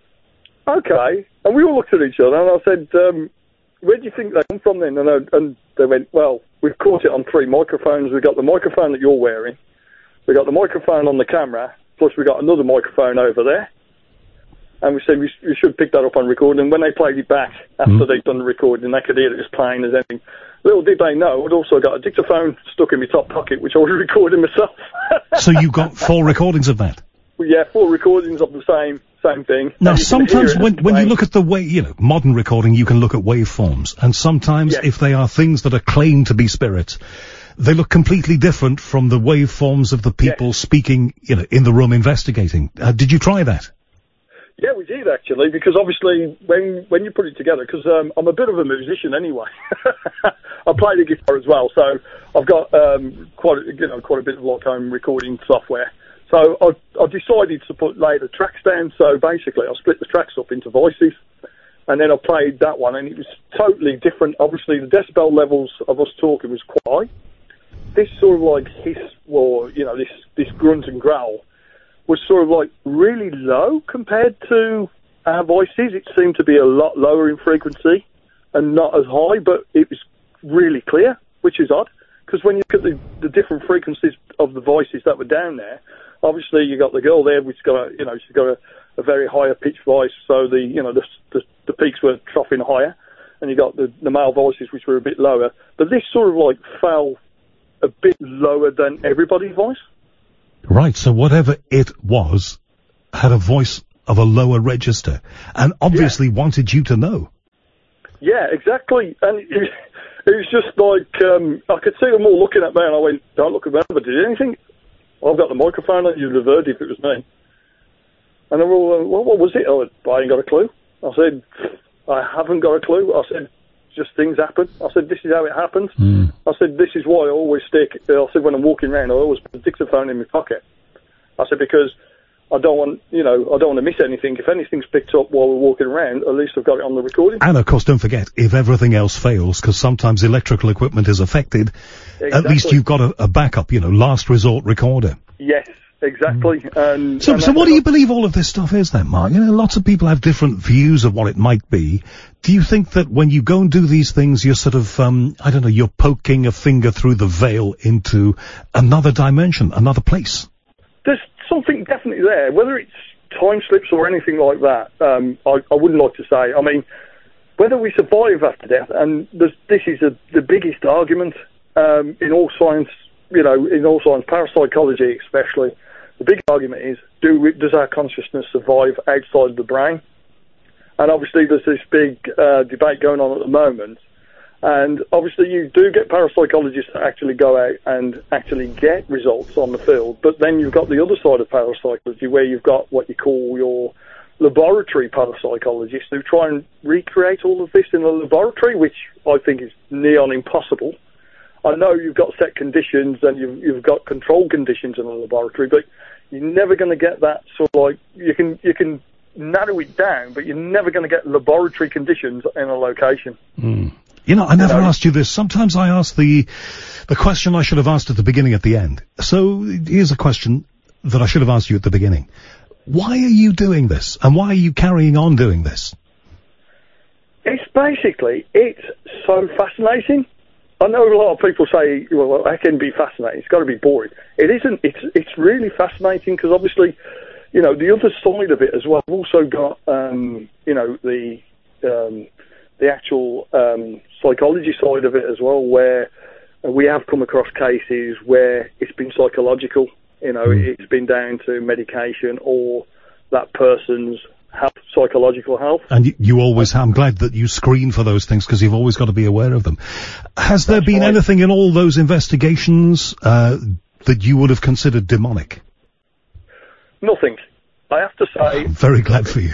okay. And we all looked at each other, and I said, where do you think they come from then? And they went, well, we've caught it on 3 microphones. We've got the microphone that you're wearing. We got the microphone on the camera, plus we got another microphone over there. And we said we should pick that up on recording. And when they played it back, after they'd done the recording, they could hear it as plain as anything. Little did they know, I'd also got a dictaphone stuck in my top pocket, which I was recording myself. So you got 4 recordings of that? Well, yeah, 4 recordings of the same thing. Now, sometimes when you look at the way, modern recording, you can look at waveforms. And sometimes if they are things that are claimed to be spirits, they look completely different from the waveforms of the people speaking, in the room investigating. Did you try that? Yeah, we did actually, because obviously when you put it together, because I'm a bit of a musician anyway. I play the guitar as well, so I've got quite a bit of home recording software. So I decided to lay the tracks down. So basically, I split the tracks up into voices, and then I played that one, and it was totally different. Obviously, the decibel levels of us talking was quite high. This sort of like hiss, or this grunt and growl, was sort of like really low compared to our voices. It seemed to be a lot lower in frequency and not as high, but it was really clear, which is odd, because when you look at the different frequencies of the voices that were down there, obviously you got the girl there, which got she's got a very higher pitched voice, so the peaks were troughing higher, and you got the male voices which were a bit lower, but this sort of like fell a bit lower than everybody's voice. Right, so whatever it was had a voice of a lower register, and obviously wanted you to know. Yeah, exactly. And it was just like, I could see them all looking at me, and I went, don't look at me, but did anything? Well, I've got the microphone, and you'd have heard if it was me. And they were all, well, what was it? I ain't got a clue. I said, I haven't got a clue. I said, just things happen. I said, this is how it happens. I said, this is why I always stick. I said, when I'm walking around, I always put a dictaphone in my pocket. I said, because I don't want to miss anything. If anything's picked up while we're walking around, at least I've got it on the recording. And of course, don't forget, if everything else fails, because sometimes electrical equipment is affected, at least you've got a backup, last resort recorder. Yes. Exactly. So what do you believe all of this stuff is then, Mark? Lots of people have different views of what it might be. Do you think that when you go and do these things, you're sort of, you're poking a finger through the veil into another dimension, another place? There's something definitely there. Whether it's time slips or anything like that, I wouldn't like to say. I mean, whether we survive after death, and this is the biggest argument in all science, in all science, parapsychology especially. The big argument is, does our consciousness survive outside of the brain? And obviously there's this big debate going on at the moment. And obviously you do get parapsychologists that actually go out and actually get results on the field. But then you've got the other side of parapsychology where you've got what you call your laboratory parapsychologists who try and recreate all of this in a laboratory, which I think is near on impossible. I know you've got set conditions and you've got control conditions in a laboratory, but you're never going to get that sort of like, you can narrow it down, but you're never going to get laboratory conditions in a location. You know, I never asked you this. Sometimes I ask the question I should have asked at the beginning at the end. So here's a question that I should have asked you at the beginning. Why are you doing this? And why are you carrying on doing this? It's so fascinating. I know a lot of people say, well, that can be fascinating. It's got to be boring. It isn't. It's really fascinating because obviously, you know, the other side of it as well. I've also got, you know, the actual psychology side of it as well, where we have come across cases where it's been psychological. You know, it's been down to medication or that person's health, psychological health. And you always have. I'm glad that you screen for those things because you've always got to be aware of them. Has there been anything in all those investigations that you would have considered demonic? Nothing. I have to say... I'm very glad for you.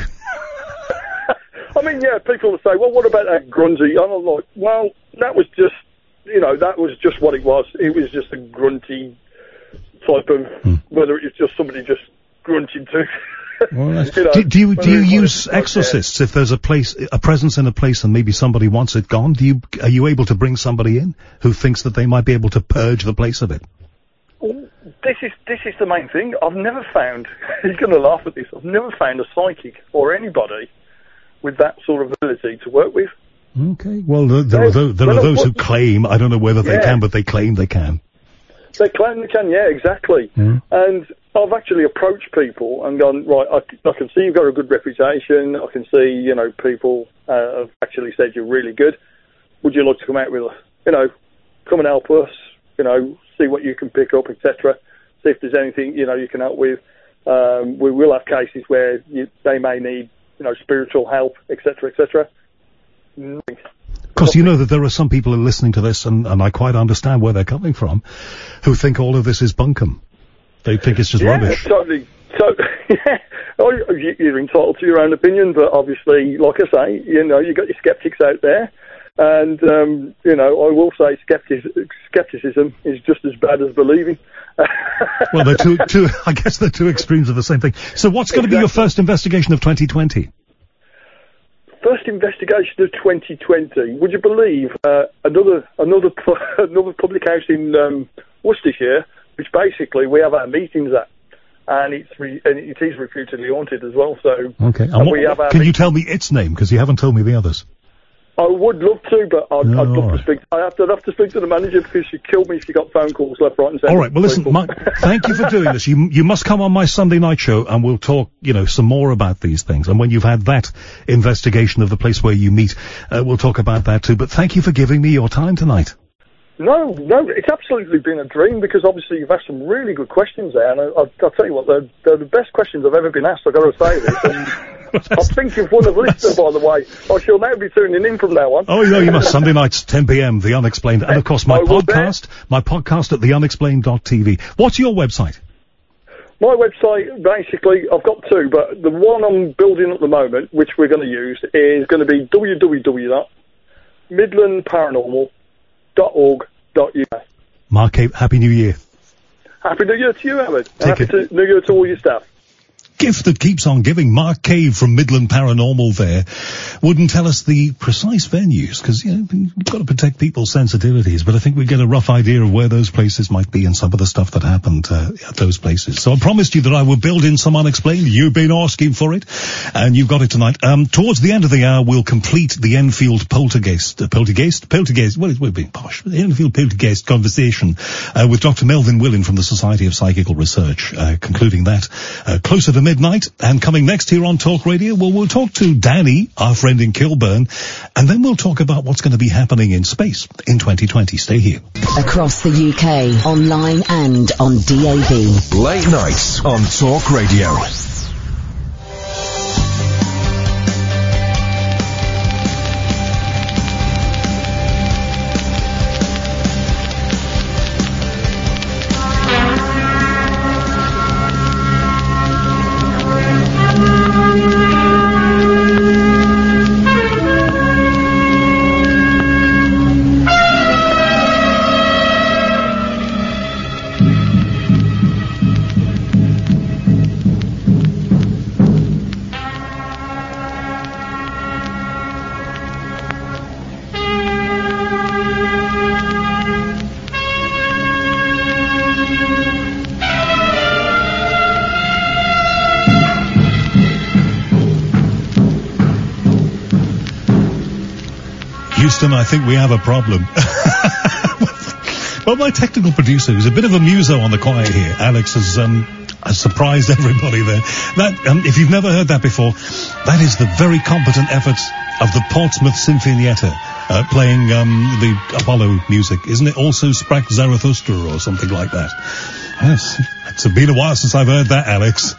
I mean, yeah, people will say, well, what about that grunty? And I'm like, well, that was just, you know, that was just what it was. It was just a grunty type of, whether it was just somebody just grunting to. Well, you know, do you use exorcists if there's a presence in a place and maybe somebody wants it gone? Are you able to bring somebody in who thinks that they might be able to purge the place of it? This is the main thing. I've never found, you're going to laugh at this, I've never found a psychic or anybody with that sort of ability to work with. Okay, well, there are those who claim, I don't know whether they can, but they claim they can. They claim they can, yeah, exactly. And I've actually approached people and gone, right, I can see you've got a good reputation, I can see, you know, people have actually said you're really good. Would you like to come out with us? You know, come and help us, you know, see what you can pick up, etc. See if there's anything, you know, you can help with. We will have cases where they may need, you know, spiritual help, etc., etc. Of course, you know that there are some people who are listening to this, and I quite understand where they're coming from, who think all of this is bunkum. They think it's just rubbish. Totally. So, yeah, you're entitled to your own opinion, but obviously, like I say, you know, you've got your skeptics out there, and, you know, I will say skepticism is just as bad as believing. Well, they're two, I guess they're two extremes of the same thing. So what's going to be your first investigation of 2020? First investigation of 2020. Would you believe another public house in Worcestershire, which basically we have our meetings at, and it is reputedly haunted as well. So okay, can you tell me its name because you haven't told me the others? I would love to, but I'd love to speak. I'd have to speak to the manager because she'd kill me if she got phone calls left, right, and centre. All right. Well, listen, thank you for doing this. You must come on my Sunday night show, and we'll talk, you know, some more about these things. And when you've had that investigation of the place where you meet, we'll talk about that too. But thank you for giving me your time tonight. No, it's absolutely been a dream because obviously you've asked some really good questions there, and I'll tell you what, they're the best questions I've ever been asked. I've got to say this. And I think you've won a listener, by the way. I shall now be tuning in from now on. Oh, no, you must. Sunday nights, 10 p.m, The Unexplained. And, of course, my podcast at theunexplained.tv. What's your website? My website, basically, I've got two, but the one I'm building at the moment, which we're going to use, is going to be www.midlandparanormal.org.uk. Mark Cape, Happy New Year. Happy New Year to you, Howard. Happy New Year to all your staff. Gift that keeps on giving. Mark Cave from Midland Paranormal there wouldn't tell us the precise venues because, you know, we've got to protect people's sensitivities, but I think we get a rough idea of where those places might be and some of the stuff that happened at those places. So I promised you that I would build in some Unexplained. You've been asking for it, and you've got it tonight. Towards the end of the hour, we'll complete the Enfield poltergeist. Well, we're being posh. The Enfield poltergeist conversation with Dr. Melvin Willen from the Society of Psychical Research, concluding that closer to midnight. And coming next here on Talk Radio, well, we'll talk to Danny, our friend in Kilburn, and then we'll talk about what's going to be happening in space in 2020. Stay here. Across the UK, online and on DAB. Late nights on Talk Radio. Houston, I think we have a problem. Well, my technical producer, who's a bit of a muso on the quiet here, Alex, has surprised everybody there. That, if you've never heard that before, that is the very competent efforts of the Portsmouth Sinfonietta, playing the Apollo music. Isn't it also Sprach Zarathustra or something like that? Yes, it's been a while since I've heard that, Alex.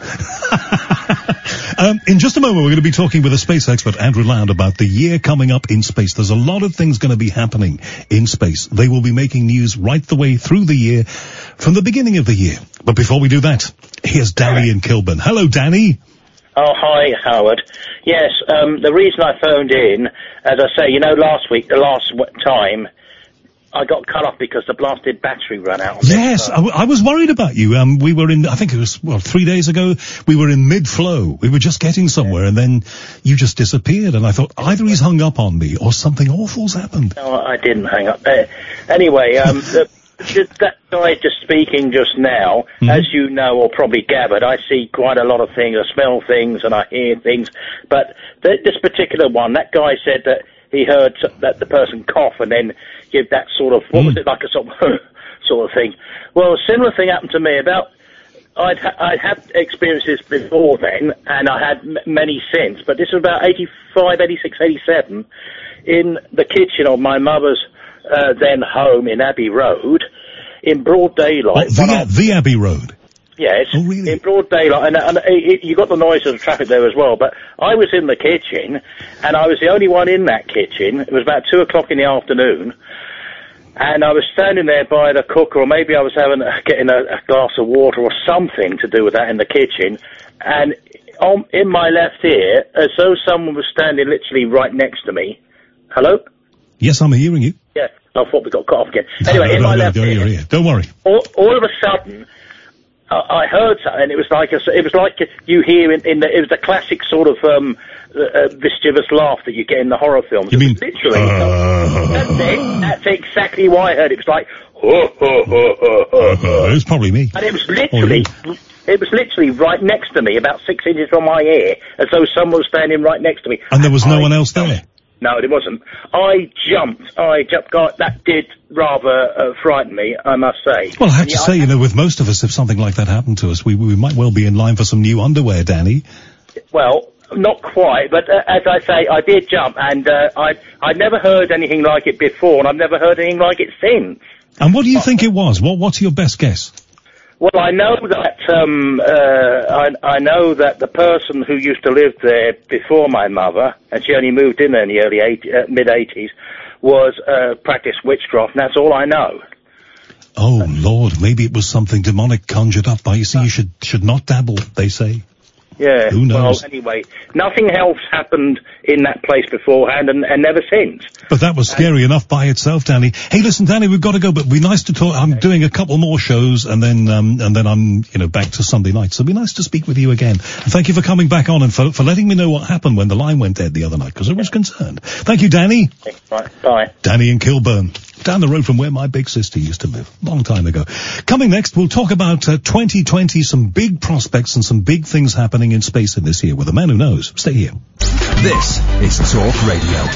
In just a moment, we're going to be talking with a space expert, Andrew Lound, about the year coming up in space. There's a lot of things going to be happening in space. They will be making news right the way through the year, from the beginning of the year. But before we do that, here's Danny in Kilburn. Hello, Danny. Oh, hi, Howard. Yes, the reason I phoned in, as I say, last week, the last time, I got cut off because the blasted battery ran out. Yes, I was worried about you. We were in, I think it was, 3 days ago, we were in mid-flow. We were just getting somewhere, and then you just disappeared, and I thought either he's hung up on me or something awful's happened. No, I didn't hang up. Anyway, that guy just speaking just now, as you know or probably gathered, I see quite a lot of things, I smell things and I hear things, but this particular one, that guy said that he heard that the person cough and then give that sort of, what was it, like a sort of thing. Well, a similar thing happened to me I'd had experiences before then, and I had many since, but this was about 85, 86, 87, in the kitchen of my mother's then home in Abbey Road, in broad daylight. The Abbey Road? Yes, oh, really? In broad daylight, and you got the noise of the traffic there as well, but I was in the kitchen, and I was the only one in that kitchen. It was about 2 o'clock in the afternoon, and I was standing there by the cooker, or maybe I was getting a glass of water or something to do with that in the kitchen, and in my left ear, as though someone was standing literally right next to me. Hello? Yes, I'm hearing you. Yeah, I thought we got cut off again. Anyway, in my left ear. Don't worry. All of a sudden, I heard something, and it was like you hear it was the classic sort of mischievous laugh that you get in the horror films. You mean literally? That's exactly why I heard it. It was like it was probably me. And it was literally right next to me, about 6 inches from my ear, as though someone was standing right next to me. And there was no one else there. No, it wasn't. I jumped. God, that did rather frighten me, I must say. Well, I have to say, with most of us, if something like that happened to us, we might well be in line for some new underwear, Danny. Well, not quite, but as I say, I did jump, and I'd never heard anything like it before, and I've never heard anything like it since. And what do you think it was? What's your best guess? Well, I know that I know that the person who used to live there before my mother, and she only moved in there in the mid-80s, was practiced witchcraft, and that's all I know. Oh Lord, maybe it was something demonic conjured up by. You see, you should not dabble, they say. Yeah. Who knows? Well, anyway, nothing else happened in that place beforehand, and never since. But that was scary enough by itself, Danny. Hey, listen, Danny, we've got to go, but it'd be nice to talk. I'm doing a couple more shows, and then I'm, back to Sunday night. So it'd be nice to speak with you again. And thank you for coming back on and for letting me know what happened when the line went dead the other night, because I was concerned. Thank you, Danny. Right, bye. Danny in Kilburn, down the road from where my big sister used to live, long time ago. Coming next, we'll talk about 2020, some big prospects and some big things happening in space in this year with a man who knows. Stay here. This is Talk Radio.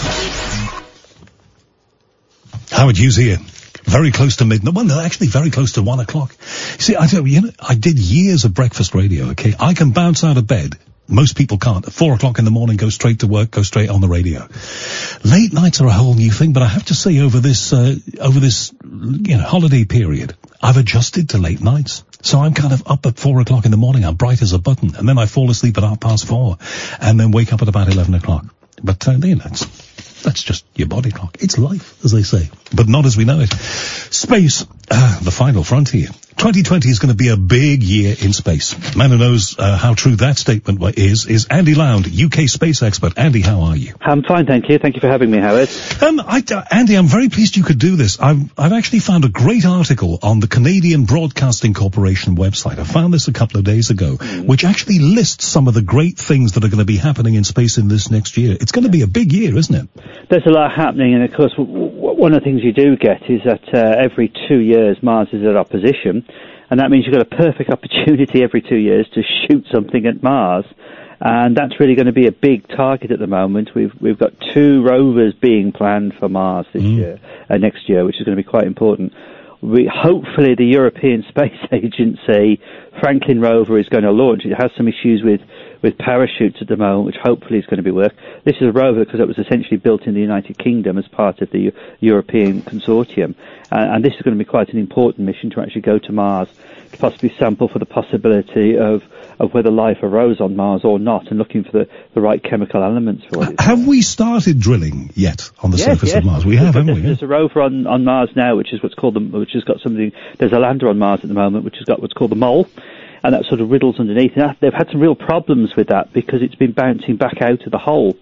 Howard Hughes here. Very close to midnight. Well, no, actually very close to 1 o'clock. See, I did years of breakfast radio, okay? I can bounce out of bed. Most people can't. At 4 o'clock in the morning, go straight to work, go straight on the radio. Late nights are a whole new thing, but I have to say over this holiday period, I've adjusted to late nights. So I'm kind of up at 4 o'clock in the morning. I'm bright as a button. And then I fall asleep at 4:30 and then wake up at about 11 o'clock. But, that's just your body clock. It's life, as they say, but not as we know it. Space, the final frontier. 2020 is going to be a big year in space. Man who knows how true that statement is Andy Lound, UK space expert. Andy, how are you? I'm fine, thank you. Thank you for having me, Howard. Andy, I'm very pleased you could do this. I've actually found a great article on the Canadian Broadcasting Corporation website. I found this a couple of days ago, which actually lists some of the great things that are going to be happening in space in this next year. It's going to be a big year, isn't it? There's a lot happening, and of course, one of the things you do get is that every 2 years Mars is at opposition, and that means you've got a perfect opportunity every 2 years to shoot something at Mars. And that's really going to be a big target at the moment. We've got 2 rovers being planned for Mars this year, next year, which is going to be quite important. Hopefully the European Space Agency Franklin rover is going to launch. It has some issues with parachutes at the moment, which hopefully is going to be work. This is a rover because it was essentially built in the United Kingdom as part of the European consortium. And this is going to be quite an important mission to actually go to Mars, to possibly sample for the possibility of whether life arose on Mars or not, and looking for the right chemical elements for it. Have we started drilling yet on the surface of Mars? We have, haven't we? There's a rover on Mars now, which is what's called which has got something. There's a lander on Mars at the moment, which has got what's called the mole, and that sort of riddles underneath. And they've had some real problems with that because it's been bouncing back out of the hole.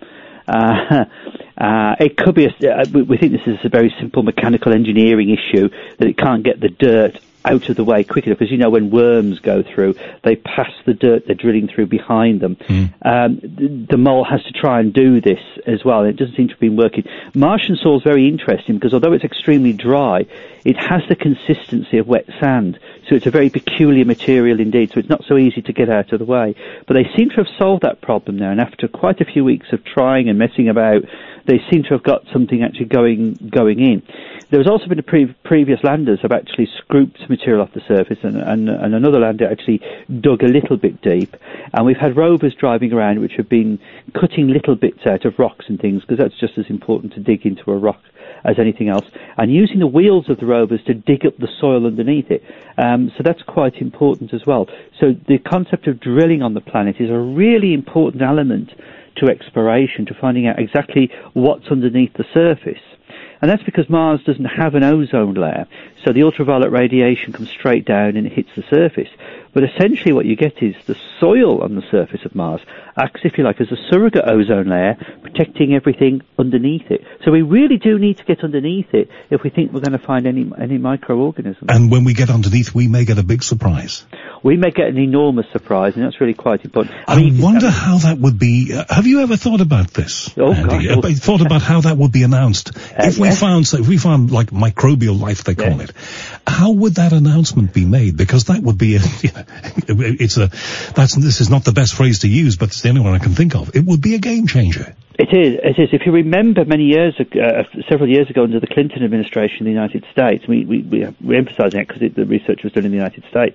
It could be we think this is a very simple mechanical engineering issue, that it can't get the dirt out of the way quick enough, because you know when worms go through, they pass the dirt they're drilling through behind them. The mole has to try and do this as well, and it doesn't seem to have been working. Martian soil is very interesting because although it's extremely dry, it has the consistency of wet sand, so it's a very peculiar material indeed, so it's not so easy to get out of the way. But they seem to have solved that problem now, and after quite a few weeks of trying and messing about, they seem to have got something actually going in. There's also been previous landers have actually scooped material off the surface, and another lander actually dug a little bit deep. And we've had rovers driving around which have been cutting little bits out of rocks and things, because that's just as important to dig into a rock as anything else, and using the wheels of the rovers to dig up the soil underneath it. So that's quite important as well. So the concept of drilling on the planet is a really important element to exploration, to finding out exactly what's underneath the surface. And that's because Mars doesn't have an ozone layer, so the ultraviolet radiation comes straight down and it hits the surface. But essentially what you get is the soil on the surface of Mars acts, if you like, as a surrogate ozone layer, protecting everything underneath it. So we really do need to get underneath it if we think we're going to find any microorganisms. And when we get underneath, we may get a big surprise. We may get an enormous surprise, and that's really quite important. I wonder how that would be. Have you ever thought about this? Oh, Andy? Gosh. Thought about how that would be announced? If we found like microbial life, they call it, how would that announcement be made? Because that would be this is not the best phrase to use, but it's the only one I can think of. It would be a game changer. It is. If you remember several years ago under the Clinton administration in the United States, we're emphasizing it because the research was done in the United States.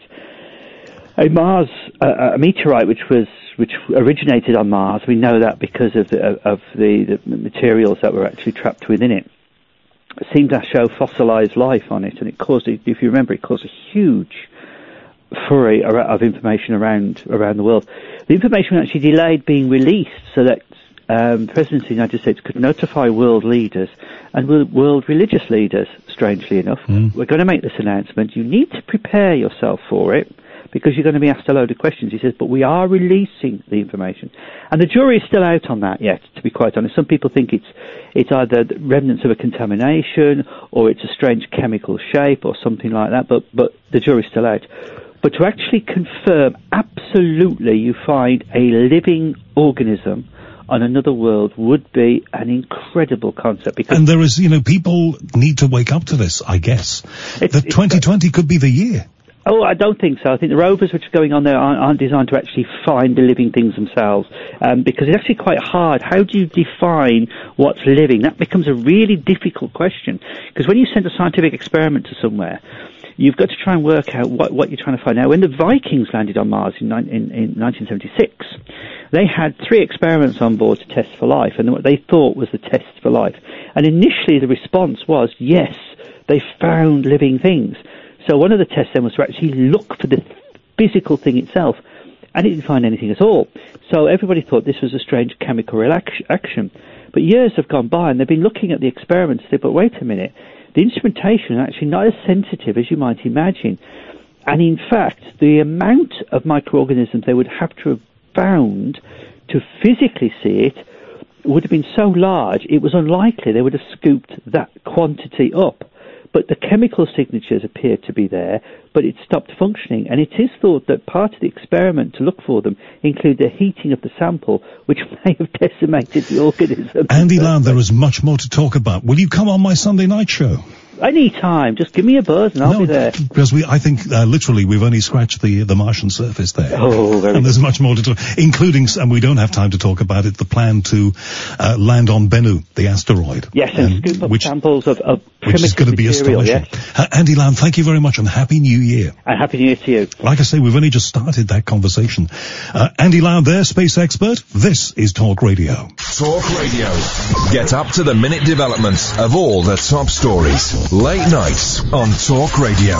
A meteorite which originated on Mars, we know that because of the materials that were actually trapped within it, seemed to show fossilized life on it, and it caused, if you remember, a huge flurry of information around the world. The information was actually delayed being released so that the President of the United States could notify world leaders and world religious leaders, strangely enough. We're going to make this announcement. You need to prepare yourself for it, because you're going to be asked a load of questions. He says, but we are releasing the information. And the jury is still out on that yet, to be quite honest. Some people think it's either remnants of a contamination, or it's a strange chemical shape, or something like that, but the jury's still out. But to actually confirm, absolutely, you find a living organism on another world would be an incredible concept. And there is, people need to wake up to this, I guess. That 2020 could be the year. Oh, I don't think so. I think the rovers which are going on there aren't designed to actually find the living things themselves, because it's actually quite hard. How do you define what's living? That becomes a really difficult question, because when you send a scientific experiment to somewhere, you've got to try and work out what you're trying to find. Now, when the Vikings landed on Mars in 1976, they had 3 experiments on board to test for life, and what they thought was the test for life. And initially the response was, yes, they found living things. So one of the tests then was to actually look for the physical thing itself, and it didn't find anything at all. So everybody thought this was a strange chemical reaction. But years have gone by, and they've been looking at the experiments and said, but wait a minute, the instrumentation is actually not as sensitive as you might imagine. And in fact, the amount of microorganisms they would have to have found to physically see it would have been so large, it was unlikely they would have scooped that quantity up. But the chemical signatures appeared to be there, but it stopped functioning. And it is thought that part of the experiment to look for them included the heating of the sample, which may have decimated the organism. Andy Lamb, there is much more to talk about. Will you come on my Sunday night show? Any time, just give me a buzz and I'll be there. Because I think literally we've only scratched the Martian surface there. Oh, very And there's much more to talk, including, and we don't have time to talk about it, the plan to land on Bennu, the asteroid. Yes, and scoop up samples of which is going to be material, astonishing. yes. Andy Lamb, thank you very much, and Happy New Year. And Happy New Year to you. Like I say, we've only just started that conversation. Andy Lamb there, space expert. This is Talk Radio. Talk Radio. Get up to the minute developments of all the top stories. Late nights on Talk Radio.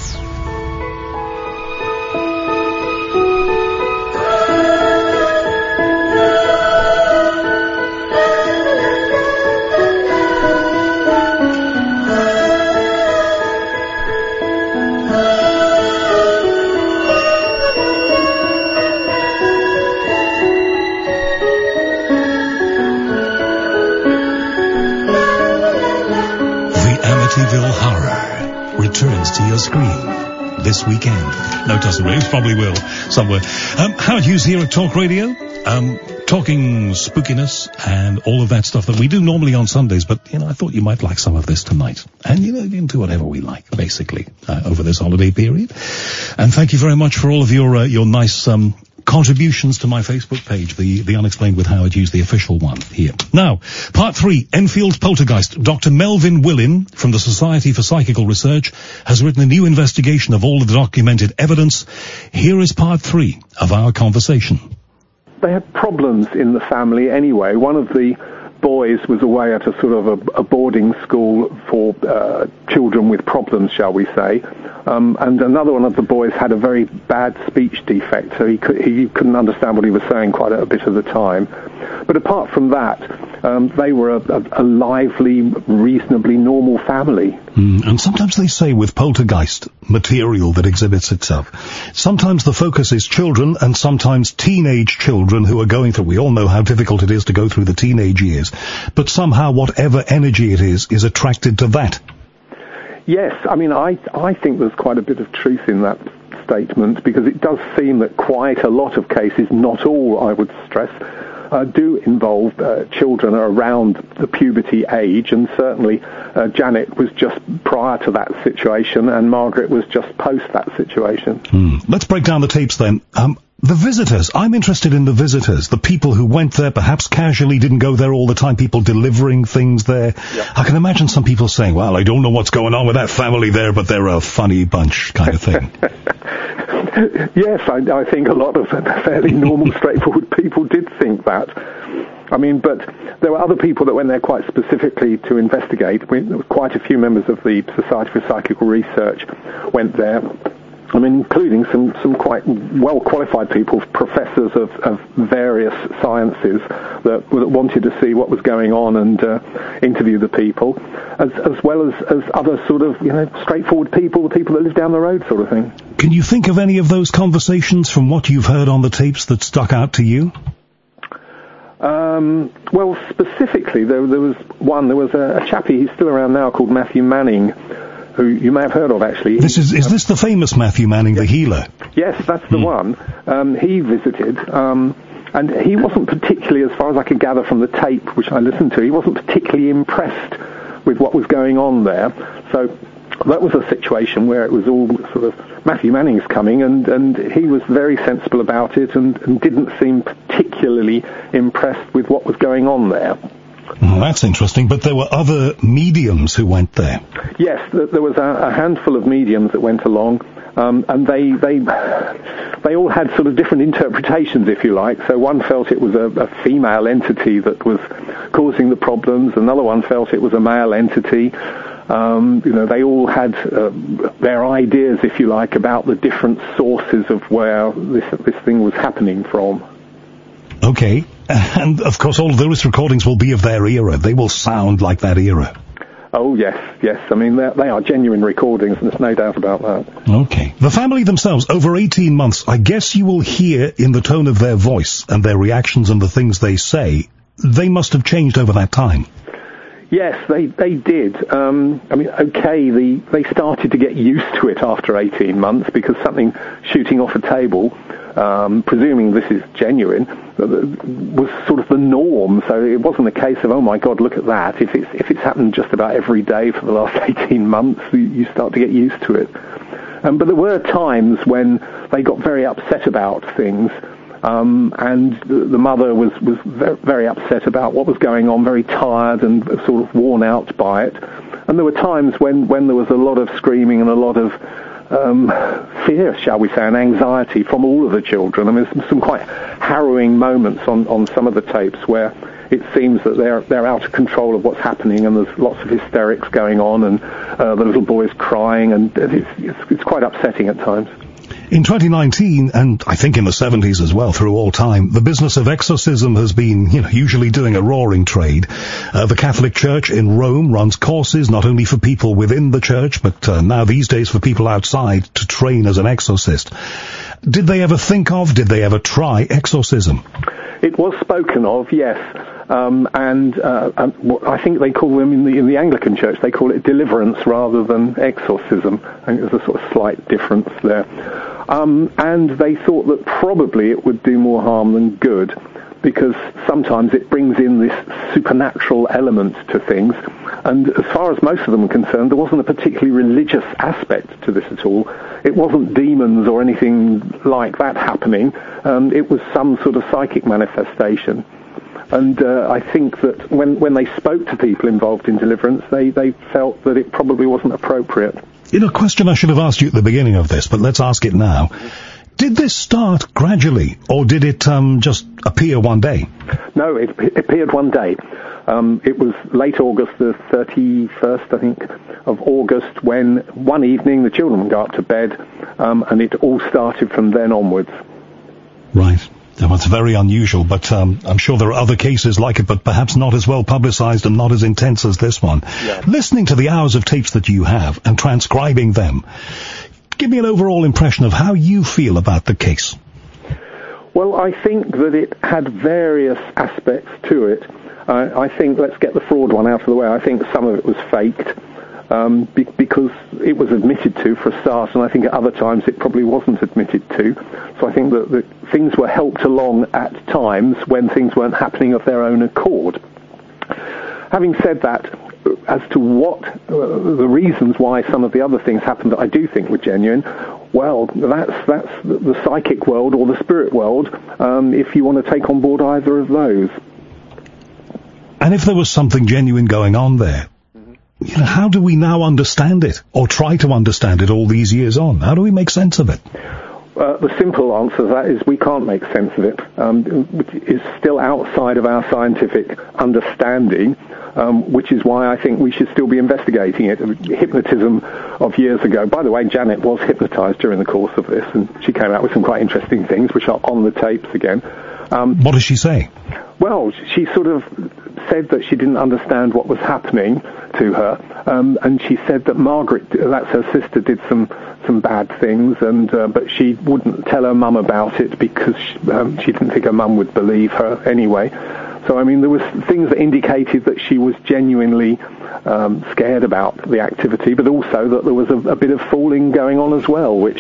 Amityville Horror returns to your screen this weekend. No, it doesn't really. It probably will somewhere. Howard Hughes here at Talk Radio. Talking spookiness and all of that stuff that we do normally on Sundays, but, I thought you might like some of this tonight. And, you can do whatever we like, basically, over this holiday period. And thank you very much for all of your nice, contributions to my Facebook page, the Unexplained with Howard Hughes, the official one here. Now, part 3, Enfield Poltergeist. Dr. Melvin Willin from the Society for Psychical Research has written a new investigation of all of the documented evidence. Here is part 3 of our conversation. They had problems in the family anyway. One of the boys was away at a sort of a boarding school for children with problems, shall we say. And another one of the boys had a very bad speech defect, so he couldn't understand what he was saying quite a bit of the time. But apart from that, they were a lively, reasonably normal family. And sometimes they say with poltergeist material that exhibits itself, sometimes the focus is children and sometimes teenage children who are going through, we all know how difficult it is to go through the teenage years, but somehow whatever energy it is attracted to that. Yes, I think there's quite a bit of truth in that statement, because it does seem that quite a lot of cases, not all, I would stress, do involve children around the puberty age, and certainly Janet was just prior to that situation, and Margaret was just post that situation. Let's break down the tapes then. The visitors. I'm interested in the visitors, the people who went there, perhaps casually, didn't go there all the time, people delivering things there. Yeah. I can imagine some people saying, well, I don't know what's going on with that family there, but they're a funny bunch kind of thing. Yes, I think a lot of fairly normal, straightforward people did think that. But there were other people that went there quite specifically to investigate. Quite a few members of the Society for Psychical Research went there. Including some quite well-qualified people, professors of various sciences that wanted to see what was going on and interview the people, as well as other sort of, straightforward people, the people that live down the road sort of thing. Can you think of any of those conversations from what you've heard on the tapes that stuck out to you? Well, specifically, there was a chappie, he's still around now, called Matthew Manning, who you may have heard of, actually. Is this the famous Matthew Manning, the healer? Yes, that's the one. He visited, and he wasn't particularly, as far as I could gather from the tape, which I listened to, he wasn't particularly impressed with what was going on there. So that was a situation where it was all sort of, Matthew Manning's coming, and he was very sensible about it and didn't seem particularly impressed with what was going on there. Well, that's interesting, but there were other mediums who went there. Yes, there was a handful of mediums that went along, and they all had sort of different interpretations, if you like. So one felt it was a female entity that was causing the problems, another one felt it was a male entity. They all had their ideas, if you like, about the different sources of where this thing was happening from. Okay. And, of course, all of those recordings will be of their era. They will sound like that era. Oh, yes. They are genuine recordings, and there's no doubt about that. Okay. The family themselves, over 18 months, I guess you will hear in the tone of their voice and their reactions and the things they say, they must have changed over that time. Yes, they did. They started to get used to it after 18 months, because something shooting off a table presuming this is genuine, was sort of the norm. So it wasn't a case of, oh my God, look at that. If it's happened just about every day for the last 18 months, you start to get used to it. But there were times when they got very upset about things, and the mother was very upset about what was going on, very tired and sort of worn out by it. And there were times when there was a lot of screaming and a lot of fear, shall we say, and anxiety from all of the children. I mean, some quite harrowing moments on some of the tapes where it seems that they're out of control of what's happening, and there's lots of hysterics going on, and the little boy's crying, and it's quite upsetting at times. In 2019, and I think in the 70s as well, through all time, the business of exorcism has been, usually doing a roaring trade. The Catholic Church in Rome runs courses not only for people within the church, but now these days for people outside to train as an exorcist. Did they ever try exorcism? It was spoken of, yes. And I think they call them in the Anglican Church, they call it deliverance rather than exorcism. I think there's a sort of slight difference there. And they thought that probably it would do more harm than good, because sometimes it brings in this supernatural element to things. And as far as most of them were concerned, there wasn't a particularly religious aspect to this at all. It wasn't demons or anything like that happening. It was some sort of psychic manifestation. And I think that when they spoke to people involved in deliverance, they felt that it probably wasn't appropriate. A question I should have asked you at the beginning of this, but let's ask it now. Did this start gradually, or did it just appear one day? No, it appeared one day. It was late August, the 31st, I think, of August, when one evening the children would go up to bed, and it all started from then onwards. Right. Well, it's very unusual, but I'm sure there are other cases like it, but perhaps not as well publicized and not as intense as this one. Yeah. Listening to the hours of tapes that you have and transcribing them, give me an overall impression of how you feel about the case. Well, I think that it had various aspects to it. I think, let's get the fraud one out of the way, I think some of it was faked. Because it was admitted to for a start, and I think at other times it probably wasn't admitted to. So I think that things were helped along at times when things weren't happening of their own accord. Having said that, as to what the reasons why some of the other things happened that I do think were genuine, well, that's the psychic world or the spirit world, if you want to take on board either of those. And if there was something genuine going on there, how do we now understand it, or try to understand it all these years on? How do we make sense of it? The simple answer to that is we can't make sense of it. It's still outside of our scientific understanding, which is why I think we should still be investigating it. Hypnotism of years ago. By the way, Janet was hypnotized during the course of this, and she came out with some quite interesting things, which are on the tapes again. What does she say? Well, she sort of said that she didn't understand what was happening to her, and she said that Margaret, that's her sister, did some bad things, and but she wouldn't tell her mum about it because she didn't think her mum would believe her anyway. So, I mean, there was things that indicated that she was genuinely scared about the activity, but also that there was a bit of fooling going on as well, which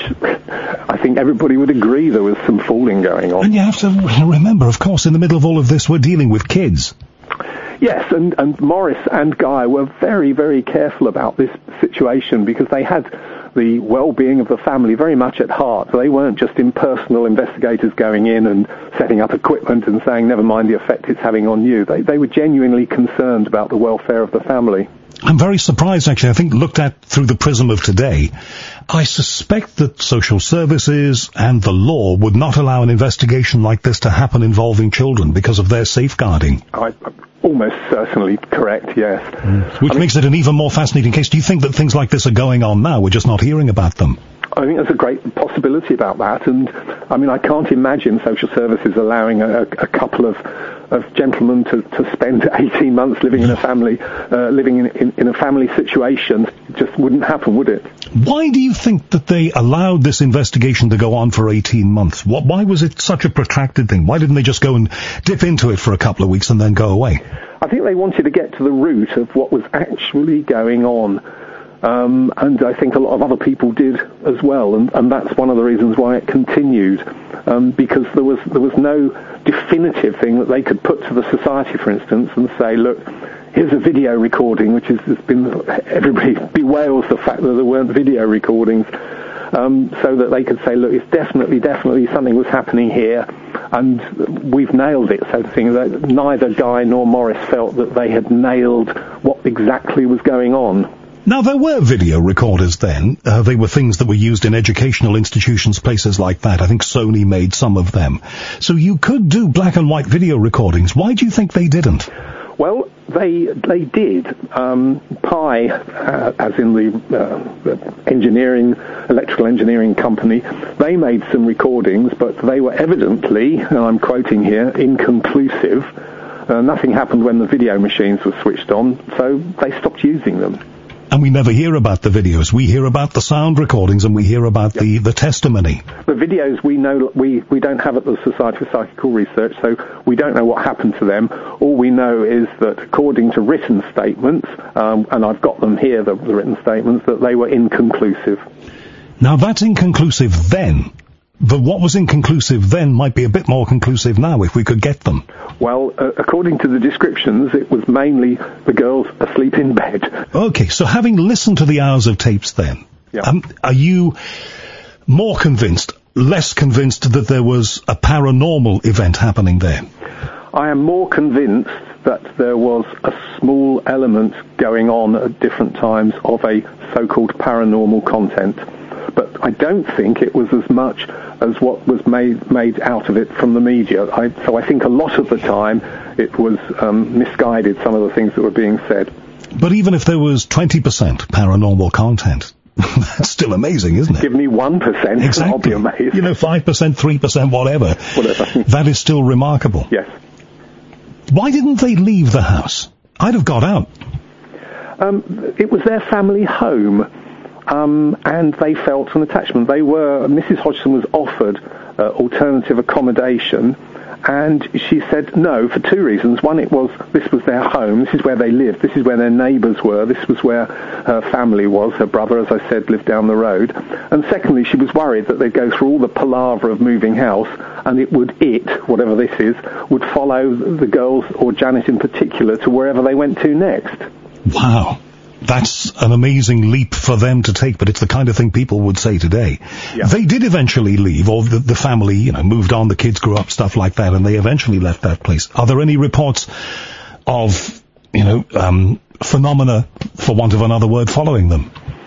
I think everybody would agree there was some fooling going on. And you have to remember, of course, in the middle of all of this, we're dealing with kids. Yes, and Maurice and Guy were very, very careful about this situation because they had the well-being of the family very much at heart. They weren't just impersonal investigators going in and setting up equipment and saying, never mind the effect it's having on you. They were genuinely concerned about the welfare of the family. I'm very surprised, actually. I think looked at through the prism of today, I suspect that social services and the law would not allow an investigation like this to happen involving children because of their safeguarding. Almost certainly correct, yes. Which makes it an even more fascinating case. Do you think that things like this are going on now? We're just not hearing about them. I think there's a great possibility about that, and I mean, I can't imagine social services allowing a couple of gentlemen to spend 18 months living in a family, living in a family situation. It just wouldn't happen, would it? Why do you think that they allowed this investigation to go on for 18 months? Why was it such a protracted thing? Why didn't they just go and dip into it for a couple of weeks and then go away? I think they wanted to get to the root of what was actually going on. And I think a lot of other people did as well, and that's one of the reasons why it continued. because there was no definitive thing that they could put to the society, for instance, and say, look, here's a video recording, which has been, everybody bewails the fact that there weren't video recordings, so that they could say, look, it's definitely something was happening here, and we've nailed it, so to speak. That neither Guy nor Morris felt that they had nailed what exactly was going on. Now, there were video recorders then. They were things that were used in educational institutions, places like that. I think Sony made some of them. So you could do black and white video recordings. Why do you think they didn't? Well, they did. Pi, as in the electrical engineering company, they made some recordings, but they were evidently, and I'm quoting here, inconclusive. Nothing happened when the video machines were switched on, so they stopped using them. And we never hear about the videos. We hear about the sound recordings, and we hear about the testimony. The videos we know we don't have at the Society for Psychical Research, so we don't know what happened to them. All we know is that according to written statements, and I've got them here, the written statements, that they were inconclusive. Now that's inconclusive then. But what was inconclusive then might be a bit more conclusive now if we could get them. Well, according to the descriptions, it was mainly the girls asleep in bed. Okay, so having listened to the hours of tapes then, are you more convinced, less convinced that there was a paranormal event happening there? I am more convinced that there was a small element going on at different times of a so-called paranormal content. But I don't think it was as much as what was made out of it from the media. So I think a lot of the time it was misguided, some of the things that were being said. But even if there was 20% paranormal content, that's still amazing, isn't it? Give me 1%, exactly. I'll be amazed. 5%, 3%, whatever. That is still remarkable. Yes. Why didn't they leave the house? I'd have got out. It was their family home. And they felt an attachment. Mrs. Hodgson was offered alternative accommodation, and she said no for two reasons. One, this was their home, this is where they lived, this is where their neighbours were, this was where her family was. Her brother, as I said, lived down the road. And secondly, she was worried that they'd go through all the palaver of moving house, and whatever this is, would follow the girls, or Janet in particular, to wherever they went to next. Wow. That's an amazing leap for them to take, but it's the kind of thing people would say today. Yeah. They did eventually leave, or the family, moved on, the kids grew up, stuff like that, and they eventually left that place. Are there any reports of, phenomena, for want of another word, following them?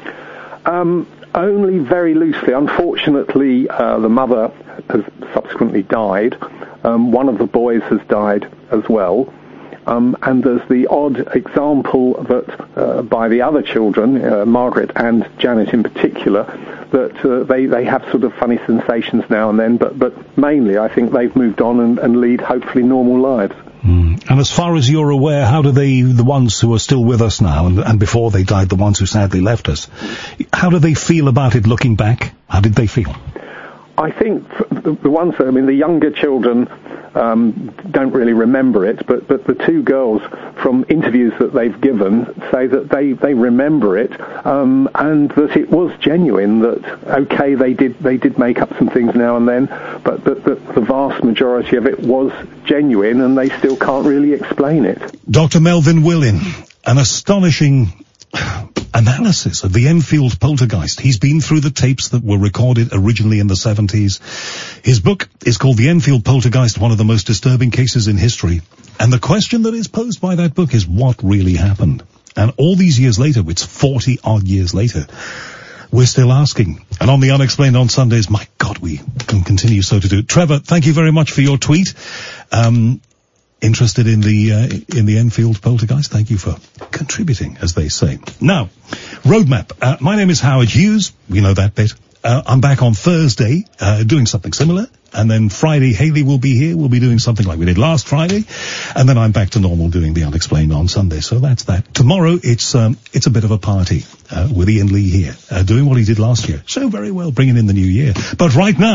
Only very loosely. Unfortunately, the mother has subsequently died. One of the boys has died as well. And there's the odd example that by the other children, Margaret and Janet in particular, that they have sort of funny sensations now and then, but mainly I think they've moved on and lead hopefully normal lives. And as far as you're aware, how do the ones who are still with us now, and before they died, the ones who sadly left us, how do they feel about it looking back? How did they feel? I think the ones, the younger children don't really remember it, but the two girls from interviews that they've given say that they remember it, and that it was genuine, that, okay, they did make up some things now and then, but the vast majority of it was genuine, and they still can't really explain it. Dr. Melvin Willin, an astonishing analysis of the Enfield poltergeist. He's been through the tapes that were recorded originally in the 70s. His book is called The Enfield Poltergeist, one of the most disturbing cases in history. And the question that is posed by that book is what really happened? And all these years later, it's 40-odd years later, we're still asking. And on the Unexplained on Sundays, my God, we can continue so to do. Trevor, thank you very much for your tweet. Interested in the Enfield poltergeist? Thank you for contributing, as they say. Now, roadmap. My name is Howard Hughes. We know that bit. I'm back on Thursday, doing something similar. And then Friday, Haley will be here. We'll be doing something like we did last Friday. And then I'm back to normal doing the Unexplained on Sunday. So that's that. Tomorrow, it's a bit of a party, with Ian Lee here, doing what he did last year. So very well, bringing in the new year. But right now,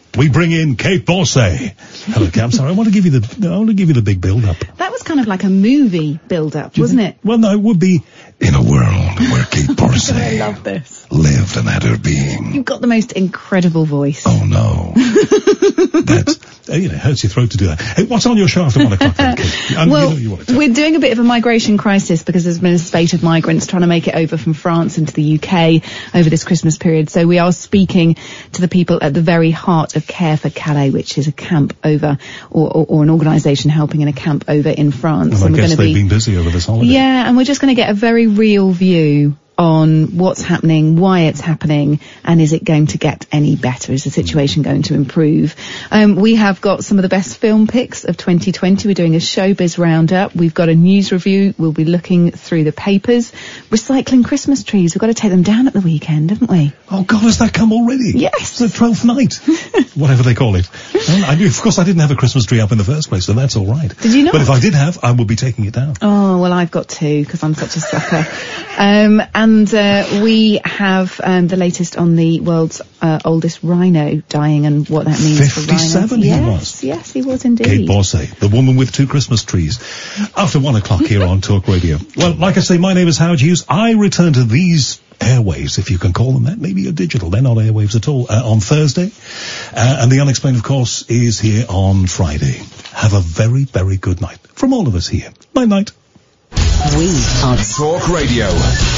we bring in Kate Borsay. Hello, Kate. I'm sorry, I want to give you the big build-up. That was kind of like a movie build-up, wasn't it? Well, no, it would be in a world where Kate Borsay I love this. lived and had her being. You've got the most incredible voice. Oh, no. That's, it hurts your throat to do that. Hey, what's on your show after 1 o'clock then, Kate? We're doing a bit of a migration crisis because there's been a spate of migrants trying to make it over from France into the UK over this Christmas period. So we are speaking to the people at the very heart of Care for Calais, which is a camp over, or an organisation helping in a camp over in France. And I guess they've been busy over this holiday. Yeah, and we're just going to get a very real view on what's happening, why it's happening, and is it going to get any better? Is the situation going to improve? We have got some of the best film picks of 2020. We're doing a showbiz roundup. We've got a news review. We'll be looking through the papers. Recycling Christmas trees. We've got to take them down at the weekend, haven't we? Oh, God, has that come already? Yes. It's the 12th night. Whatever they call it. Of course, I didn't have a Christmas tree up in the first place, so that's all right. Did you not? But if I did have, I would be taking it down. Oh, well, I've got two, because I'm such a sucker. And we have the latest on the world's oldest rhino dying and what that means for rhinos. 57 he was. Yes, he was indeed. Kate Borsay, the woman with 2 Christmas trees. After 1 o'clock here on Talk Radio. Well, like I say, my name is Howard Hughes. I return to these airwaves, if you can call them that. Maybe you're digital. They're not airwaves at all. On Thursday. And The Unexplained, of course, is here on Friday. Have a very, very good night. From all of us here. Night-night. We are Talk Radio.